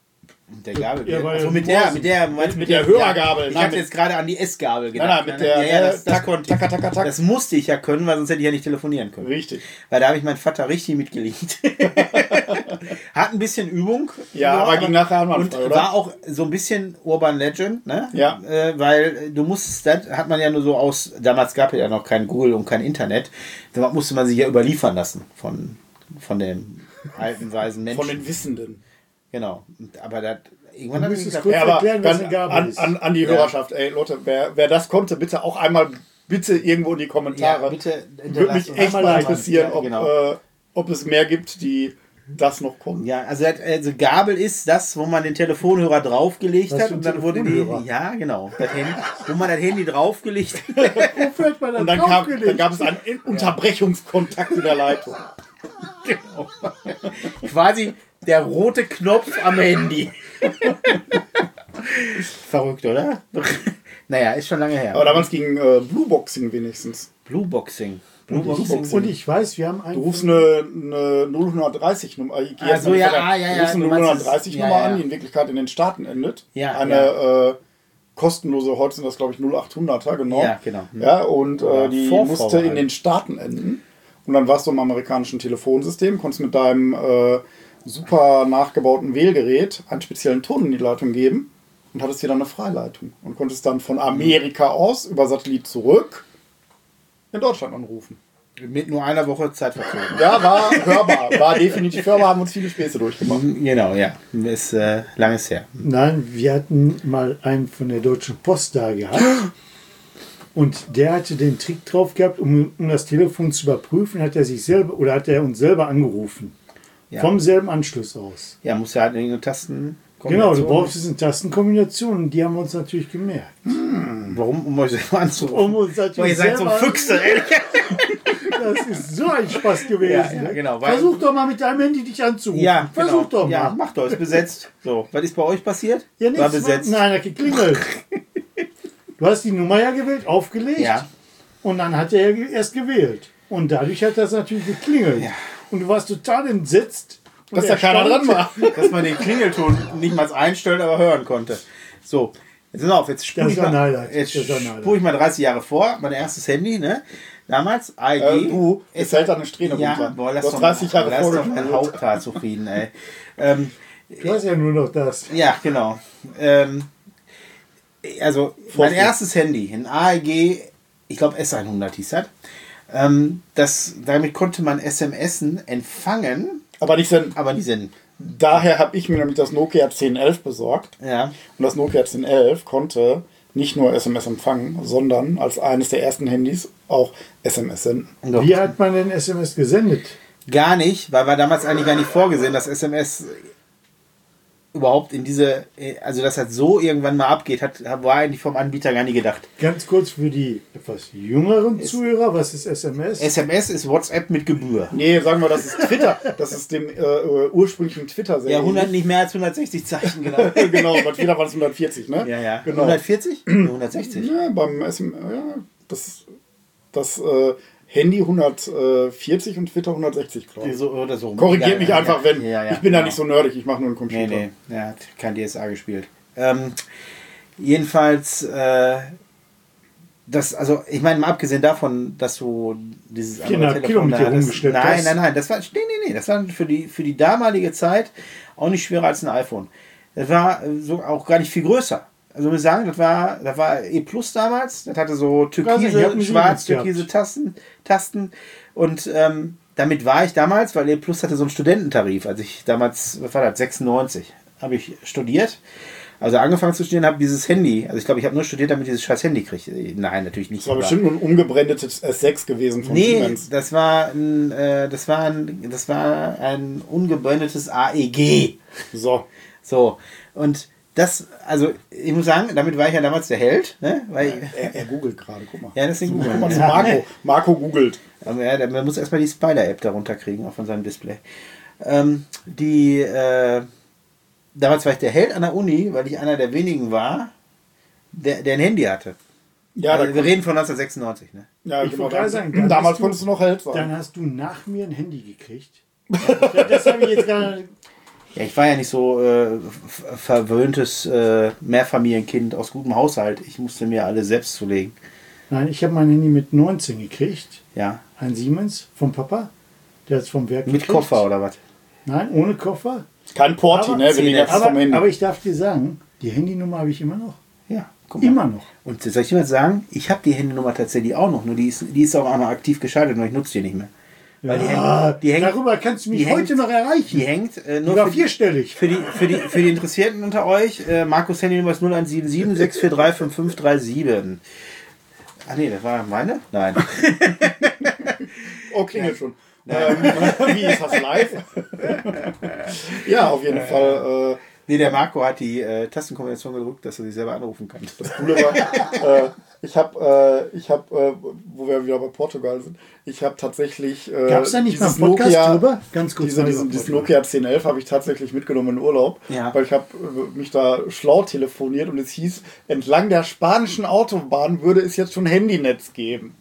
Mit der Gabel. Ja, weil also mit du der, brauchst- mit der, mit, mit der Hörergabel. Ich Nein, hatte mit, jetzt gerade an die Essgabel nein, gedacht. nein, mit der ja, ja, das, das tak, konnte ich. tak, tak, tak, tak. Das musste ich ja können, weil sonst hätte ich ja nicht telefonieren können. Richtig. Weil da habe ich meinen Vater richtig mitgelegt. Hat ein bisschen Übung. Ja, aber ging nachher und einwandfrei, oder? war auch so ein bisschen Urban Legend, ne? Ja. Äh, weil du musstest, das hat man ja nur so aus, damals gab es ja noch kein Google und kein Internet, da musste man sich ja überliefern lassen von, von dem alten, weisen Menschen. Von den Wissenden. Genau. Und- Aber das, irgendwann Du hat müsstest gesagt, kurz Ja, aber erklären, was dann eine Gabel an, ist. an, an die Hörerschaft, ey Leute, wer, wer das konnte, bitte auch einmal bitte irgendwo in die Kommentare. ja, bitte Würde hinterlasst mich uns echt mal mal ein- interessieren, ja, ob, genau. äh, ob es mehr gibt, die das noch konnten. Ja, also, das, also Gabel ist das, wo man den Telefonhörer draufgelegt Was hat für ein und dann wurde die, Telefonhörer? ja genau, das Handy, wo man das Handy draufgelegt hat. Wofür hat man das Und dann, kam, draufgelegt? dann gab es einen Unterbrechungskontakt in der Leitung. Quasi der rote Knopf am Handy. Verrückt, oder? Naja, ist schon lange her. Aber damals ging äh, Blueboxing wenigstens. Blueboxing. Blueboxing. Und ich weiß, wir haben Du einen. rufst eine, eine null dreißig Nummer. Ich gehe Ah, jetzt so, mal nicht ja, weiter. ah, ja, Du ja, rufst eine du meinst null es- dreißig ja, Nummer ja. an, die in Wirklichkeit in den Staaten endet. Ja, eine Äh, kostenlose, heute sind das glaube ich null achthunderter, genau. Ja, genau. Ja, und Oder äh, die Vorfrau musste in halt. den Staaten enden. Und dann warst du im amerikanischen Telefonsystem, konntest mit deinem äh, super nachgebauten Wählgerät einen speziellen Ton in die Leitung geben und hattest hier dann eine Freileitung. Und konntest dann von Amerika aus über Satellit zurück in Deutschland anrufen. Mit nur einer Woche Zeitverzögerung. Ja, war hörbar. War definitiv hörbar, haben uns viele Späße durchgemacht. Genau, ja. Ist äh, langes her. Nein, wir hatten mal einen von der Deutschen Post da gehabt. Und der hatte den Trick drauf gehabt, um, um das Telefon zu überprüfen, hat er sich selber oder hat er uns selber angerufen. Ja. Vom selben Anschluss aus. Ja, muss ja halt eine Tasten. Genau, du brauchst eine Tastenkombination und die haben wir uns natürlich gemerkt. Warum? Um euch selber anzurufen. Um uns natürlich Boah, ihr seid so selber- Füchse, ey. Das ist so ein Spaß gewesen. Ja, ja, ne? genau, weil- Versuch doch mal mit deinem Handy dich anzurufen. Ja, Versuch genau. doch Ja, mal. mach doch, ist besetzt. So, was ist bei euch passiert? Ja, nichts, War besetzt. Nein, hat geklingelt. Du hast die Nummer ja gewählt, aufgelegt. Ja. Und dann hat er ja erst gewählt. Und dadurch hat das natürlich geklingelt. Ja. Und du warst total entsetzt. und Dass da keiner dran erstaunt. war. Dass man den Klingelton nicht mal einstellen, aber hören konnte. So, jetzt sind wir auf. Jetzt spule Das ich, war ein mal- Highlight. jetzt Das war ein Highlight. spule ich mal dreißig Jahre vor. Mein erstes Handy, ne? Damals, A E G. Äh, du, es hält eine Strähne ja, runter. boah, Du lass hast doch, dreißig Jahre lass doch vorgespult. mein Haupthaar zufrieden, ey. Ähm, Du hast ja nur noch das. ja, genau. Ähm, also, mein Vorsicht. erstes Handy, ein A E G, ich glaube S hundert hieß das. Ähm, das. Damit konnte man S M S empfangen, Aber nicht senden. aber nicht senden. Daher habe ich mir nämlich das Nokia zehn elf besorgt. Ja. Und das Nokia zehn elf konnte nicht nur S M S empfangen, sondern als eines der ersten Handys auch S M S senden. Doch. Wie hat man denn S M S gesendet? Gar nicht, weil war damals eigentlich gar nicht vorgesehen, dass S M S überhaupt in diese, also dass das so irgendwann mal abgeht, hat, war eigentlich vom Anbieter gar nicht gedacht. Ganz kurz für die etwas jüngeren Zuhörer, was ist S M S? S M S ist WhatsApp mit Gebühr. Nee, sagen wir, das ist Twitter. Das ist dem äh, ursprünglichen Twitter sehr Ja, hundert, nicht mehr als hundertsechzig Zeichen, genau. Genau, bei Twitter war es hundertvierzig, ne? Ja, ja. Genau. hundertvierzig? hundertsechzig. Ja, beim S M S, ja, das, das äh, Handy hundertvierzig und Twitter hundertsechzig, glaube ich. So, oder so. Korrigiert Ja, mich ja, einfach, ja, wenn. ja, ja, ich bin da genau. nicht so nerdig, ich mache nur einen Computer. Nee, nee, er hat kein D S A gespielt. Ähm, jedenfalls, äh, das, also, ich meine, mal abgesehen davon, dass du dieses viereinhalb Kilo mit dir hattest- rumgeschleppt Nein, hast. nein, nein, das war, nee, nee, nee, das war für die, für die damalige Zeit auch nicht schwerer als ein iPhone. Das war äh, so auch gar nicht viel größer. Also, muss ich sagen, das war, das war E Plus damals, das hatte so Also, ich türkise, hab einen schwarz, Siemens türkise Tasten, Tasten und, ähm, damit war ich damals, weil E Plus hatte so einen Studententarif, als ich damals, was war das, sechsundneunzig, habe ich studiert. Also angefangen zu studieren, habe dieses Handy, also ich glaube, ich habe nur studiert, damit ich dieses scheiß Handy kriege. Nein, natürlich nicht. Das war aber- bestimmt nur ein umgebrandetes S sechs gewesen von Nee, Siemens. das war ein, äh, das war ein, das war ein ungebrandetes A E G. So. So, und das, also ich muss sagen, damit war ich ja damals der Held, ne? Weil, Er, er googelt gerade, guck mal. ja, deswegen Guck googeln. mal, das ist Ja, Marco. Marco googelt. aber ja, man muss erstmal die Spider-App darunter kriegen, auch von seinem Display. Ähm, die, äh, damals war ich der Held an der Uni, weil ich einer der wenigen war, der, der ein Handy hatte. Ja, also, da, wir reden von neunzehnhundertsechsundneunzig, ne? ja Ich genau, wollte gerade dann- sagen, dann damals hast du- konntest du noch Held sein. Dann hast du nach mir ein Handy gekriegt. Ja, das habe ich jetzt gerade. Ja, ich war ja nicht so äh, f- verwöhntes äh, Mehrfamilienkind aus gutem Haushalt. Ich musste mir alle selbst zulegen. Nein, ich habe mein Handy mit neunzehn gekriegt. Ja. Ein Siemens vom Papa. Der hat es vom Werk Mit gekriegt. Koffer oder was? Nein, ohne Koffer. Kein Porti, Aber- ne? Wenn die ganze vom Aber, Handy. aber ich darf dir sagen, die Handynummer habe ich immer noch. Ja, guck mal. Immer noch. Und soll ich dir mal sagen, ich habe die Handynummer tatsächlich auch noch, nur die ist, die ist auch einmal aktiv geschaltet, nur ich nutze die nicht mehr. Weil die Ja, hängt, die hängt, darüber kannst du mich die heute hängt- noch erreichen. die hängt äh, nur Sogar für die, vierstellig. für, die, für, die, für die Interessierten unter euch. Äh, Markus Handynummer ist null eins sieben sieben sechs vier drei fünf fünf drei sieben. Ach nee, das war meine? Nein. Oh, klingelt schon. Ähm, wie ist das live? Ja, auf jeden Fall. Äh, Nee, der Marco hat die äh, Tastenkombination gedrückt, dass er sich selber anrufen kann. Das Coole war, äh, ich habe, äh, ich hab, äh, wo wir wieder bei Portugal sind, ich habe tatsächlich. Äh, Gab es da nicht mal einen dieses Podcast Nokia, drüber? Ganz kurz. Diese, mal diesen, über dieses Portugal. Nokia zehn elf habe ich tatsächlich mitgenommen in Urlaub, Ja. weil ich habe äh, mich da schlau telefoniert und es hieß, entlang der spanischen Autobahn würde es jetzt schon Handynetz geben.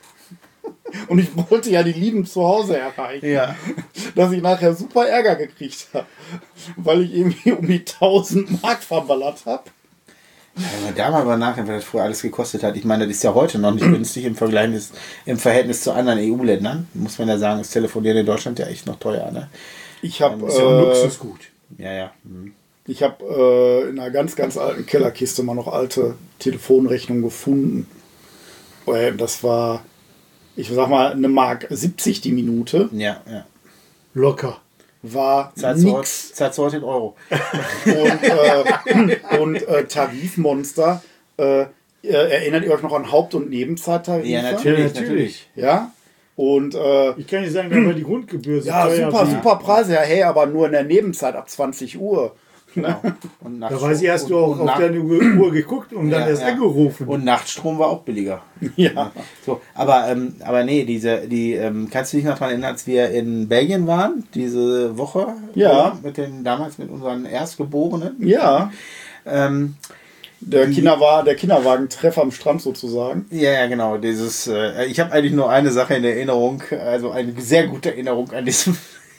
Und ich wollte ja die Lieben zu Hause erreichen, Ja. dass ich nachher super Ärger gekriegt habe, weil ich irgendwie um die tausend Mark verballert habe. Wenn man da mal über nachdenkt, was das früher alles gekostet hat. Ich meine, das ist ja heute noch nicht günstig im Vergleich im Verhältnis zu anderen E U-Ländern. Muss man ja sagen, das Telefonieren in Deutschland ja echt noch teuer, ne? Ich habe Ist ja ein äh, Luxusgut. Ja, ja. Hm. Ich habe äh, in einer ganz, ganz alten Kellerkiste mal noch alte Telefonrechnungen gefunden. Äh, Das war, ich sag mal, eine Mark siebzig die Minute. Ja, ja. Locker. War Zahlst du heute- nix. zahlst du heute in Euro. Und, äh, und äh, Tarifmonster. Äh, äh, erinnert ihr euch noch an Haupt- und Nebenzeittarife? Ja, natürlich, Ja, natürlich. natürlich. Ja? Und äh, Ich kann nicht sagen, da war die Grundgebühr so ja, teuer super, wie- super Preise. Ja, hey, aber nur in der Nebenzeit ab zwanzig Uhr. Genau. Und Da weiß ich, hast und- du auch und auf Nacht- deine Uhr Uhr geguckt und dann Ja, erst ja. angerufen. Und Nachtstrom war auch billiger. Ja. So, aber, ähm, aber nee, diese, die, ähm, kannst du dich noch daran erinnern, als wir in Belgien waren, diese Woche? Ja. Oder? Mit den, damals mit unseren Erstgeborenen. Ja. Ähm, Der, Kinderwa der Kinderwagentreffer am Strand sozusagen. ja, ja, genau. Dieses, äh, ich habe eigentlich nur eine Sache in Erinnerung, also eine sehr gute Erinnerung an diesen,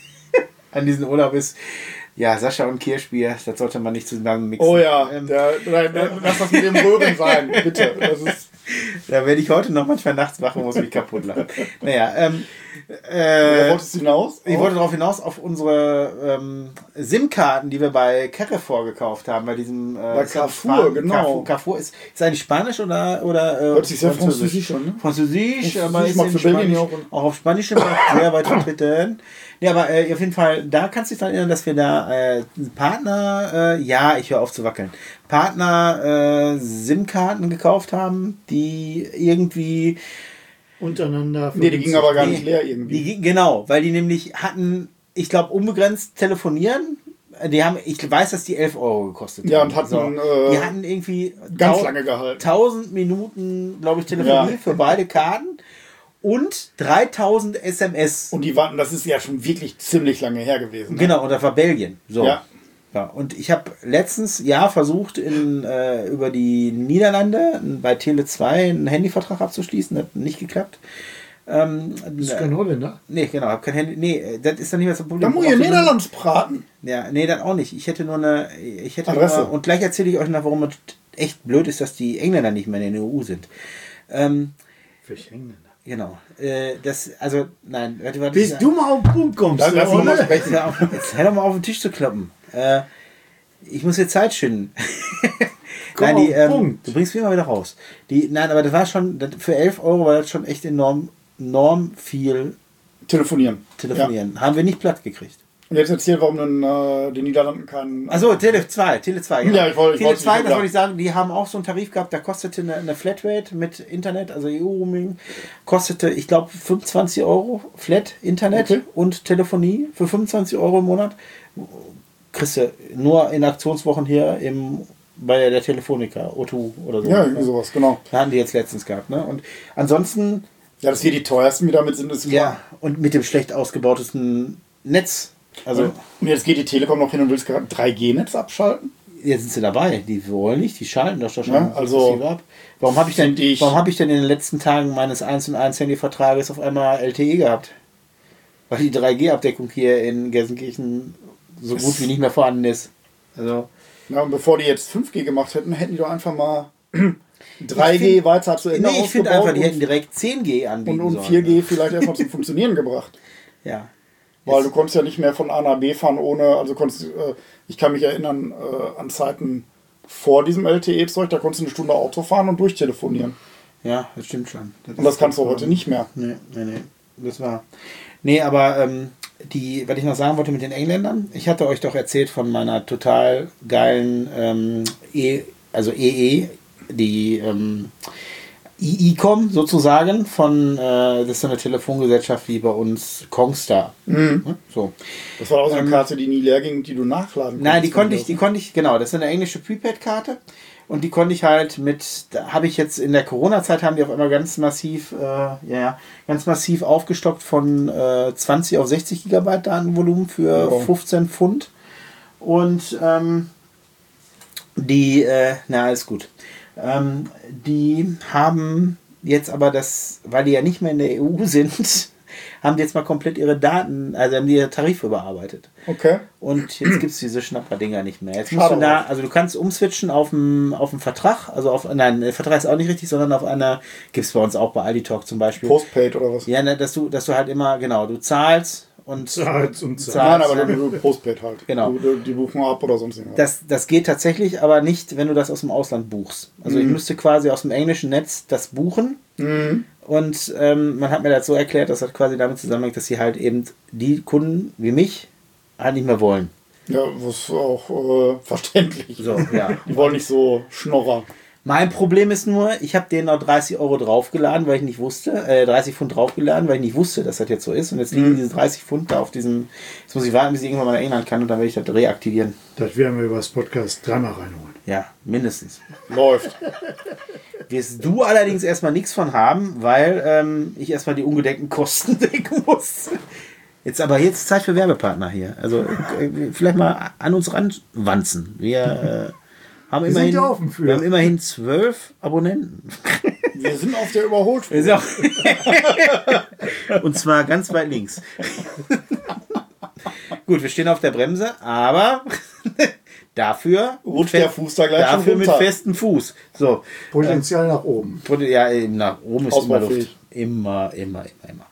an diesen Urlaub ist, ja, Sascha und Kirschbier, das sollte man nicht zusammen mixen. Oh ja, Ähm, der, der, der, lass das mit dem Röhren sein, bitte. Das ist, da werde ich heute noch manchmal nachts wach und muss mich kaputt lachen. Naja, ähm, Worauf äh, wolltest du hinaus? ich wollte darauf hinaus auf unsere ähm, SIM-Karten, die wir bei Carrefour gekauft haben, bei diesem äh, Bei ist ja Carrefour, Span- genau. Carrefour, Carrefour ist, ist eigentlich Spanisch oder oder äh, Hört sich sehr französisch an, ne? Französisch, Französisch aber ist macht in für Belgien Spanisch, auch auch, und- auf Spanisch im Markt sehr weit vertreten. Ja, aber äh, auf jeden Fall, da kannst du dich daran erinnern, dass wir da äh, Partner, äh, ja, ich höre auf zu wackeln, Partner äh, SIM-Karten gekauft haben, die irgendwie Untereinander. Nee, die ging aber gar Nee, nicht leer irgendwie. Die, genau, weil die nämlich hatten, ich glaube, unbegrenzt telefonieren. Die haben, ich weiß, dass die elf Euro gekostet Ja, haben. und hatten, äh, die hatten irgendwie ganz tau- lange gehalten. tausend Minuten, glaube ich, Telefonie Ja. für beide Karten und dreitausend S M S. Und die warten, das ist ja schon wirklich ziemlich lange her gewesen. Ne? Genau, und das war Belgien. So. Ja. Ja, und ich habe letztens ja versucht, in, äh, über die Niederlande bei Tele zwei einen Handyvertrag abzuschließen. Das hat nicht geklappt. Ähm, Bist du kein Holländer? Nee, genau, hab kein Handy. Nee, das ist dann nicht mehr so ein Problem. Da muss ich Auch so eine- Niederlands braten. Ja, nee, dann auch nicht. Ich hätte nur eine. Ich hätte Adresse. Nur, und gleich erzähle ich euch noch, warum es echt blöd ist, dass die Engländer nicht mehr in der E U sind. Ähm, Für Engländer. genau. Äh, das, also, nein, warte, warte. Bis du mal auf den Punkt kommst. Dann lass oder? uns mal Jetzt sprechen. hör, auf, jetzt hör doch mal auf den Tisch zu kloppen. Äh, ich muss jetzt Zeit schinden. Komm nein, auf die, den ähm, Punkt. du bringst mich mal wieder raus. Die, nein, aber das war schon, das, für elf Euro war das schon echt enorm, enorm viel Telefonieren. telefonieren. Haben wir nicht platt gekriegt. Und jetzt erzähl, warum dann äh, die Niederlanden keinen. Achso, Tele zwei, Tele zwei. Genau. Ja, ich wollte- ich Tele wollte- zwei, ich- das ja. wollte ich sagen, die haben auch so einen Tarif gehabt, da kostete eine, eine Flatrate mit Internet, also E U-Roaming, kostete, ich glaube, fünfundzwanzig Euro Flat Internet Okay. und Telefonie für fünfundzwanzig Euro im Monat. Kriegst du nur in Aktionswochen hier im, bei der Telefonica, O zwei oder so. Ja, irgendwie sowas, genau. Da haben die jetzt letztens gehabt. Ne? Und ansonsten, Ja, dass wir die teuersten, die damit sind, ist klar. ja, und mit dem schlecht ausgebautesten Netz. Also, Und jetzt geht die Telekom noch hin und will das drei G Netz abschalten. jetzt sind sie dabei. Die wollen nicht, die schalten das doch schon Ja, also sukzessive ab. Warum habe ich, denn- find ich- warum hab ich denn in den letzten Tagen meines eins und eins Handyvertrages auf einmal L T E gehabt? Weil die drei G Abdeckung hier in Gelsenkirchen so gut wie nicht mehr vorhanden ist. Also, Ja, und bevor die jetzt fünf G gemacht hätten, hätten die doch einfach mal drei G find, weiter zu Ende nee, ich finde einfach, die und, hätten direkt zehn G anbieten und, und sollen. vier G vielleicht erstmal zum Funktionieren gebracht. Ja. Weil du konntest ja nicht mehr von A nach B fahren ohne, also konntest, äh, ich kann mich erinnern äh, an Zeiten vor diesem L T E-Zeug, da konntest du eine Stunde Auto fahren und durchtelefonieren. Ja, das stimmt schon. Das Und das kannst du heute nicht mehr. Nee, nee, nee. Das war. Nee, aber ähm, die, was ich noch sagen wollte mit den Engländern, ich hatte euch doch erzählt von meiner total geilen ähm, E, also E E, die ähm, I I C O M sozusagen von, äh, das ist so eine Telefongesellschaft wie bei uns Kongstar. Mhm. So. Das war auch so eine Ähm, Karte, die nie leer ging, die du nachladen konntest. Nein, die konnte ich, die konnte ich, genau, das ist eine englische Prepaid-Karte und die konnte ich halt mit, da habe ich jetzt in der Corona-Zeit haben die auf einmal ganz massiv, äh, ja, ja, ganz massiv aufgestockt von äh, zwanzig auf sechzig Gigabyte Datenvolumen für Wow. fünfzehn Pfund und ähm, die, äh, na, alles gut. Ähm, die haben jetzt aber das, weil die ja nicht mehr in der E U sind, haben die jetzt mal komplett ihre Daten, also haben die ihre Tarife überarbeitet. Okay. Und jetzt gibt es diese Schnapper-Dinger nicht mehr. Jetzt musst Schade du da, auch. also du kannst umswitchen auf einen auf einen Vertrag, also auf, nein, der Vertrag ist auch nicht richtig, sondern auf einer, gibt es bei uns auch bei Aldi Talk zum Beispiel. Postpaid oder was? Ja, ne, dass du, dass du halt immer, genau, du zahlst und Zahlst und zahlst. Nein, zahlst, aber ne? du, du Postpaid halt. Genau. Du, du, die buchen ab oder sonst irgendwas. Das, das geht tatsächlich, aber nicht, wenn du das aus dem Ausland buchst. Also ich müsste quasi aus dem englischen Netz das buchen. Mhm. Und ähm, man hat mir das so erklärt, dass das quasi damit zusammenhängt, dass sie halt eben die Kunden wie mich halt nicht mehr wollen. Ja, was auch äh, verständlich. So, ja. Die wollen nicht so Schnorrer. Mein Problem ist nur, ich habe denen noch dreißig Euro draufgeladen, weil ich nicht wusste, äh, dreißig Pfund draufgeladen, weil ich nicht wusste, dass das jetzt so ist. Und jetzt liegen diese dreißig Pfund da auf diesem, jetzt muss ich warten, bis ich irgendwann mal nach England kann und dann werde ich das reaktivieren. Das werden wir über das Podcast dreimal reinholen. Ja, mindestens. Läuft. Wirst du allerdings erstmal nichts von haben, weil ähm, ich erstmal die ungedeckten Kosten decken muss. Jetzt aber jetzt Zeit für Werbepartner hier. Also äh, vielleicht mal an uns ranwanzen. Wir äh, haben Wir immerhin, sind ja offen für. wir haben immerhin zwölf Abonnenten. Wir sind auf der Überholspur. Wir sind auch und zwar ganz weit links. Gut, wir stehen auf der Bremse, aber dafür Rutscht mit der fe- Fuß da gleich schon dafür mit runter. festem Fuß. So, Potenzial nach oben. ja, eben nach oben ist immer Ausbaufähig. Luft. Immer, immer, immer, immer.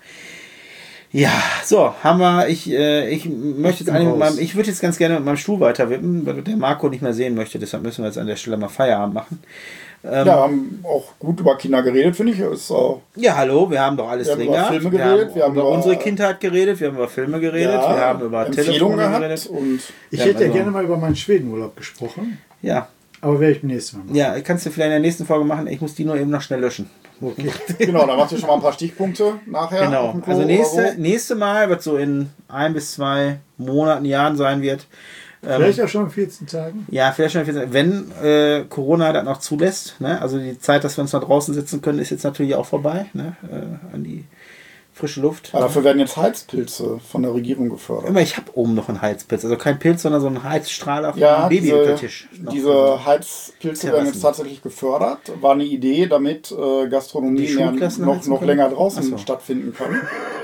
Ja, so, haben wir, ich, äh, ich möchte jetzt bin eigentlich mit raus. meinem, ich würde jetzt ganz gerne mit meinem Stuhl weiter wippen, weil der Marco nicht mehr sehen möchte, deshalb müssen wir jetzt an der Stelle mal Feierabend machen. Ähm, Ja, haben auch gut über Kinder geredet, finde ich. Ist auch Ja, hallo, wir haben doch alles Wir haben drin über gehabt. Filme wir geredet, haben wir haben über über- unsere Kindheit geredet, wir haben über Filme geredet, ja, wir haben über Empfehlungen Telefone gehabt geredet. und Ich Ja, hätte ja also- gerne mal über meinen Schwedenurlaub gesprochen, Ja, aber werde ich beim nächsten Mal machen. ja, kannst du vielleicht in der nächsten Folge machen. Ich muss die nur eben noch schnell löschen. Okay. genau, da machst du schon mal ein paar Stichpunkte nachher. auf Genau. dem Klo Also oder nächste, wo. nächste Mal, was so in ein bis zwei Monaten, Jahren sein wird. Ähm, Vielleicht auch schon in vierzehn Tagen. Ja, vielleicht schon, wenn äh, Corona das noch zulässt. Ne? Also die Zeit, dass wir uns noch draußen sitzen können, ist jetzt natürlich auch vorbei. Ne? Äh, an die frische Luft. Aber dafür werden jetzt Heizpilze von der Regierung gefördert. Immer, ich habe oben noch einen Heizpilz. Also kein Pilz, sondern so einen Heizstrahler von Ja, einem Baby diese, unter Tisch. Noch. diese Heizpilze werden Terrassen. jetzt tatsächlich gefördert. War eine Idee, damit äh, Gastronomie Die mehr Schulklassen noch, heizen noch können? länger draußen Ach so. stattfinden kann.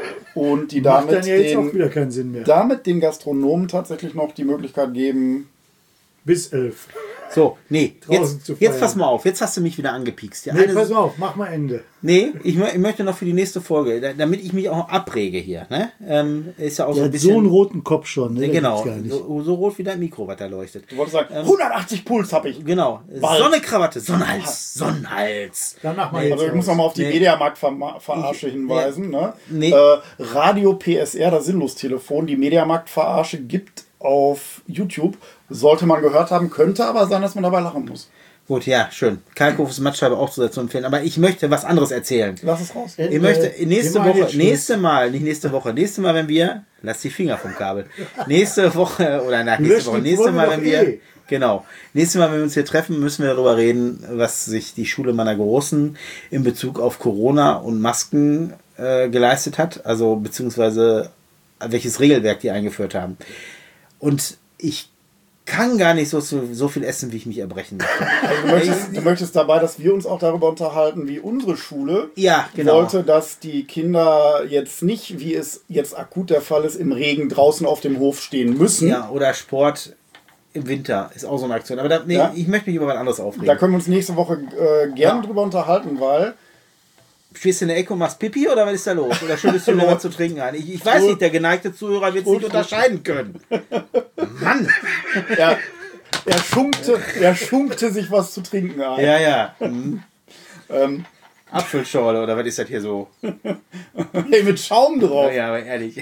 Und die Macht damit dann ja jetzt auch den, wieder keinen Sinn mehr. damit den Gastronomen tatsächlich noch die Möglichkeit geben, Bis elf. So, nee, Draußen jetzt, zu jetzt feiern. pass mal auf. Jetzt hast du mich wieder angepiekst. Ja, Nee, eine- pass auf, mach mal Ende. Nee, ich, mö- ich möchte noch für die nächste Folge, da- damit ich mich auch abrege hier. Ne? Ähm, ist ja auch so Der ein hat bisschen. so einen roten Kopf schon. Ne? Der genau, gibt's gar nicht. so, so rot wie dein Mikro, was da leuchtet. du wolltest sagen, Ähm, hundertachtzig Puls habe ich. Genau. Wald. Sonne, Krawatte, Sonnenhals, Sonnenhals. Dann mach mal Nee, jetzt Also ich muss aus. nochmal auf die Nee. Mediamarkt-Verarsche Ich- hinweisen. Ne? Nee. Äh, Radio P S R, das Sinnlos-Telefon, die Mediamarkt-Verarsche gibt auf YouTube. Sollte man gehört haben, könnte aber sein, dass man dabei lachen muss. Gut, ja, schön. Kalkhofes Mattscheibe auch zu zu empfehlen. Aber ich möchte was anderes erzählen. Lass es raus. Ende. Ich möchte nächste Wir machen Woche, jetzt Schluss. nächste Mal, nicht nächste Woche, nächste Mal, wenn wir, lass die Finger vom Kabel. Nächste Woche, oder nach nächste Löschen Woche, die nächste Folge Mal, doch wenn wir, eh. genau, nächste Mal, wenn wir uns hier treffen, müssen wir darüber reden, was sich die Schule meiner Großen in Bezug auf Corona und Masken äh, geleistet hat, also beziehungsweise welches Regelwerk die eingeführt haben. Und ich kann gar nicht so, so, so viel essen, wie ich mich erbrechen möchte. Also du, möchtest, du möchtest dabei, dass wir uns auch darüber unterhalten, wie unsere Schule Ja, genau. wollte, dass die Kinder jetzt nicht, wie es jetzt akut der Fall ist, im Regen draußen auf dem Hof stehen müssen. Ja, oder Sport im Winter ist auch so eine Aktion. Aber da, nee, Ja. ich möchte mich über was anderes aufregen. Da können wir uns nächste Woche äh, gerne Ja. drüber unterhalten, weil Stehst du in der Ecke und machst Pipi oder was ist da los? Oder schüttest du dir was zu trinken ein? Ich, ich weiß nicht, der geneigte Zuhörer wird es nicht unterscheiden können. Mann! er, er, schunkte, er schunkte sich was zu trinken ein. Ja, ja. Mhm. Ähm, Apfelschorle oder was ist das hier so? hey, mit Schaum drauf. Ja, aber ehrlich.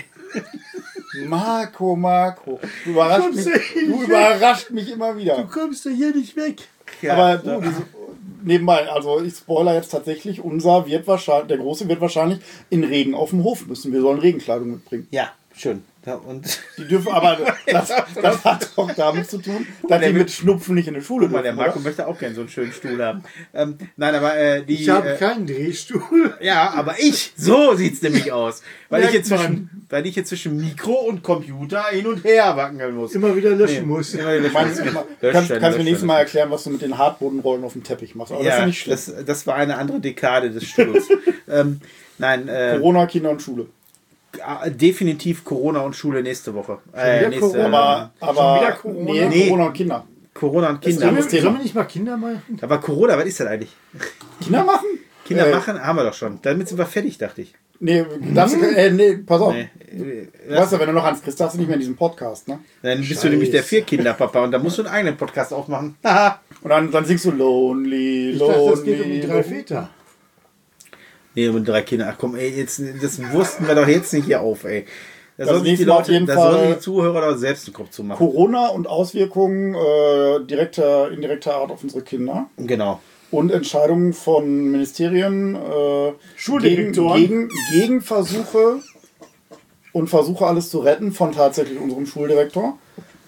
Marco, Marco. Du überrascht, Kommst mich, du du nicht überrascht mich immer Du wieder. kommst doch hier nicht weg. Ja, Aber du, diese, nebenbei, also ich spoiler jetzt tatsächlich, unser wird wahrscheinlich, der Große wird wahrscheinlich in Regen auf dem Hof müssen. Wir sollen Regenkleidung mitbringen. ja, schön. Ja, und Die dürfen aber, das, das hat auch damit zu tun, dass der die will- mit Schnupfen nicht in die Schule guck mal, der dürfen, Marco oder? möchte auch gerne so einen schönen Stuhl haben. Ähm, nein, aber äh, die. Ich habe äh, keinen Drehstuhl. Ja, aber ich, so sieht's nämlich aus. Weil ich, Merkt jetzt zwischen, weil ich jetzt zwischen Mikro und Computer hin und her wackeln muss. Immer wieder löschen muss. Immer wieder Meinst, löschen. du, Löschen, kannst, kannst du mir löschen, nächstes Mal löschen. erklären, was du mit den Hartbodenrollen auf dem Teppich machst. Aber das ist ja Ja, nicht schlimm. das, das war eine andere Dekade des Stuhls. ähm, nein, äh, Corona, Kinder und Schule. äh, definitiv Corona und Schule nächste Woche. Äh, wieder nächste, Corona? Aber, ähm, aber Schon wieder Corona? Nee, Nee. Corona und Kinder. Corona und Das Kinder. ist Sollen das wir, Thema. sollen wir nicht mal Kinder machen? Aber Corona, was ist das eigentlich? Kinder machen? Kinder Äh, machen haben wir doch schon. Damit sind wir fertig, dachte ich. Nee, darfst du, äh, nee, pass auf. Nee. äh, Du weißt ja, wenn du noch eins kriegst, darfst du nicht mehr in diesem Podcast, ne? Dann bist du nämlich der Vierkinderpapa und da musst du einen eigenen Podcast aufmachen. Haha. Und dann, dann singst du Lonely, Ich Lonely. dachte, das geht um die drei lonely. Väter. Nee, und drei Kinder. Ach komm, ey, jetzt, das wussten wir doch jetzt nicht hier auf, ey. Da Das sollen sich die nächste Mal auf Leute, jeden da Fall- sollen die Zuhörer doch selbst den Kopf zumachen. Corona und Auswirkungen äh, direkter, indirekter Art auf unsere Kinder. Genau. Und Entscheidungen von Ministerien, äh, gegen, Schuldirektoren. gegen, gegen Versuche und Versuche alles zu retten von tatsächlich unserem Schuldirektor.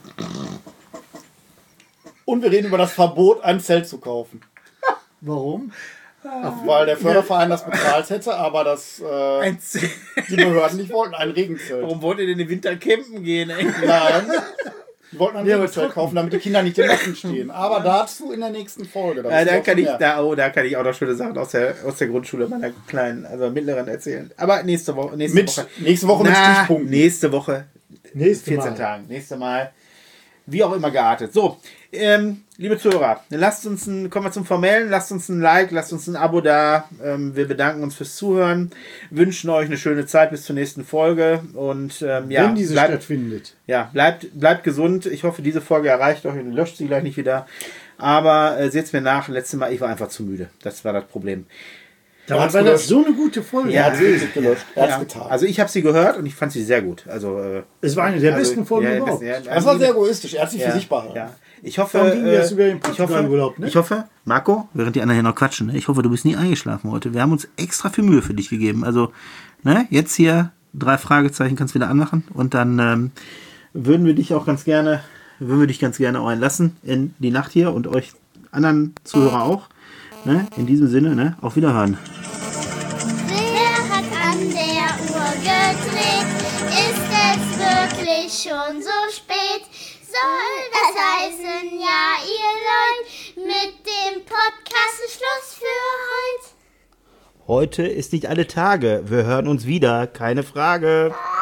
Und wir reden über das Verbot, ein Zelt zu kaufen. Warum? Weil der Förderverein das bezahlt hätte, aber das äh, Ein Z- die Behörden nicht wollten. Ein Regenzelt. Warum wollt ihr denn im Winter campen gehen, ey? Nein. Die wollten ein Ja, aber Regenzelt trocken. kaufen, damit die Kinder nicht im Nacken stehen. Aber dazu in der nächsten Folge. Ja, da ist kann ich, mehr. da, oh, da kann ich auch noch schöne Sachen aus der, aus der Grundschule meiner kleinen, also mittleren erzählen. Aber nächste Woche, nächste Mit, Woche. nächste Woche mit Na, Stichpunkten. nächste Woche, Nächste vierzehn Mal. Tagen, nächste Mal. Wie auch immer geartet. So, ähm, liebe Zuhörer, lasst uns ein, kommen wir zum Formellen, lasst uns ein Like, lasst uns ein Abo da. Ähm, wir bedanken uns fürs Zuhören, wünschen euch eine schöne Zeit bis zur nächsten Folge und ähm, ja, Wenn diese bleibt, stattfindet. ja, bleibt, bleibt gesund. Ich hoffe, diese Folge erreicht euch und löscht sie gleich nicht wieder. Aber äh, seht's mir nach, letztes Mal, ich war einfach zu müde. Das war das Problem. Da hat's war das gelöscht. so eine gute Folge. Ja, Er hat sie gelöscht. Er hat's Ja, getan. also ich habe sie gehört und ich fand sie sehr gut. Also äh, Es war eine der also, besten Folgen ja, überhaupt. das- ja, das war sehr egoistisch. Er hat sich ja, für sich behalten. ja. Ich hoffe, Darum ging das äh, über den ich hoffe, Portugal-Urlaub, ne? ich hoffe, Marco, während die anderen hier noch quatschen, ne? Ich hoffe, du bist nie eingeschlafen heute. Wir haben uns extra viel Mühe für dich gegeben. Also, ne, jetzt hier drei Fragezeichen kannst du wieder anmachen und dann ähm, würden wir dich auch ganz gerne, würden wir dich ganz gerne auch einlassen in die Nacht hier und euch anderen Zuhörer auch. Ne? In diesem Sinne, ne? Auf Wiederhören. Wer hat an der Uhr gedreht? Ist es wirklich schon so spät? Soll das heißen, ja, ihr Leute, mit dem Podcast ist Schluss für heute? Heute ist nicht alle Tage. Wir hören uns wieder, keine Frage.